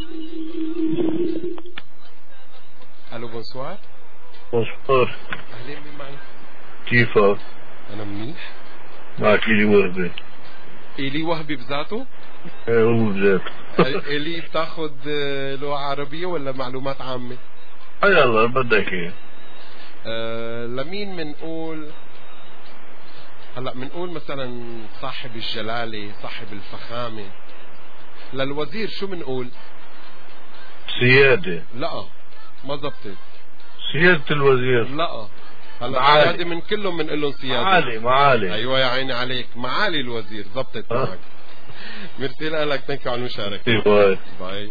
الو بونسوار. بونسوار. اهلين، مين معي؟ كيفك؟ انا منيح. معك إلي وهبي. إلي وهبي بذاته؟ ايه هو بذاته. إلي بتاخد لغة عربية ولا معلومات عامة؟ يلا بدك ايه. لمين منقول؟ هلا منقول مثلا صاحب الجلالة، صاحب الفخامة. للوزير شو منقول؟ سيادة. لا ما زبطت. سيادة الوزير. لا هلا معالي. سيادة من كلهم منقلهم سيادة. معالي. ايوه يا عيني عليك، معالي الوزير، زبطت معك. ميرسي لك، ثانك على المشاركة. باي باي.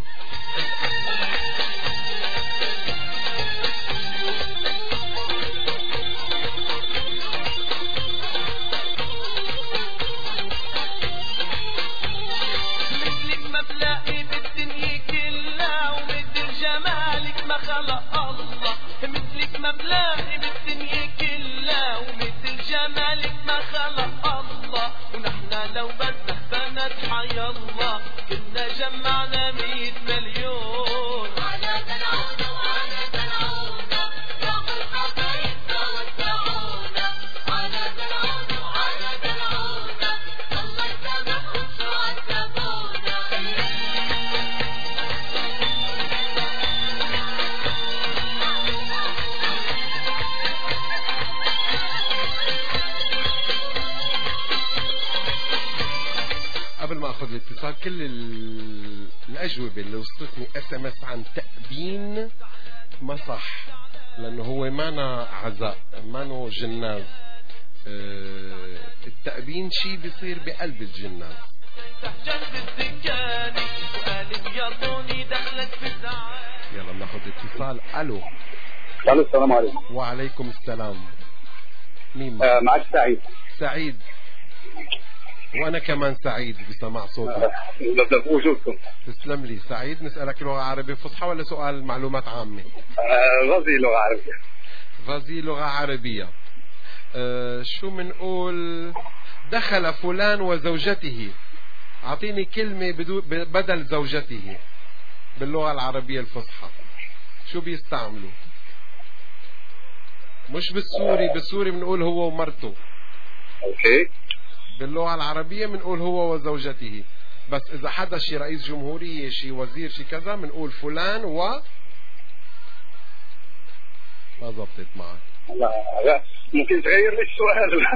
مثلك ما بلاقي بالدنيا كلها، ومثل جمالك ما خلق الله. مثلك ما بلاقي بالدنيا كلها، ومثل جمالك ما خلق الله. ونحنا لو بدنا فنضحى يلا، كنا جمعنا 100 مليون. أنا دلعونا وأنا دلعونا، روح الحبايب توسعونا. ناخذ الاتصال. كل الأجوبة اللي وصلتني SMS عن تأبين ما صح، لأنه هو مانا عزاء، مانو جناز. التأبين شيء بيصير بقلب الجناز. يلا ناخذ اتصال. الو. السلام عليكم. وعليكم السلام. مين معك سعيد. سعيد، وانا كمان سعيد بسماع صوتك. وجودكم. تسلم لي. سعيد، نسألك لغة عربية فصحى ولا سؤال معلومات عامة؟ غزي لغة عربية. غزي لغة عربية. شو منقول دخل فلان وزوجته؟ أعطيني كلمة بدل زوجته باللغة العربية الفصحى. شو بيستعملوا؟ مش بالسوري، بالسوري بنقول هو ومرته. اوكي. باللغة العربية بنقول هو وزوجته، بس إذا حدا شي رئيس جمهورية، شي وزير، شي كذا، بنقول فلان و ما زبطت معك. لا ممكن تغير لي السؤال.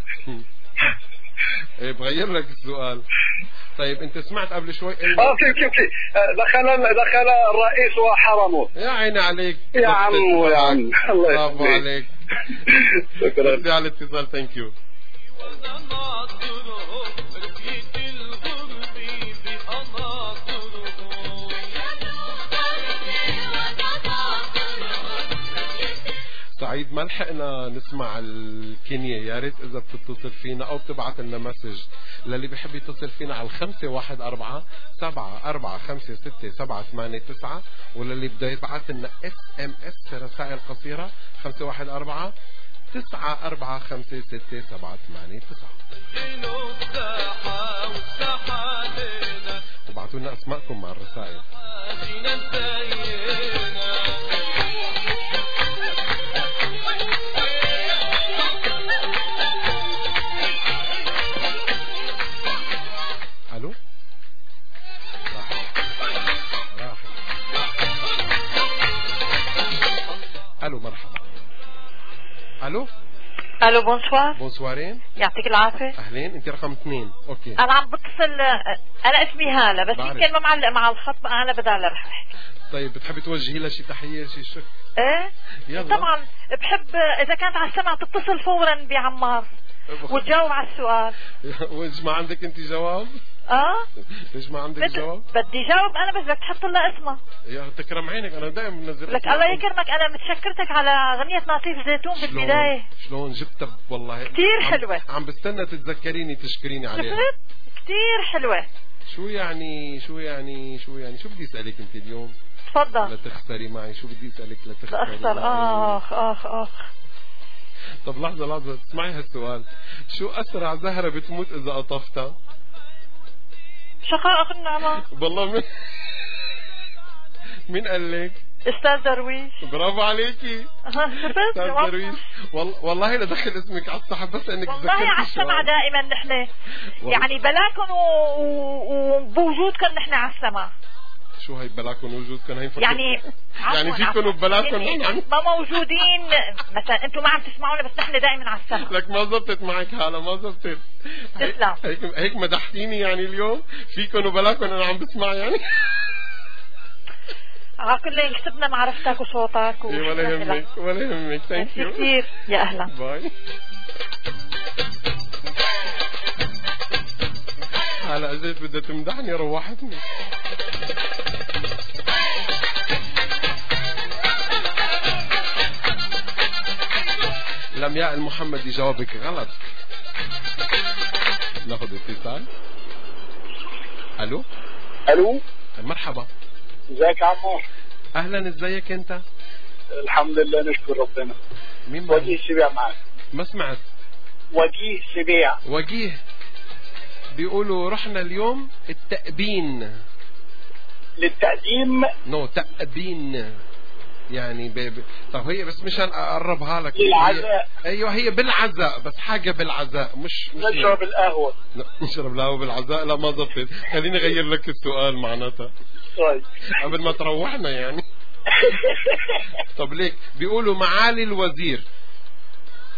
ايه بغير لك السؤال. طيب انت سمعت قبل شوي اوكي دخل الرئيس وحرمه. يا عيني عليك يا عم يا عم. الله برافو عليك. شكرا على الاتصال. ثانك يو. سعيد، ما لحقنا نسمع الكينيا، يا ريت اذا بتتصل فينا او بتبعت لنا مسج للي بيحب يتصل فينا على 514-745-6789، وللي بده يبعت لنا SMS رسائل قصيرة 514-745-6789. وبعتوا لنا اسماءكم مع الرسائل. الو. راح. الو مرحبا. الو. الو بونسوار. بونسوارين. يعطيك العافية. اهلين، انت رقم 2. اوكي. انا عم بتصل، انا اسمي هالة، بس بعرف. يمكن ما معلق مع الخط، انا بدال رح احكي. طيب بتحبي توجهي لها شي تحية، شي شكر؟ ايه يلا. طبعا بحب اذا كانت على السمع تتصل فورا بعمار وتجاوب على السؤال. وإيش ما عندك انت جواب؟ ليش ما عندك جواب؟ بدي جاوب انا، بس بدك تحط لها اسمها. يا تكرم عينك، انا دائما بنزل لك الله يكرمك، انا متشكرتك على غنية ناطيف زيتون بالبداية. شلون جبتها والله كثير حلوة. عم بستنى تتذكريني تشكريني عليها. شفت؟ كثير حلوة. شو يعني شو بدي اسالك انت اليوم؟ تفضل. لا تخسري معي. شو بدي اسالك لا تخسري أخسر معي؟ اخ. طب لحظة اسمعي هالسؤال. شو اسرع زهرة بتموت اذا قطفتها؟ شقائق النعمة. والله مين قال لك؟ استاذ درويش. برافو عليكي. استاذ درويش. والله لا دخل اسمك على الصحة، بس انك والله على السمع دائما نحن، يعني بلاكم وبوجودكم نحن على السمع. شو هي بلاكم وجودكم؟ هي يعني فيكم وبلاكم ما موجودين، مثلا انتم ما عم تسمعونا، بس نحن دائما على السمع. لك ما زبطت معك هلا، ما زبطت. تسلم. هيك مدحتيني يعني اليوم، فيكم وبلاكم انا عم بسمع يعني. على كل كسبنا معرفتك وصوتك ولا يهمك. ثانك يو كثير. يا اهلا. باي. هلا اجيت بدها تمدحني، روحتني. لمياء المحمدي جوابك غلط. ناخذ اتصال. الو. مرحبا. ازيك يا عمار؟ اهلا، ازيك انت؟ الحمد لله نشكر ربنا. مين وجيه سبيع معك. ما سمعت. وجيه سبيع. وجيه. بيقولوا رحنا اليوم التأبين. للتقديم. تأبين يعني طب هي بس مشان اقربها لك. بالعزاء. ايوه هي بالعزاء، بس حاجه بالعزاء، مش نشرب القهوه. لا نشرب القهوه بالعزاء، لا ما زبطت. خليني اغير لك السؤال معناتها. طيب قبل ما تروحنا يعني. طب ليك بيقولوا معالي الوزير.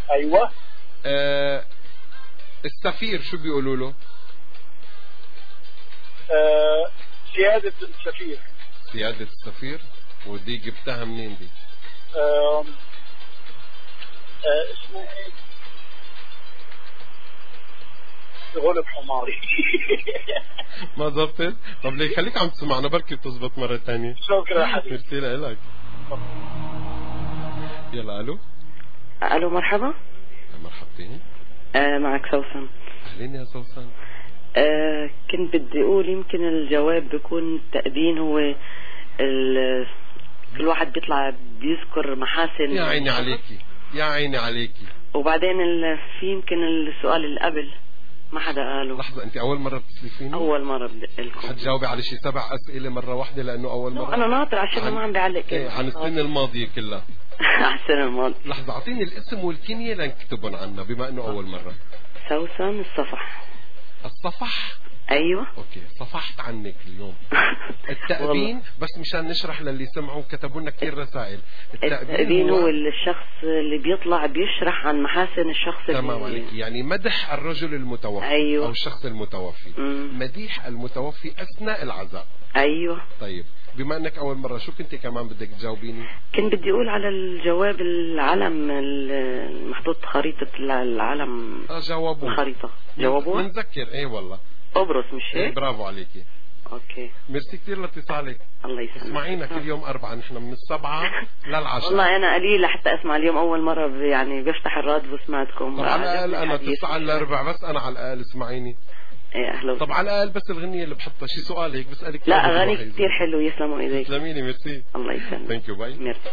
ايوه. السفير شو بيقولوا له؟ سيادة السفير. سيادة السفير. ودي جبتها منين دي؟ اسمه ايه؟ غلب حماري. ما زبطت؟ طب ليه خليك عم تسمعنا بركي بتزبط مرة تانية. شكرا حبيبي. ميرسي لك. يلا الو. الو مرحبا. مرحبتين. معك سوسن. اهلين يا سوسن. كنت بدي اقول يمكن الجواب بيكون التأبين هو كل واحد بيطلع بيذكر محاسن. يا عيني عليكي يا عيني عليكي. وبعدين في يمكن السؤال اللي قبل ما حدا قاله. لحظة، أنت أول مرة بتتصلي فيني؟ أول مرة بدق لكم. حتجاوبي على شي 7 أسئلة مرة واحدة لأنه أول مرة؟ أنا ناطر عشان ما عم بعلق كده. عن السنة الماضية كلها. عن السنة الماضية. لحظة، أعطيني الاسم والكنية لنكتبهم عنا بما أنه أول مرة. سوسن الصفح. الصفح؟ ايوه. اوكي، صفحت عنك اليوم. التأبين بس مشان نشرح للي سمعوا كتبوا لنا كثير رسائل. التأبين هو الشخص اللي بيطلع بيشرح عن محاسن الشخص. تمام عليك، يعني مدح الرجل المتوفي. أيوة. او الشخص المتوفي. مديح المتوفي اثناء العزاء. ايوه. طيب بما انك اول مرة، شو كنت كمان بدك تجاوبيني؟ كنت بدي اقول على الجواب العلم المحطوط خريطة العلم. جاوبوا الخريطة جاوبوها؟ بنذكر. ايه والله قبرص مش هيك؟ ايه برافو عليكي. اوكي ميرسي كثير لاتصالك. الله يسلمك. اسمعينا كل يوم 4، نحن من 7 ل10. والله انا قليل حتى اسمع، اليوم اول مرة يعني بفتح الراديو وسمعتكم. طب على الاقل انا 9 ل4 بس، انا على الاقل اسمعيني. ايه اهلا. طب على الاقل بس الغنية اللي بحطها شي سؤال هيك بسألك. لا اغاني كثير حلو، يسلموا ايديك. تسلميني. ميرسي. الله يسلمك. ثانك يو. باي. ميرسي.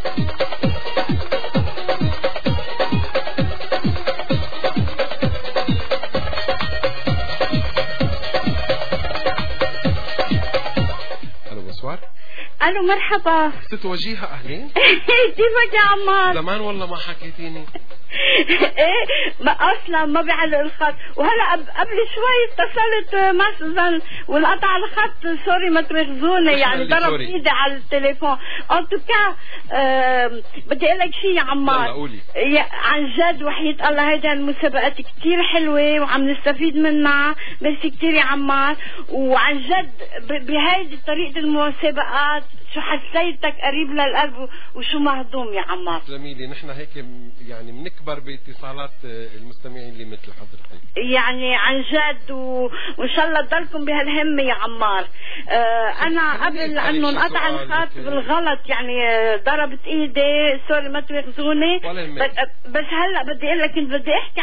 الو مرحبا. ست وجيهة اهلين. كيفك يا عمار؟ زمان والله ما حكيتيني. ايه ما اصلا ما بيعلق الخط، وهلا قبل شوي اتصلت مع سوزان وانقطع الخط. سوري ما تاخذوني، يعني ضرب ايدي على التليفون. انتوكا بدي اقول لك شيء يا عمار. قولي. عن جد وحياة الله هيدا المسابقات كتير حلوة وعم نستفيد منها. ميرسي كتير يا عمار. وعن جد بهيدي طريقة المسابقات شو حسيتك قريب للقلب وشو مهضوم يا عمار. جميلة، نحن هيك يعني بنكبر باتصالات المستمعين اللي مثل حضرتك. يعني عن جد وان شاء الله تضلكم بهالهمة يا عمار. انا قبل انه انقطع الخط بالغلط يعني ضربت ايدي، سوري ما تاخذوني. بس هلا بدي اقول لك، كنت بدي احكي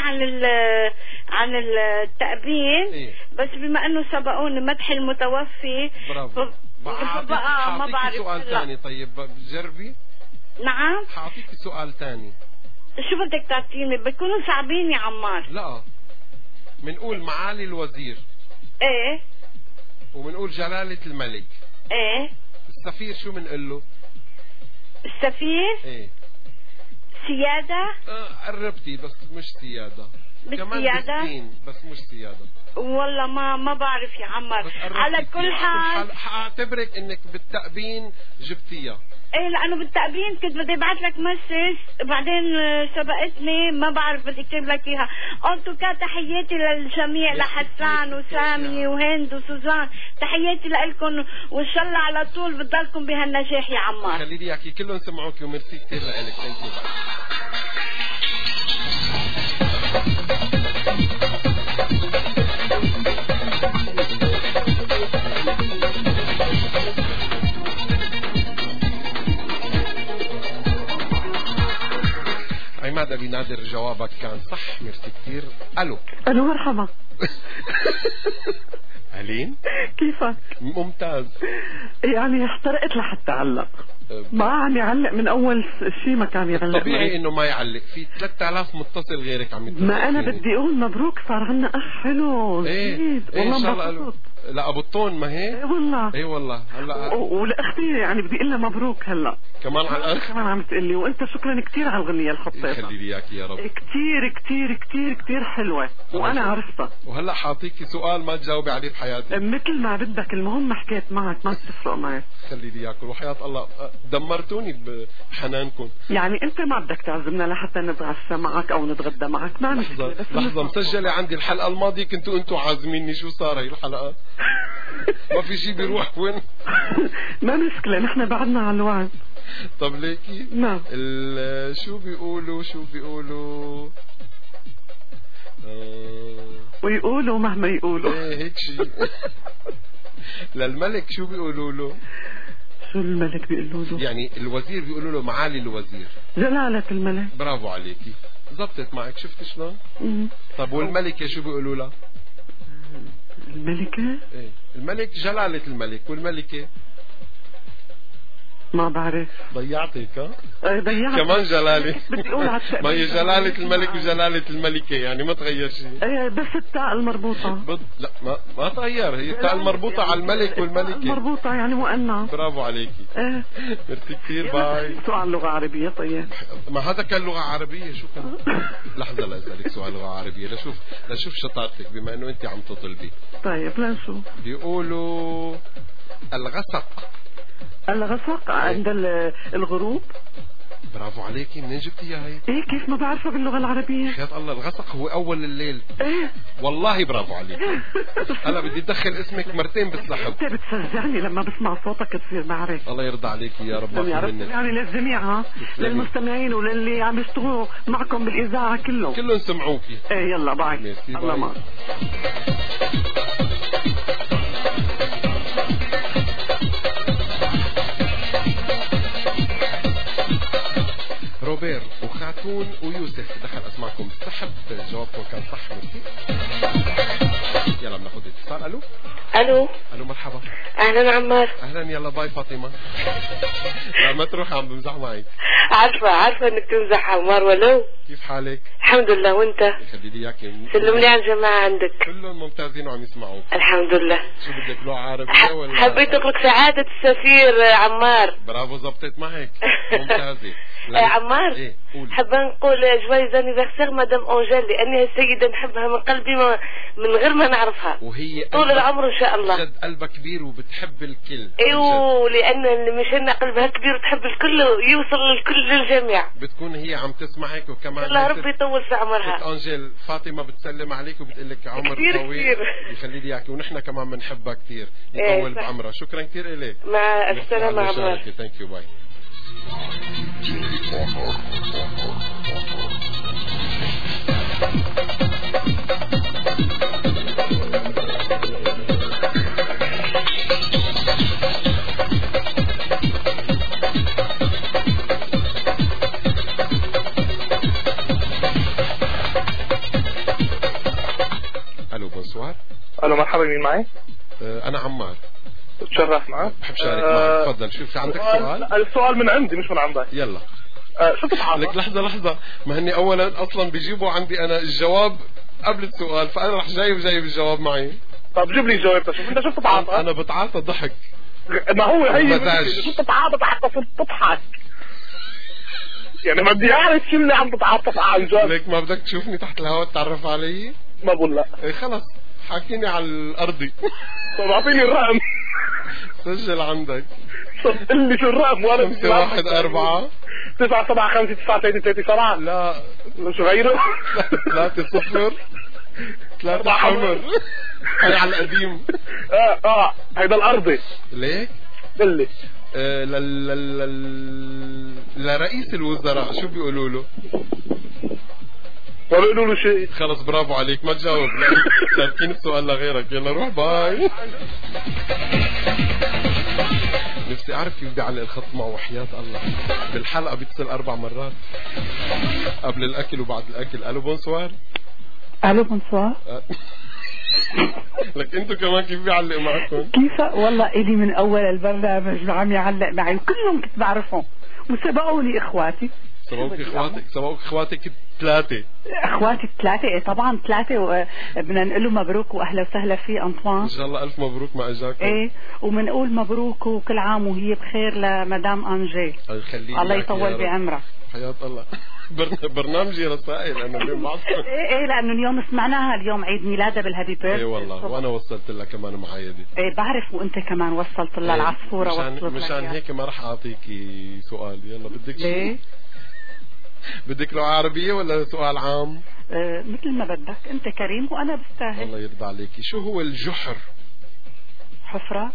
عن التأبين. إيه؟ بس بما انه سبقوني مدح المتوفي. برافو. بقى ما بعرف. سؤال ثاني. طيب جربي. نعم حاعطيكي سؤال ثاني. شو بدك تعطيني؟ بيكونوا صعبين يا عمار. لا، منقول معالي الوزير. ايه. ومنقول جلالة الملك. ايه. السفير شو منقول له؟ السفير؟ ايه. سيادة؟ قربتي بس مش سيادة. كمان بالسين بس مش سيادة. والله ما بعرف يا عمار. على كل حال حاعتبرك انك بالتأبين جبتيها. ايه لانه بالتأبين كنت بدي ابعث لك مسج، بعدين سبقتني ما بعرف بدي اكتب لك اياها. انتوكا تحياتي للجميع، لحسان وسامي وهند وسوزان، تحياتي لكم وان شاء الله على طول بتضلكم بهالنجاح يا عمار. خلي لي اياكي كلهم سمعوك وميرسي كثير لك. ثانك يو. عماد أبي نادر جوابك كان صح. ميرسي كثير. الو مرحبا. أهلين، كيفك؟ ممتاز. يعني احترقت لحتى علق، ما عم يعلق من اول شيء ما كان يعلق. طبيعي انه ما يعلق، في 3000 متصل غيرك عم يتصل. ما انا بدي اقول مبروك، صار عندنا اخ حلو جديد. والله ان شاء الله. لا ابو الطون ما هيك؟ اي والله. اي والله. هلا ولاختي يعني بدي اقول لها مبروك هلا كمان على الاخ. كمان عم تقول لي، وانت شكرا كثير على الغنية اللي حطيتها. خلي لي اياك يا رب. كثير كثير كثير كثير حلوة وانا عرفتها. وهلا حاعطيكي سؤال ما تجاوبي عليه بحياتك. مثل ما بدك، المهم حكيت معك ما بتفرق معي. خلي لي اياك وحياة الله دمرتوني بحنانكم. يعني انت ما بدك تعزمنا لحتى نتغشى معك او نتغدى معك؟ ما لحظة مسجلة عندي الحلقة الماضية كنتوا انتوا عازميني، شو صار هي الحلقة؟ ما في شيء بيروح وين؟ ما مشكلة نحن بعدنا على الوعد. طب ليكي؟ نعم. شو بيقولوا ويقولوا مهما يقولوا. ايه هيك شيء. للملك شو بيقولوا له؟ شو الملك بيقولوا له؟ يعني الوزير بيقولوا له معالي الوزير. جلالة الملك. برافو عليكي، زبطت معك، شفت شلون؟ طب والملكة شو بيقولوا لها؟ الملكة؟ ايه الملك جلالة الملك، والملكة ما بعرف. ضيعتك ها؟ ضيعت كمان جلالة. بدي اقول ما هي جلالة الملك وجلالة الملكة، يعني ما تغير شيء. بس التاء المربوطة. لا ما تغير، هي التاء المربوطة على الملك والملكة. المربوطة يعني مؤنث. برافو عليكي. ميرسي كثير، باي. سؤال لغة عربية طيب. ما هذا كان لغة عربية، شو كان؟ لحظة لأسألك سؤال لغة عربية، لشوف شطارتك بما انه انت عم تطلبي. طيب لنشوف. بيقولوا الغسق. الغسق عند الغروب. برافو عليكي، منين جبتيها هي؟ ايه كيف ما بعرفها باللغة العربية؟ حياة الله الغسق هو أول الليل. ايه والله برافو عليكي. هلا بدي أدخل اسمك مرتين بالسحب. انت بتفزعني لما بسمع صوتك تصير بعرف. الله يرضى عليكي يا رب. يعني للجميع ها، للمستمعين وللي عم يشتغلوا معكم بالإذاعة كلهم سمعوكي. ايه يلا باي. الله معك. روبير وخاتون ويوسف دخل اسمعكم بالسحب، جوابكم كان صح. ميرسي. يلا بناخذ اتصال. الو مرحبا. اهلا عمار. اهلا، يلا باي فاطمه. لا ما تروح، عم بمزح معك. عارفه انك تمزح عمار. ولو كيف حالك؟ الحمد لله، وانت؟ يخلي لي اياك. سلم لي على الجماعه عندك. كلهم ممتازين وعم يسمعوك. الحمد لله. شو بدك، لغه عربيه ولا؟ حبيت اقول لك سعاده السفير عمار. برافو، زبطت معك. ممتازه. عمار، ايه حابه نقول جوايز انيفرسير مدام أنجيل، لاني السيده نحبها من قلبي من غير ما نعرفها، وهي طول العمر ان شاء الله. شد قلبها كبير وبتحب الكل. ايوه، لان مشان قلبها كبير وتحب الكل يوصل للكل للجميع. بتكون هي عم تسمعك، وكمان الله ربي يطول في عمرها. أنجيل فاطمه بتسلم عليك وبتقول لك عمر طويل يخلي لي اياك، ونحن كمان بنحبها كثير، يطول بعمرها. شكرا كثير لك. مع السلامه عمار. ثانك يو، باي. الو بونسوار. الو مرحبا، مين معي؟ انا عمار. تشرف معك. بحب شارك معك. تفضل، شوف في عندك سؤال؟ السؤال من عندي مش من عندك. يلا. شو تتحضر؟ لك لحظة، ما هني أولا أصلا بيجيبوا عندي أنا الجواب قبل السؤال، فأنا رح جايب الجواب معي. طب جيب لي جوابته. شوف أنت شو بتتعاطى؟ أنا بتعاطى ضحك. ما هو هي شو بتتعاطى حتى صرت تضحك؟ يعني بدي أعرف شو اللي عم تتعاطى عن جد. ليك ما بدك تشوفني تحت الهواء تتعرف علي؟ ما بقول لا. إيه خلص، حاكيني على الأرضي. طب أعطيني الرقم. سجل عندك. قل لي شو الرقم. 514 975 لا شو غيره؟ 3-0 3 حمر. هي على القديم. هيدا الأرضي. ليك؟ قل لي. لرئيس الوزراء شو بيقولوا له؟ ما بيقولوا له شيء. خلص برافو عليك، ما تجاوب. تركين السؤال لغيرك. يلا روح، باي. نفسي اعرف كيف بدي اعلق الخط معه، وحياة الله بالحلقة بيتصل 4 مرات قبل الاكل وبعد الاكل. الو بونسوار. الو بونسوار. لك انتو كمان كيف بيعلق معكم؟ كيف والله الي من اول البرنامج عم يعلق معي، وكلهم كنت بعرفهم وسبقوني اخواتي. سبقوك اخواتك 3. اخواتي 3. ايه طبعا 3. وبدنا نقول له مبروك واهلا وسهلا فيه انطوان. ان شاء الله الف مبروك ما اجاكم. ايه وبنقول مبروك وكل عام وهي بخير لمدام انجيل. الله يطول بعمرها. حياة الله. برنامجي رسائل انا اليوم بعصر. ايه لانه اليوم سمعناها، اليوم عيد ميلادها بالهابي بيرث. ايه والله، وانا وصلت لها كمان معايدة. ايه بعرف، وانت كمان وصلت لها العصفورة. مشان هيك ما راح اعطيكي سؤال. يلا بدك ليه؟ بدك لغة عربية ولا سؤال عام؟ مثل ما بدك، انت كريم وانا بستاهل. الله يرضى عليكي. شو هو الجحر؟ حفرة.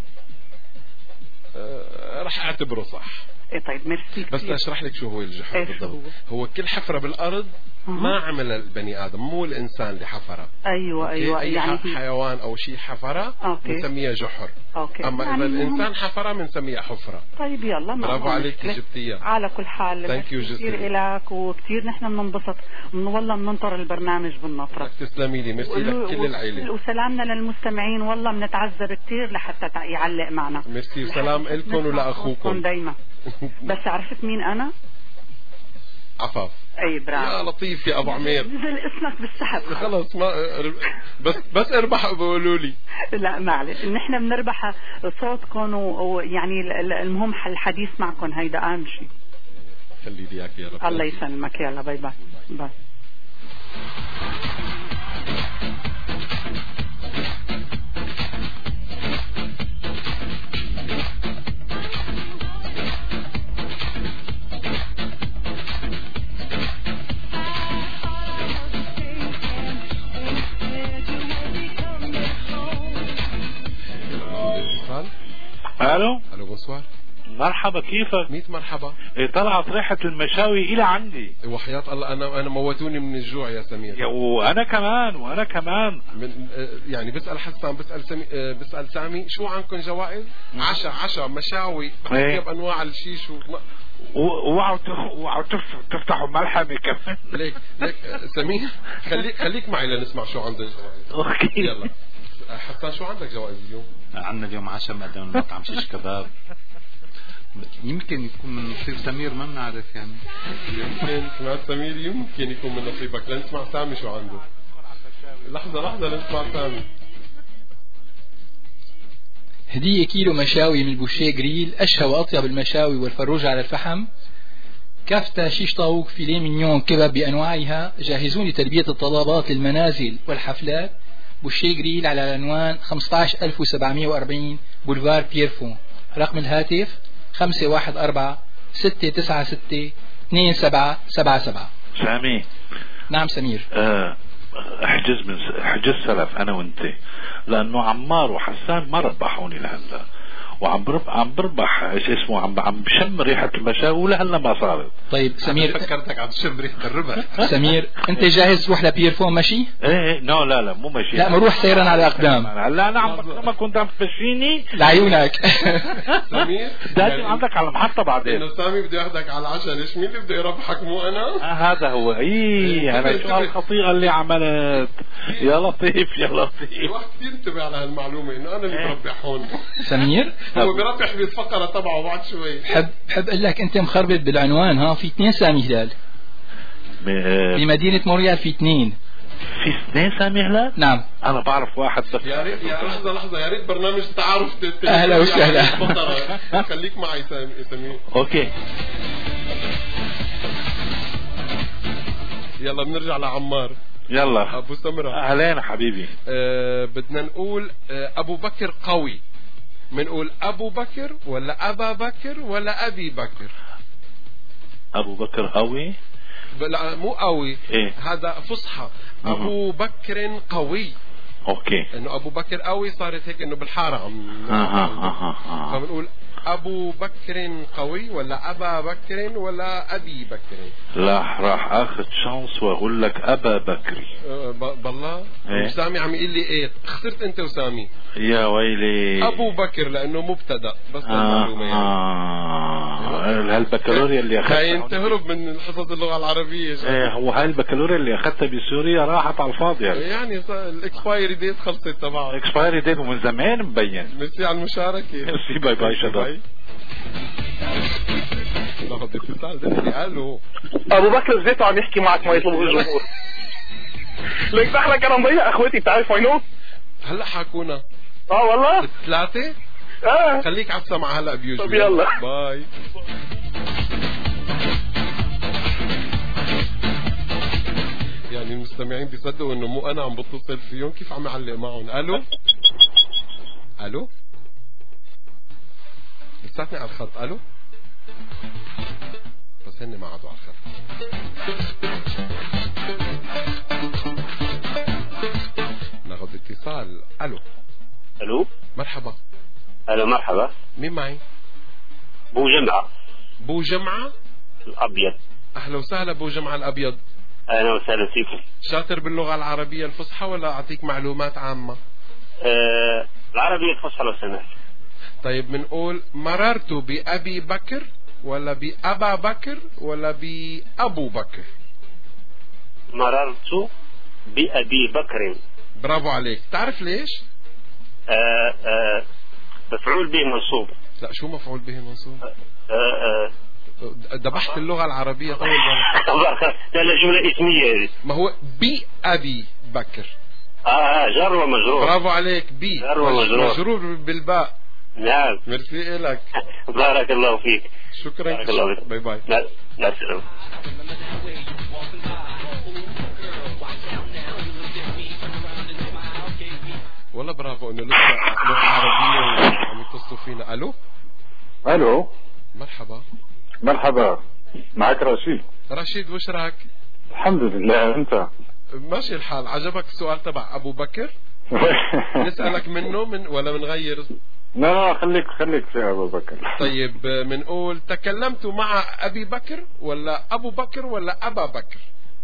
رح اعتبره صح. ايه طيب ميرسي. بس اشرح لك شو هو الجحر إيه بالضبط. هو كل حفرة بالارض ما عمل البني ادم، مو الانسان اللي حفرها. ايوه ايوه اي يعني حيوان او شيء حفرها بنسميها جحر. أوكي. اما يعني اذا الانسان حفرها بنسميها حفرة. طيب يلا برافو عليك جبتيها. على كل حال كثير لك وكثير نحن بننبسط والله بننطر البرنامج بالنطرة. تسلمي لي ميرسي لك كل العيلة وسلامنا للمستمعين والله بنتعذب كثير لحتى يعلق معنا. ميرسي وسلام لكم ولاخوكم دايما. بس عرفت مين انا؟ عفاف. اي برافو يا لطيف يا ابو عمير. نزل اسمك بالسحب خلص ما بس اربح بقولوا لي. لا معلش نحن بنربح صوتكم ويعني المهم الحديث معكم هيدا اهم شيء. خلي لي اياك يا رب. الله يسلمك. يلا باي باي باي. الو بونسوار. مرحبا كيفك؟ 100 مرحبا. طلعت ريحة المشاوي إلى عندي. وحياة الله انا موتوني من الجوع يا سمير. وانا كمان من يعني بسأل سامي شو عندكم جوائز؟ عشاء مشاوي بأطيب انواع الشيش اوعوا تفتحوا ملحمة كمان. ليك سمير خليك معي لنسمع شو عندك جوائز. اوكي يلا حسان شو عندك جوائز اليوم؟ عندنا اليوم عشاء مقدم من مطعم شيش كباب. يمكن يكون من نصيب سمير ما بنعرف يعني. يمكن سمعت سمير يمكن يكون من نصيبك. لنسمع سامي شو عنده. لحظة لنسمع سامي. هدية كيلو مشاوي من بوشيه جريل، أشهى وأطيب المشاوي والفروج على الفحم. كفتة شيش طاووق فيليه مينيون كباب بأنواعها، جاهزون لتلبية الطلبات للمنازل والحفلات. بوشيه جريل على العنوان 15740 بولفار بيرفون. رقم الهاتف 514-696-2777. سامي. نعم سمير. احجز سلف انا وانت لانه عمار وحسان ما ربحوني لهلا وعم بربح ايش اسمه عم بشم ريحة المشاوي ولهلا ما صارت. طيب سمير فكرتك عم تشم ريحة الربح. سمير انت جاهز تروح لبيرفون ماشي؟ ايه نو لا مو ماشي. لا بنروح سيرا على اقدام. لا انا عم بكلمك كنت عم تمشيني لعيونك. سمير دايما عندك على المحطة بعدين. انه سامي بده ياخذك على العشاء. ليش مين اللي بده يربحك مو انا؟ هذا هو. انا شو هالخطيئة اللي عملت. يا لطيف الواحد كثير انتبه على هالمعلومة انه انا اللي بربح هون. سمير هو بربح بالفقرة تبعه بعد شوي. بحب اقول لك انت مخربط بالعنوان. ها في 2 سامي هلال بمدينة موريال. في 2 سامي هلال. نعم انا بعرف واحد بس. يا ريت لحظة يا ريت برنامج تعارف. اهلا وسهلا. خليك معي سمير. اوكي يلا بنرجع لعمار. يلا ابو سمرة. اهلين حبيبي. بدنا نقول ابو بكر قوي. منقول ابو بكر ولا ابا بكر ولا ابي بكر؟ ابو بكر قوي. لا مو قوي. إيه؟ هذا فصحى. ابو بكر قوي. اوكي. انه ابو بكر قوي صارت هيك انه بالحاره عم. فبنقول ابو بكر قوي ولا ابا بكر ولا ابي بكر؟ لا راح اخذ شانس واقول لك ابا بكري. بالله. إيه؟ وسامي عم يقول لي ايه خسرت انت وسامي. يا ويلي. ابو بكر لانه مبتدا بس المعلومه يعني. هالبكالوريا اللي اخذتها خاين تهرب من حصص اللغه العربيه. ايه هو هاي البكالوريا اللي اخذتها بسوريا راحت على الفاضي يعني الاكسبايري ديت خلصت تبعها. الاكسبايري ديت ومن زمان مبين. ميرسي على المشاركه. ميرسي باي باي شباب. ناخذ اتصال. الو ابو بكر زيتو عم يحكي معك ما يطلبه الجمهور. ليك دخلك انا مضيع اخوتي بتعرف وينو؟ هلا حاكونا. والله 3. خليك على السمع هلا بيوجي. طب يلا باي. يعني المستمعين بيصدقوا انه مو انا عم بتصل فيهم. كيف عم يعلق معهم؟ الو لساتني على الخط. الو بس هن ما عادوا على الخط. ناخذ اتصال. الو الو مرحبا. الو مرحبا. مين معي؟ بو جمعة. بو جمعة الابيض. اهلا وسهلا بو جمعة الابيض. اهلا وسهلا فيكم. شاطر باللغة العربية الفصحى ولا اعطيك معلومات عامة؟ العربية الفصحى لو سمحت. طيب بنقول مررت بأبي بكر ولا بأبا بكر ولا بأبو بكر؟ مررت بأبي بكر. برافو عليك. تعرف ليش؟ مفعول به منصوب. لا شو مفعول به منصوب؟ ذبحت اللغة العربية طول بالك. لا جملة اسمية هذه. ما هو بأبي بكر. جر ومجرور. برافو عليك. بي جر ومجرور. مجرور بالباء. نعم. ميرسي لك. بارك الله فيك. شكرا. بارك الله فيك. باي باي. لا السلام. والله برافو انه لسه لغة عربية وعم يتصلوا فينا. الو الو مرحبا. مرحبا، معك رشيد. رشيد وش راك؟ الحمد لله. انت؟ ماشي الحال. عجبك السؤال تبع ابو بكر؟ نسألك منه ولا منغير؟ لا خليك في ابو بكر. طيب بنقول تكلمت مع ابي بكر ولا ابو بكر ولا ابا بكر؟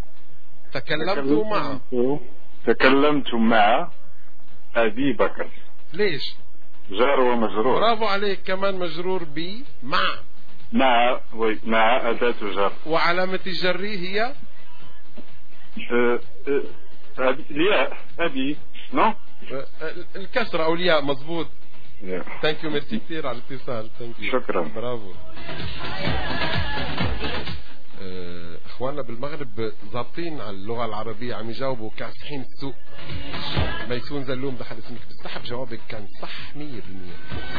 تكلمت مع ابي بكر. ليش؟ جار ومجرور. برافو عليك. كمان مجرور مع أداة جر. وعلامة جري هي الياء. أبي نو الكسرة أو الياء. مظبوط. ثانك يو. ميرسي كثير على الاتصال. ثانك يو. شكرا. برافو. اخواننا بالمغرب ضابطين على اللغة العربية، عم يجاوبوا كاسحين السوق. ميسون زلوم دخل اسمك، بستحب جوابك كان صح 100%.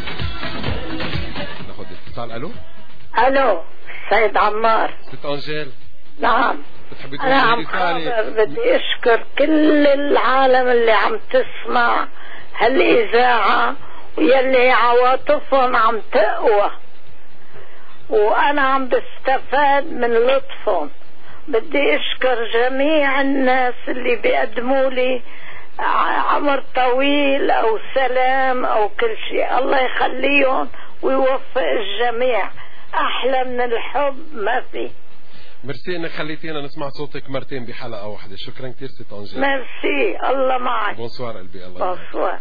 ناخذ اتصال. الو سيد عمار. ست انجيل. نعم. بتحبي انا عم بدي اشكر كل العالم اللي عم تسمع هالاذاعة ويلي عواطفهم عم تقوى، وانا عم بستفاد من لطفهم. بدي اشكر جميع الناس اللي بيقدموا لي عمر طويل او سلام او كل شيء. الله يخليهم ويوفق الجميع. احلى من الحب ما في. ميرسي انك خليتينا نسمع صوتك مرتين بحلقة واحدة. شكرا كثير ست انجيل. ميرسي. الله معك. بونسوار قلبي. الله بونسوار.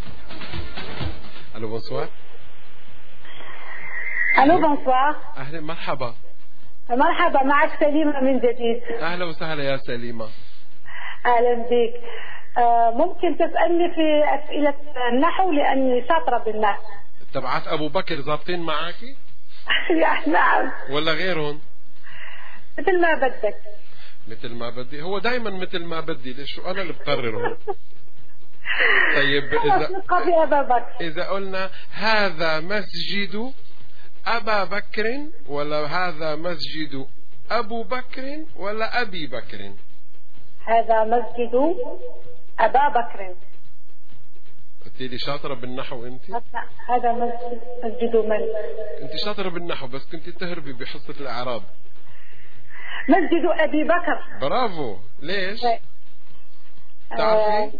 الو بونسوار. الو بونسوار. اهلا مرحبا. مرحبا، معك سليمة من جديد. اهلا وسهلا يا سليمة. اهلا بك. ممكن تسألني في اسئلة النحو لاني شاطرة بالنحو. تبعات ابو بكر ضابطين معاكي؟ نعم. ولا غيرهم؟ مثل ما بدك. مثل ما بدي. هو دايما مثل ما بدي. ليش انا اللي بقرر هون. طيب اذا قلنا هذا مسجد ابا بكر ولا هذا مسجد ابو بكر ولا ابي بكر؟ هذا مسجد ابا بكر. قلت لي شاطرة بالنحو انت؟ هذا مسجد من؟ انت شاطرة بالنحو بس كنت تهربي بحصة الاعراب. مسجد ابي بكر. برافو. ليش؟ تعرفي؟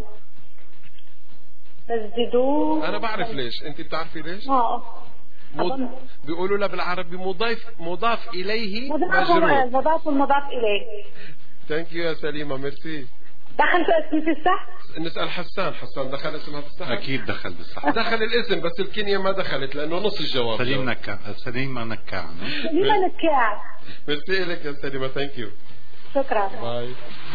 مسجد. انا بعرف ليش. انت بتعرفي ليش؟ بيقولوا له بالعربي مضاف اليه مجرور. مضاف اليه. ثانك يو يا سليمة. ميرسي. دخلت اسمي في الصح؟ نسأل حسان دخل اسمها في الصح؟ اكيد دخل بالصح. دخل الاسم بس الكنية ما دخلت لانه نص الجواب. سليمة نكاع. ميرسي لك يا سليمة. ثانك يو. شكرا. باي.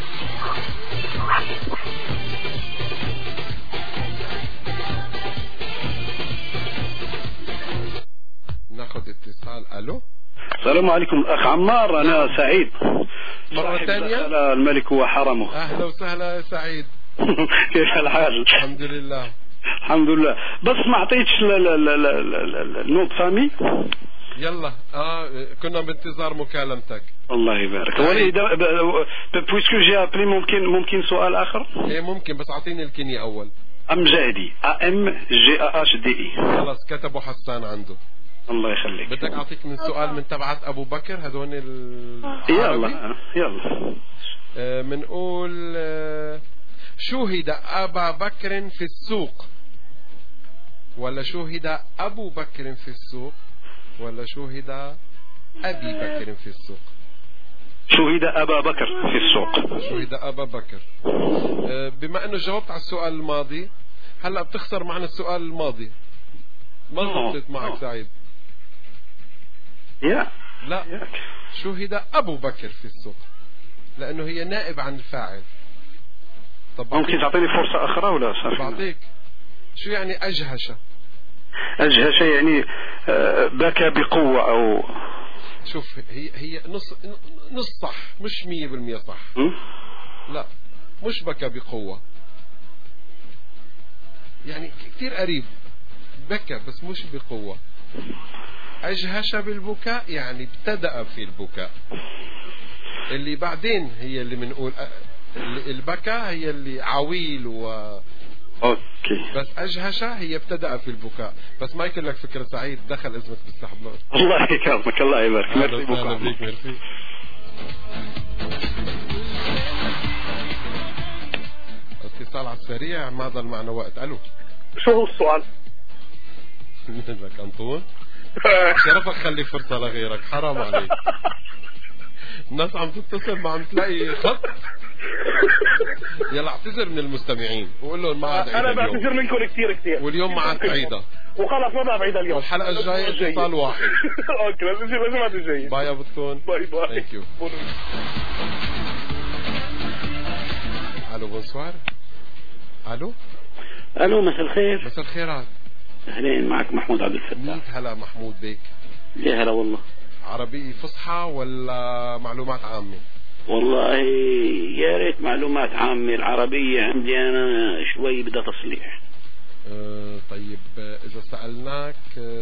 ناخذ اتصال. الو السلام عليكم اخ عمار. انا سعيد مرة ثانية. الملك وحرمه. اهلا وسهلا يا سعيد. كيف الحال؟ الحمد لله. الحمد لله. بس ما اعطيتش النوب فامي. يلا كنا بانتظار مكالمتك. الله يبارك. ولي بويسكو جي ابلي ممكن سؤال اخر؟ ايه ممكن بس اعطيني الكنية اول. امجادي AMGAHDI. خلاص كتبوا حسان عنده. الله يخليك. بدك اعطيك من سؤال من تبعت ابو بكر هذول العربي؟ يلا منقول شوهد ابا بكر في السوق. ولا شهد أبو بكر في السوق ولا شهد أبي بكر في السوق؟ شهد أبا بكر في السوق. شهد أبا بكر. بما أنه جاوبت على السؤال الماضي هلأ بتخسر معنا السؤال الماضي. ما ضبطت معك سعيد. لا شهد أبو بكر في السوق لأنه هي نائب عن الفاعل. طب ممكن تعطيني فرصة أخرى ولا صار؟ بعطيك. شو يعني أجهش؟ أجهش يعني بكى بقوة أو شوف هي نص صح مش 100% صح. لا مش بكى بقوة يعني كتير قريب. بكى بس مش بقوة. أجهش بالبكاء يعني ابتدأ في البكاء. اللي بعدين هي اللي بنقول البكاء هي اللي عويل اوكي. بس أجهش هي ابتدأ في البكاء. بس ما يكون لك فكرة سعيد دخل اسمك بالسحب. الله يكرمك الله يبارك. ميرسي. اتصال على السريع ما ضل معنا وقت. الو شو هو السؤال؟ لك أنطون شرفك خلي فرصة لغيرك حرام عليك. الناس عم تتصل ما عم تلاقي خط. يلا اعتذر من المستمعين وقول لهم ما عاد عيدها. انا بعتذر منكم كثير واليوم ما عاد عيدها وخلص ما بعد عيدها اليوم. والحلقة الجاية اتصال واحد. اوكي لازم ما تجي. باي يا بطون. باي ثانك يو. الو بونسوار. الو مساء الخير. مساء الخيرات. اهلين معك محمود عبد الفتاح. ميت هلا محمود بيك. يا هلا والله. عربي فصحى ولا معلومات عامة؟ والله يا ريت معلومات عامة. العربية عندي أنا شوي بدها تصليح. طيب إذا سألناك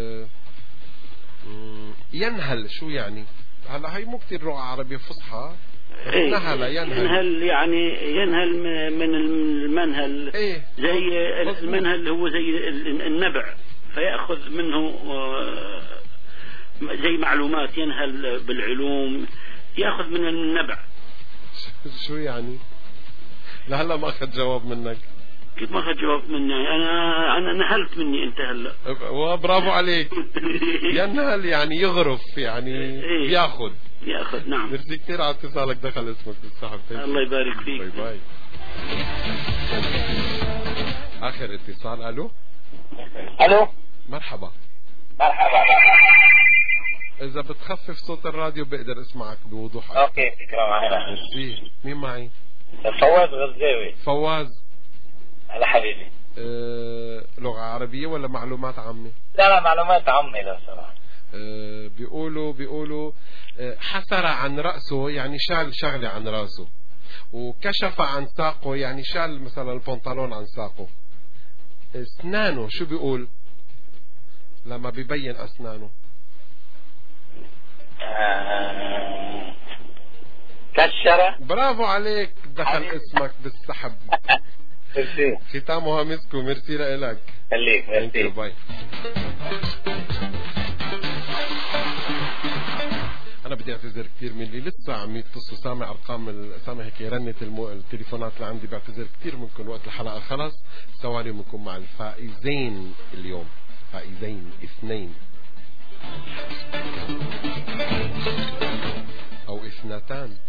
ينهل شو يعني؟ هلا هي مو كتير لغة عربية فصحى. نهل ينهل يعني ينهل من المنهل. زي المنهل هو زي النبع فيأخذ منه زي معلومات. ينهل بالعلوم يأخذ من النبع. شو يعني؟ لهلا ما أخذ جواب منك. كيف ما أخذ جواب مني؟ أنا نهلت مني أنت هلا. برافو عليك. ينهل يعني يغرف يعني ياخذ. نعم. ميرسي كثير على اتصالك. دخل اسمك بالسحب. الله يبارك فيك. باي باي. آخر اتصال. الو مرحبا. إذا بتخفف صوت الراديو بقدر اسمعك بوضوح. اوكي اكرام علينا. ميرسي. مين معي؟ فواز غزاوي. فواز. هلا حبيبي. لغة عربية ولا معلومات عامة؟ لا معلومات عامة لو سمحت. بيقولوا حسر عن رأسه يعني شال شغلة عن رأسه. وكشف عن ساقه يعني شال مثلا البنطلون عن ساقه. اسنانه شو بيقول لما بيبين اسنانه؟ كشرة. برافو عليك. دخل اسمك بالسحب. ختامها مسكو. ميرسي لك. خليك. ميرسي. باي. أنا بدي أعتذر كثير من اللي لسه عم يتصلوا. سامع أرقام سامع هيك رنة التليفونات اللي عندي. بعتذر كثير منكم وقت الحلقة خلص. ثواني منكم مع الفائزين اليوم. فائزين 2 أو 2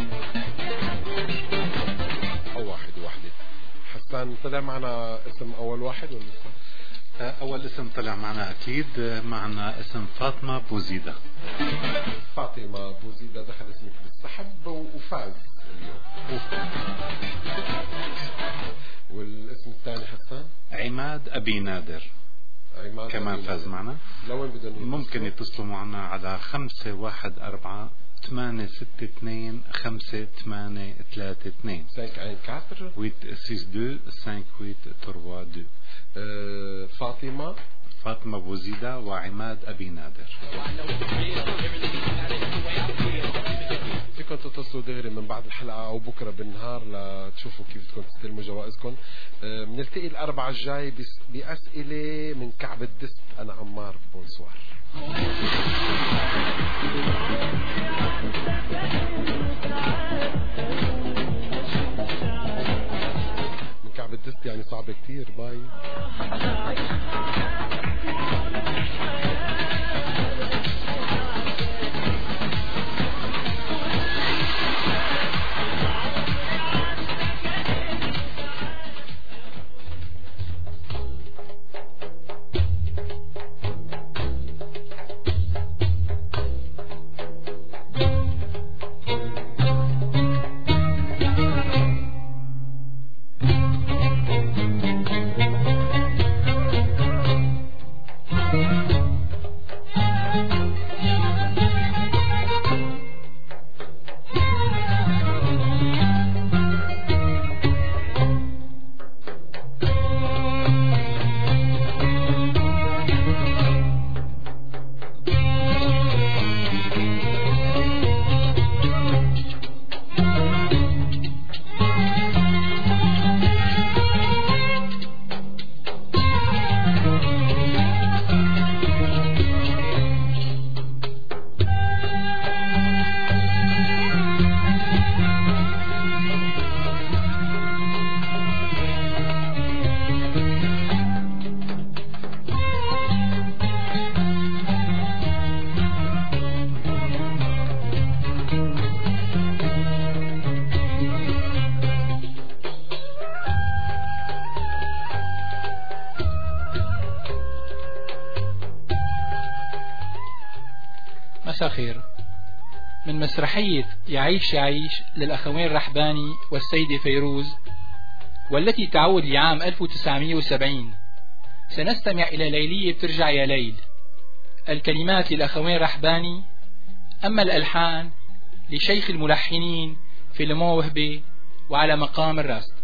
أو 1 وواحدة. حسان طلع معنا اسم أول واحد ولا لسه؟ أول اسم طلع معنا أكيد. معنا اسم فاطمة بوزيدة. فاطمة بوزيدة دخل اسمك بالسحب وفاز اليوم. والاسم الثاني حسان؟ عماد أبي نادر. عماد كمان أبي فاز نادر. معنا. لوين بدهم ممكن يتصلوا معنا على 514 862 5832 862 5832. فاطمة بوزيدة وعماد أبي نادر. فيكم تتصلوا دغري من بعد الحلقة أو بكرة بالنهار لتشوفوا كيف بدكم تستلموا جوائزكم. بنلتقي الأربعاء الجاي بأسئلة من كعب الدست. أنا عمار. بونسوار. من كعب الدست يعني صعب كتير. باي. مساء خير. من مسرحية يعيش يعيش للأخوين رحباني والسيدة فيروز، والتي تعود لعام 1970، سنستمع إلى ليلية بترجع يا ليل. الكلمات للأخوين رحباني، أما الألحان لشيخ الملحنين فيلمون وهبي وعلى مقام الراست.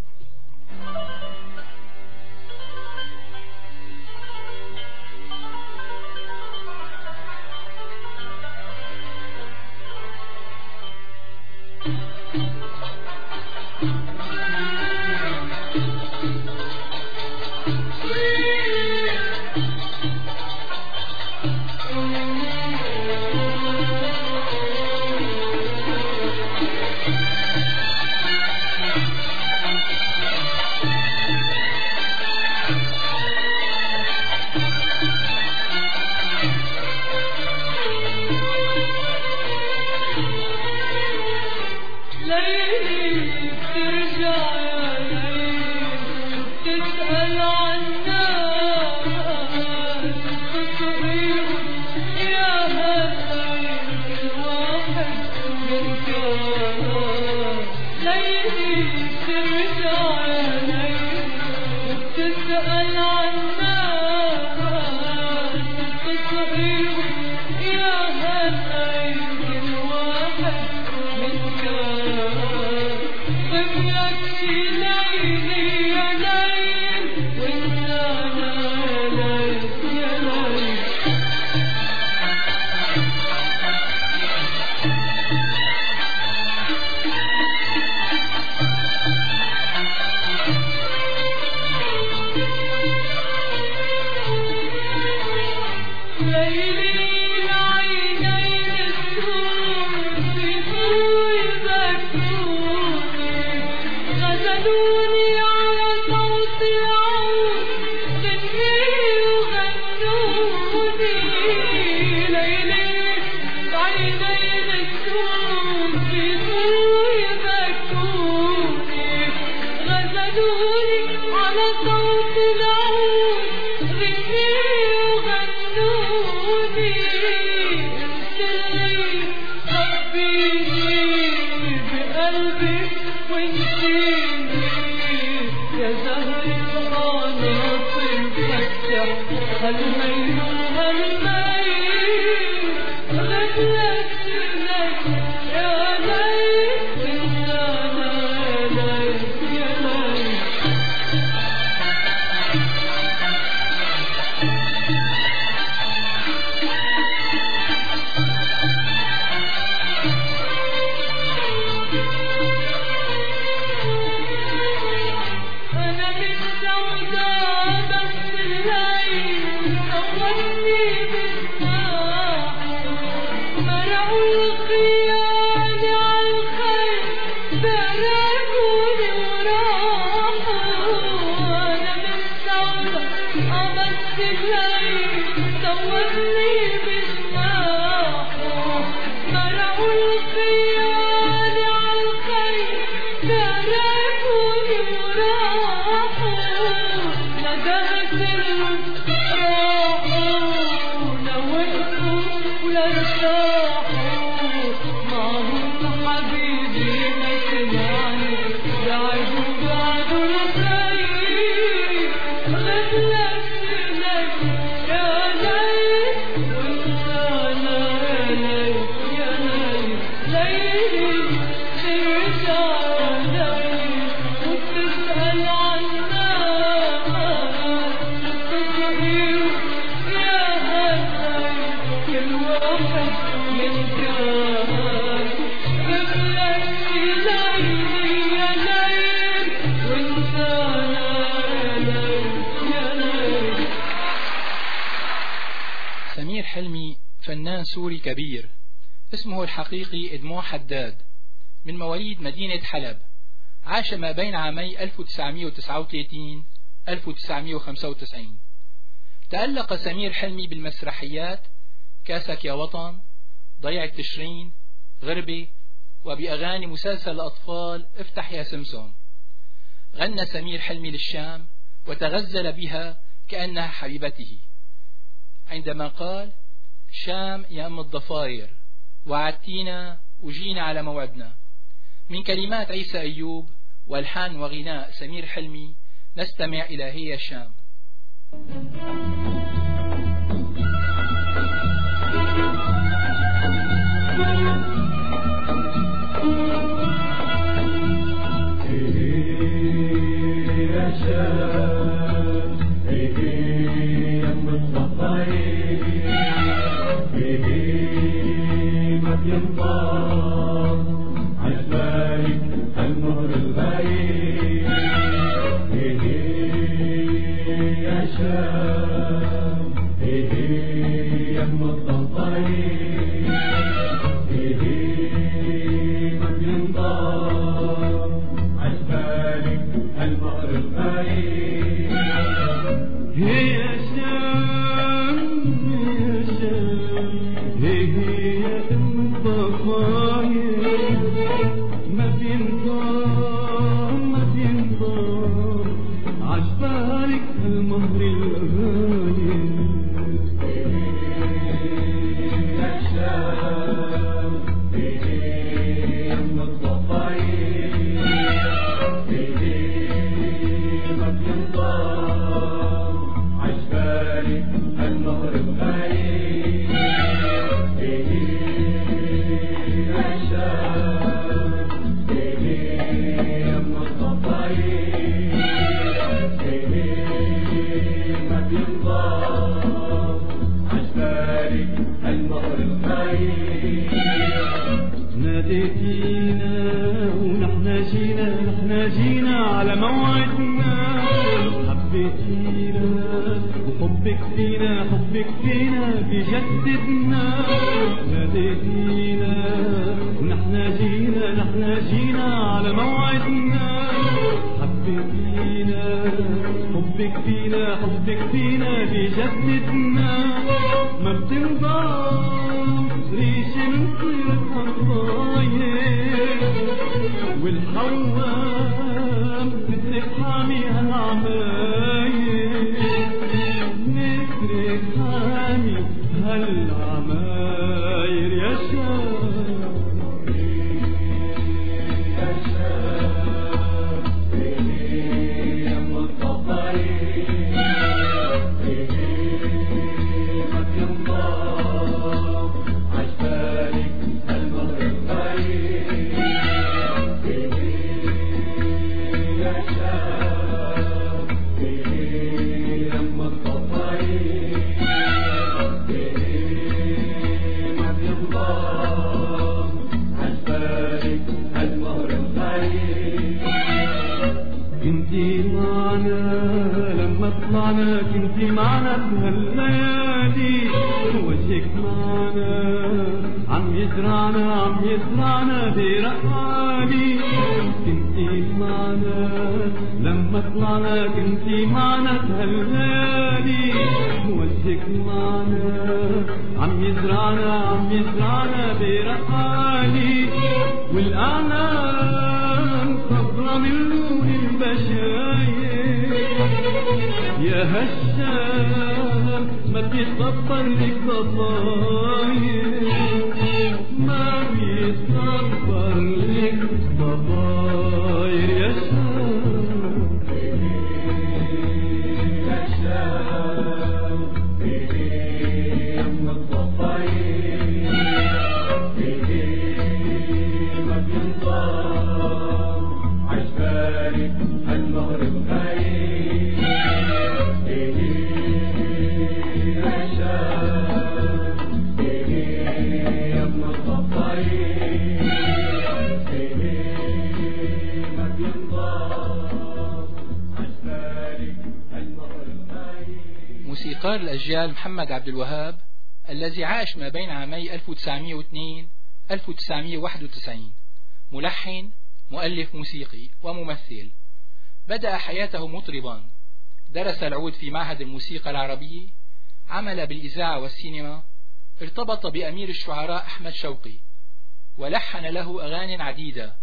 فنان سوري كبير اسمه الحقيقي إدمون حداد، من مواليد مدينة حلب، عاش ما بين عامي 1939 1995. تألق سمير حلمي بالمسرحيات كاسك يا وطن، ضيع التشرين، غربة، وبأغاني مسلسل الأطفال افتح يا سمسم. غنى سمير حلمي للشام وتغزل بها كأنها حبيبته، عندما قال: شام يا أم الضفاير وعدتينا وجينا على موعدنا. من كلمات عيسى أيوب والحان وغناء سمير حلمي نستمع إلى هي شام. موسيقار الأجيال محمد عبد الوهاب الذي عاش ما بين عامي 1902 1991 ملحن مؤلف موسيقي وممثل. بدأ حياته مطربا، درس العود في معهد الموسيقى العربية، عمل بالإذاعة والسينما، ارتبط بأمير الشعراء أحمد شوقي ولحن له أغاني عديدة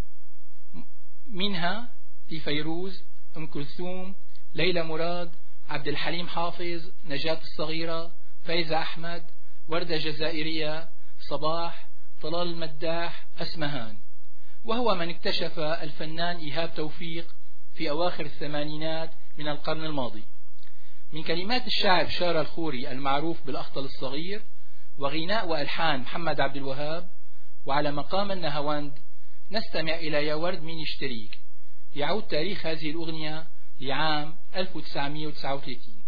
منها لفيروز، أم كلثوم، ليلى مراد، عبد الحليم حافظ، نجاة الصغيرة، فايزة أحمد، وردة جزائرية، صباح، طلال المداح، أسمهان. وهو من اكتشف الفنان إيهاب توفيق في أواخر الثمانينات من القرن الماضي. من كلمات الشاعر شارة الخوري المعروف بالأخطل الصغير، وغناء وألحان محمد عبد الوهاب، وعلى مقام النهاوند نستمع إلى يا ورد مين يشتريك. يعود تاريخ هذه الأغنية لعام 1939.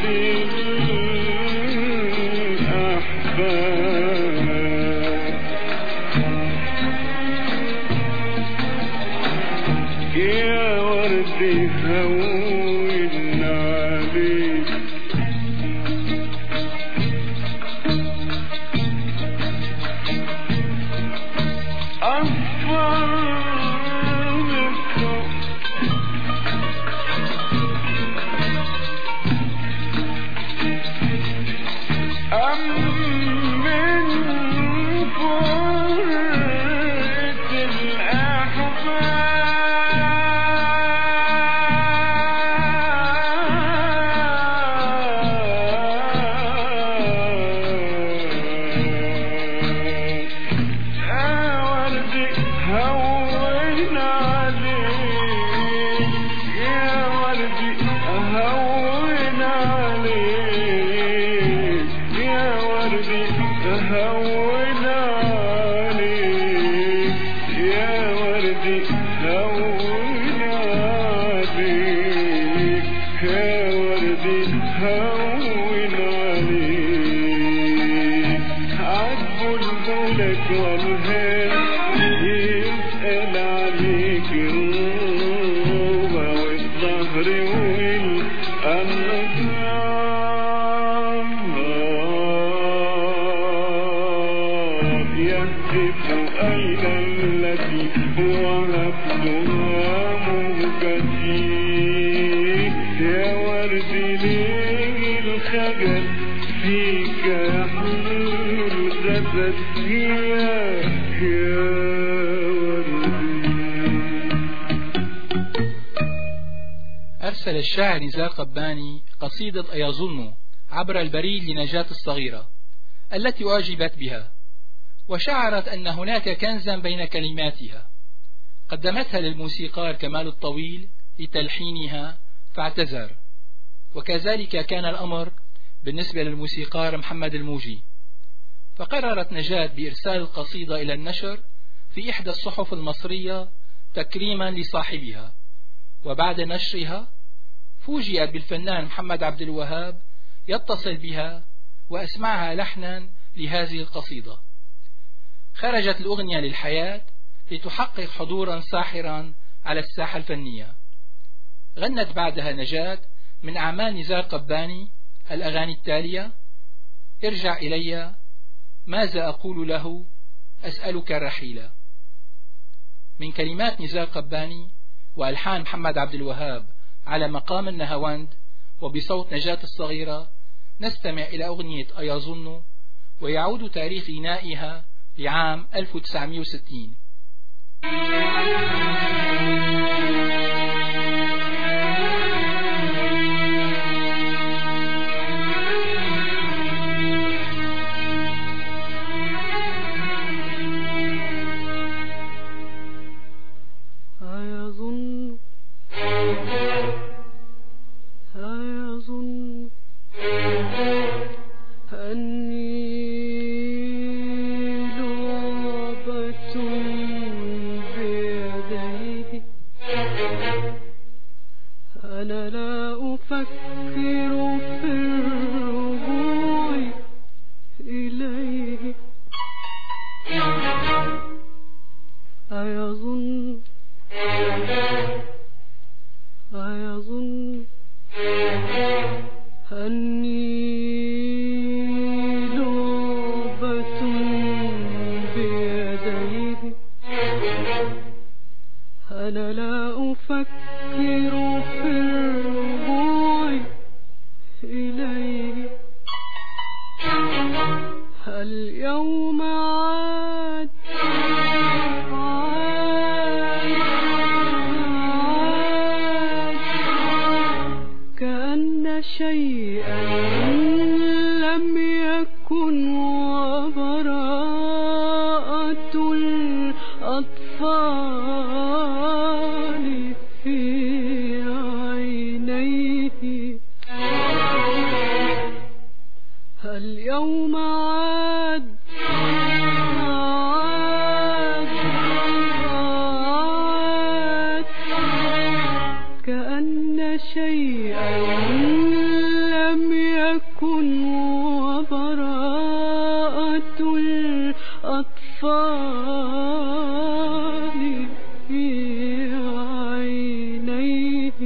أرسل الشاعر نزار قباني قصيدة أيظن عبر البريد لنجاة الصغيرة التي أعجبت بها، وشعرت أن هناك كنزا بين كلماتها. قدمتها للموسيقار كمال الطويل لتلحينها فاعتذر، وكذلك كان الأمر بالنسبة للموسيقار محمد الموجي. فقررت نجاة بإرسال القصيدة إلى النشر في إحدى الصحف المصرية تكريما لصاحبها، وبعد نشرها فوجئت بالفنان محمد عبد الوهاب يتصل بها وأسمعها لحنا لهذه القصيدة. خرجت الأغنية للحياة لتحقق حضورا ساحرا على الساحة الفنية. غنت بعدها نجاة من أعمال نزار قباني الأغاني التالية: ارجع إلي، ماذا أقول له، أسألك الرحيلة. من كلمات نزار قباني وألحان محمد عبد الوهاب على مقام النهاوند وبصوت نجاة الصغيرة نستمع إلى أغنية أيظن، ويعود تاريخ غنائها لعام 1960. أيظن أني لعبة بيديه، أنا لا أفكر في الرجوع إليه. أيظن أني لعبة بيديه، أنا لا أفكر في الرجوع إليه. اليوم عاد كأن شيئا لم يكن، وبراءة الأطفال في عينيه. اليوم عاد كأن شيئا لم يكن وبراءة الأطفال في عينيه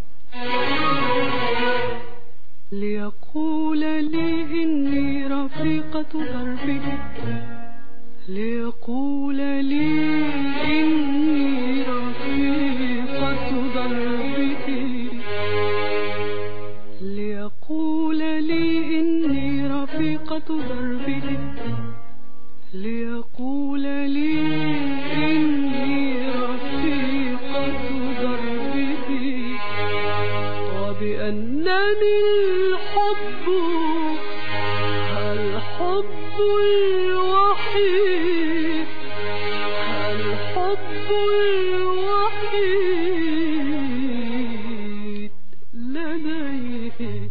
ليقول لي إني رفيقة دربه ليقول لي إني رفيقة دربه ليقول لي إني رفيقة دربه ليقول لي إني رفيقة دربه وبأنني الحب الوحيد الحب الوحيد لديه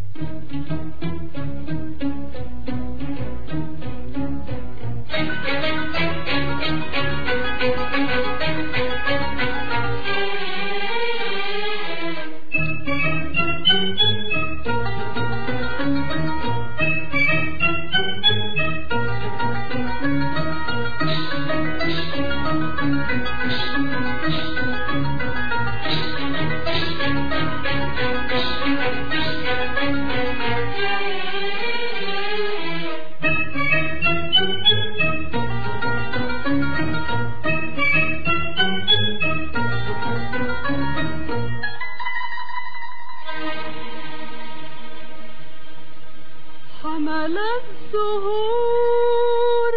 حمل الزهور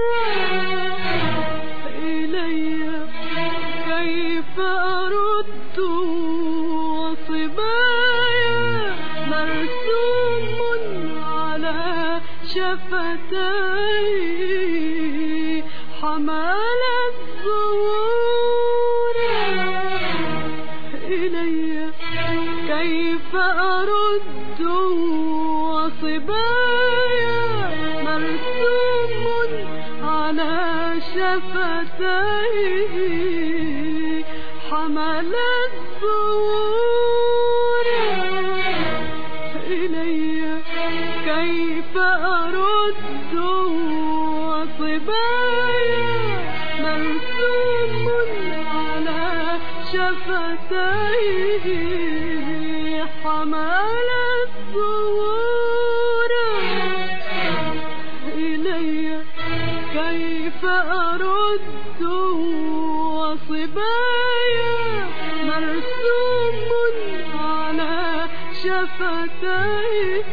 إلي كيف أرد وصبايا مرسوم على شفتي حمل الزهور إلي كيف أرد وصبايا مرسوم على شفتيه حمل الزهور إلي كيف أرد وصبايا مرسوم على شفتيه حمل الزهور إلي كيف أرد وصبايا مرسوم على شفتيه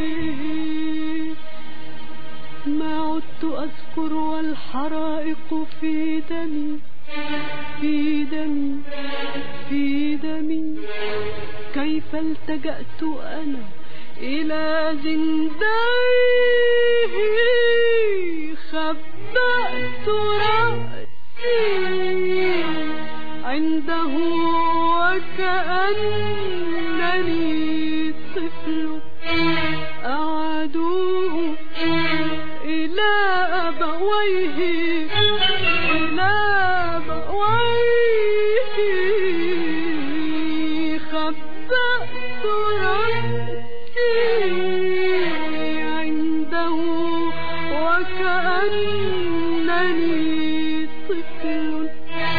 ما عدت أذكر والحرائق في دمي في دمي في دمي كيف التجأت أنا إلى زندانه خبأت رأسي عنده وكأنني طفل أعادوه إلى أبويه إلى أبويه خبأت رأسي عنده وكأنني طفل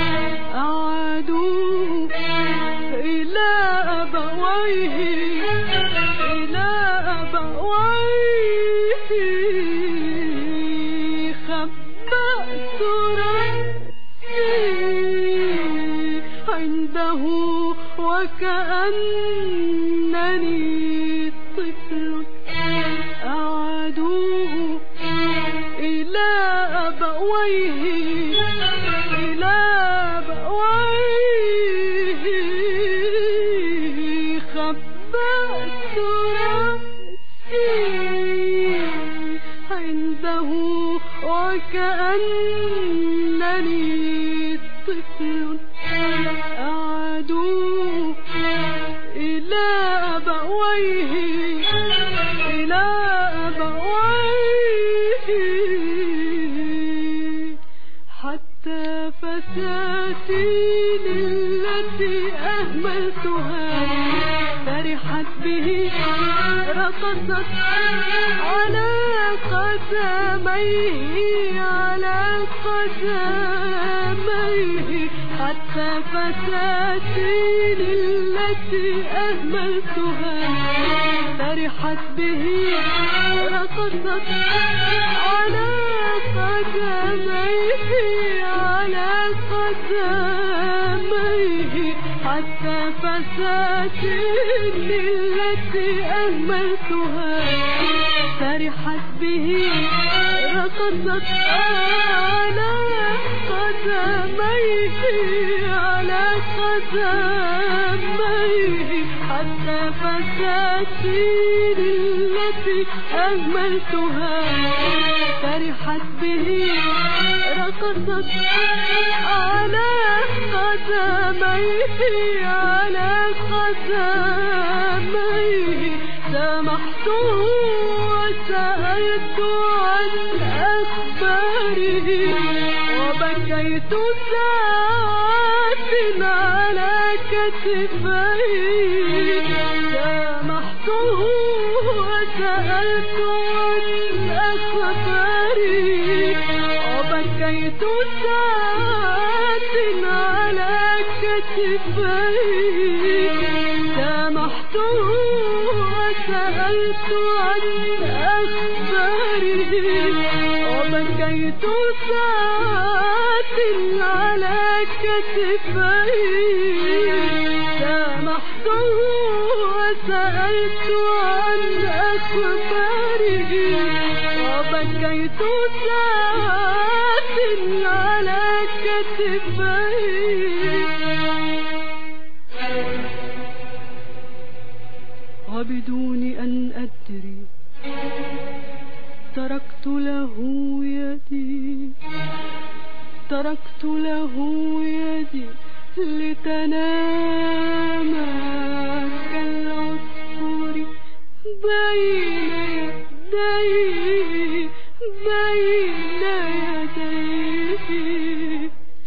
أعادوه إلى أبويه إلى أبويه خبأت رأسي عنده وكأنني طفل أعادوه إلى أبويه إلى أبويه خبأت رأسي عنده وكأنني طفل أعادوه إلى أبويه إلى أبويه حتى فساتين التي أهملتها فرحت به رقصت على قدميه على قدميه حتى فساتين التي أهملتها فرحت به رقصت على قدميه على قدميه حتى فساتين التي أهملتها فرحت به رقصت على قدميه على قدميه حتى فساتين التي أهملتها فرحت به رقصت على قدميه على قدميه سمحته وسألت عن أخباره وبكيت ساعات على كتفيه سمحته وسألت عن أخباره وبكيت ساعات على كتفيه سمحته وسألت عن أخباره وبكيت ساعات على كتفيه سمحته وسألت عن أخباره وبكيت ساعات على كتفيه وبدون أن أدري تركت له يدي تركت له يدي لتنام كالعصفور بين يديه بين يديه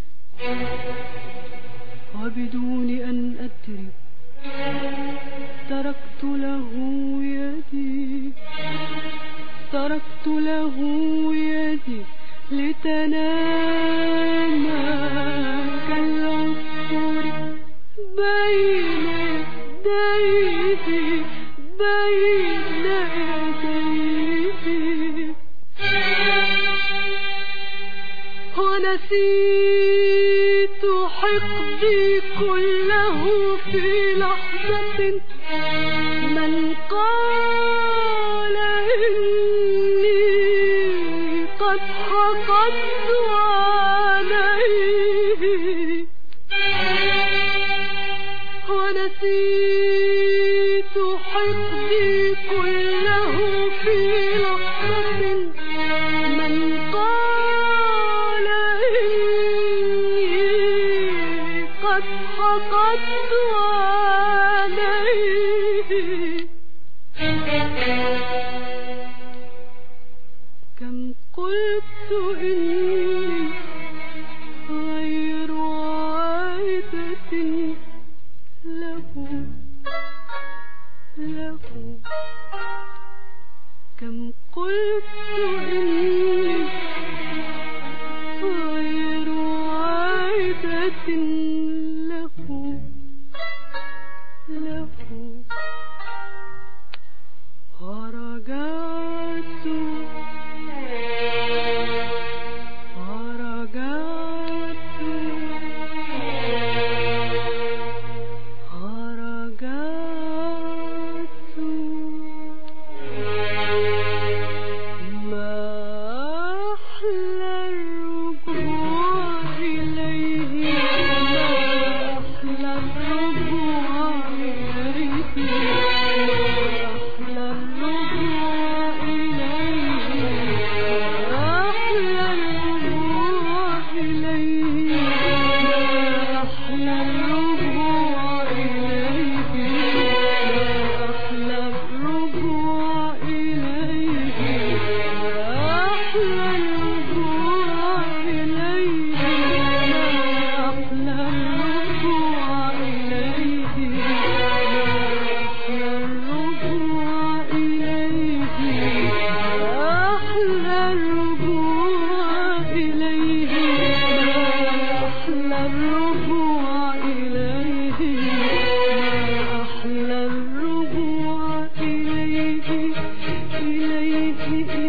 وبدون أن أدري تركت له يدي تركت له يدي لتنام كالعصفور بين يديه بين يديه ونسيت حقدي كله في لحظة من قال إني قد حقدت عليه ونسيت حقدي كله في لحظة من قال إني قد حقدت عليه كم قلت إني غير عائدة له كم قلت إني غير عائدة له ورجعت ما أحلى الرجوع إليه حبيبي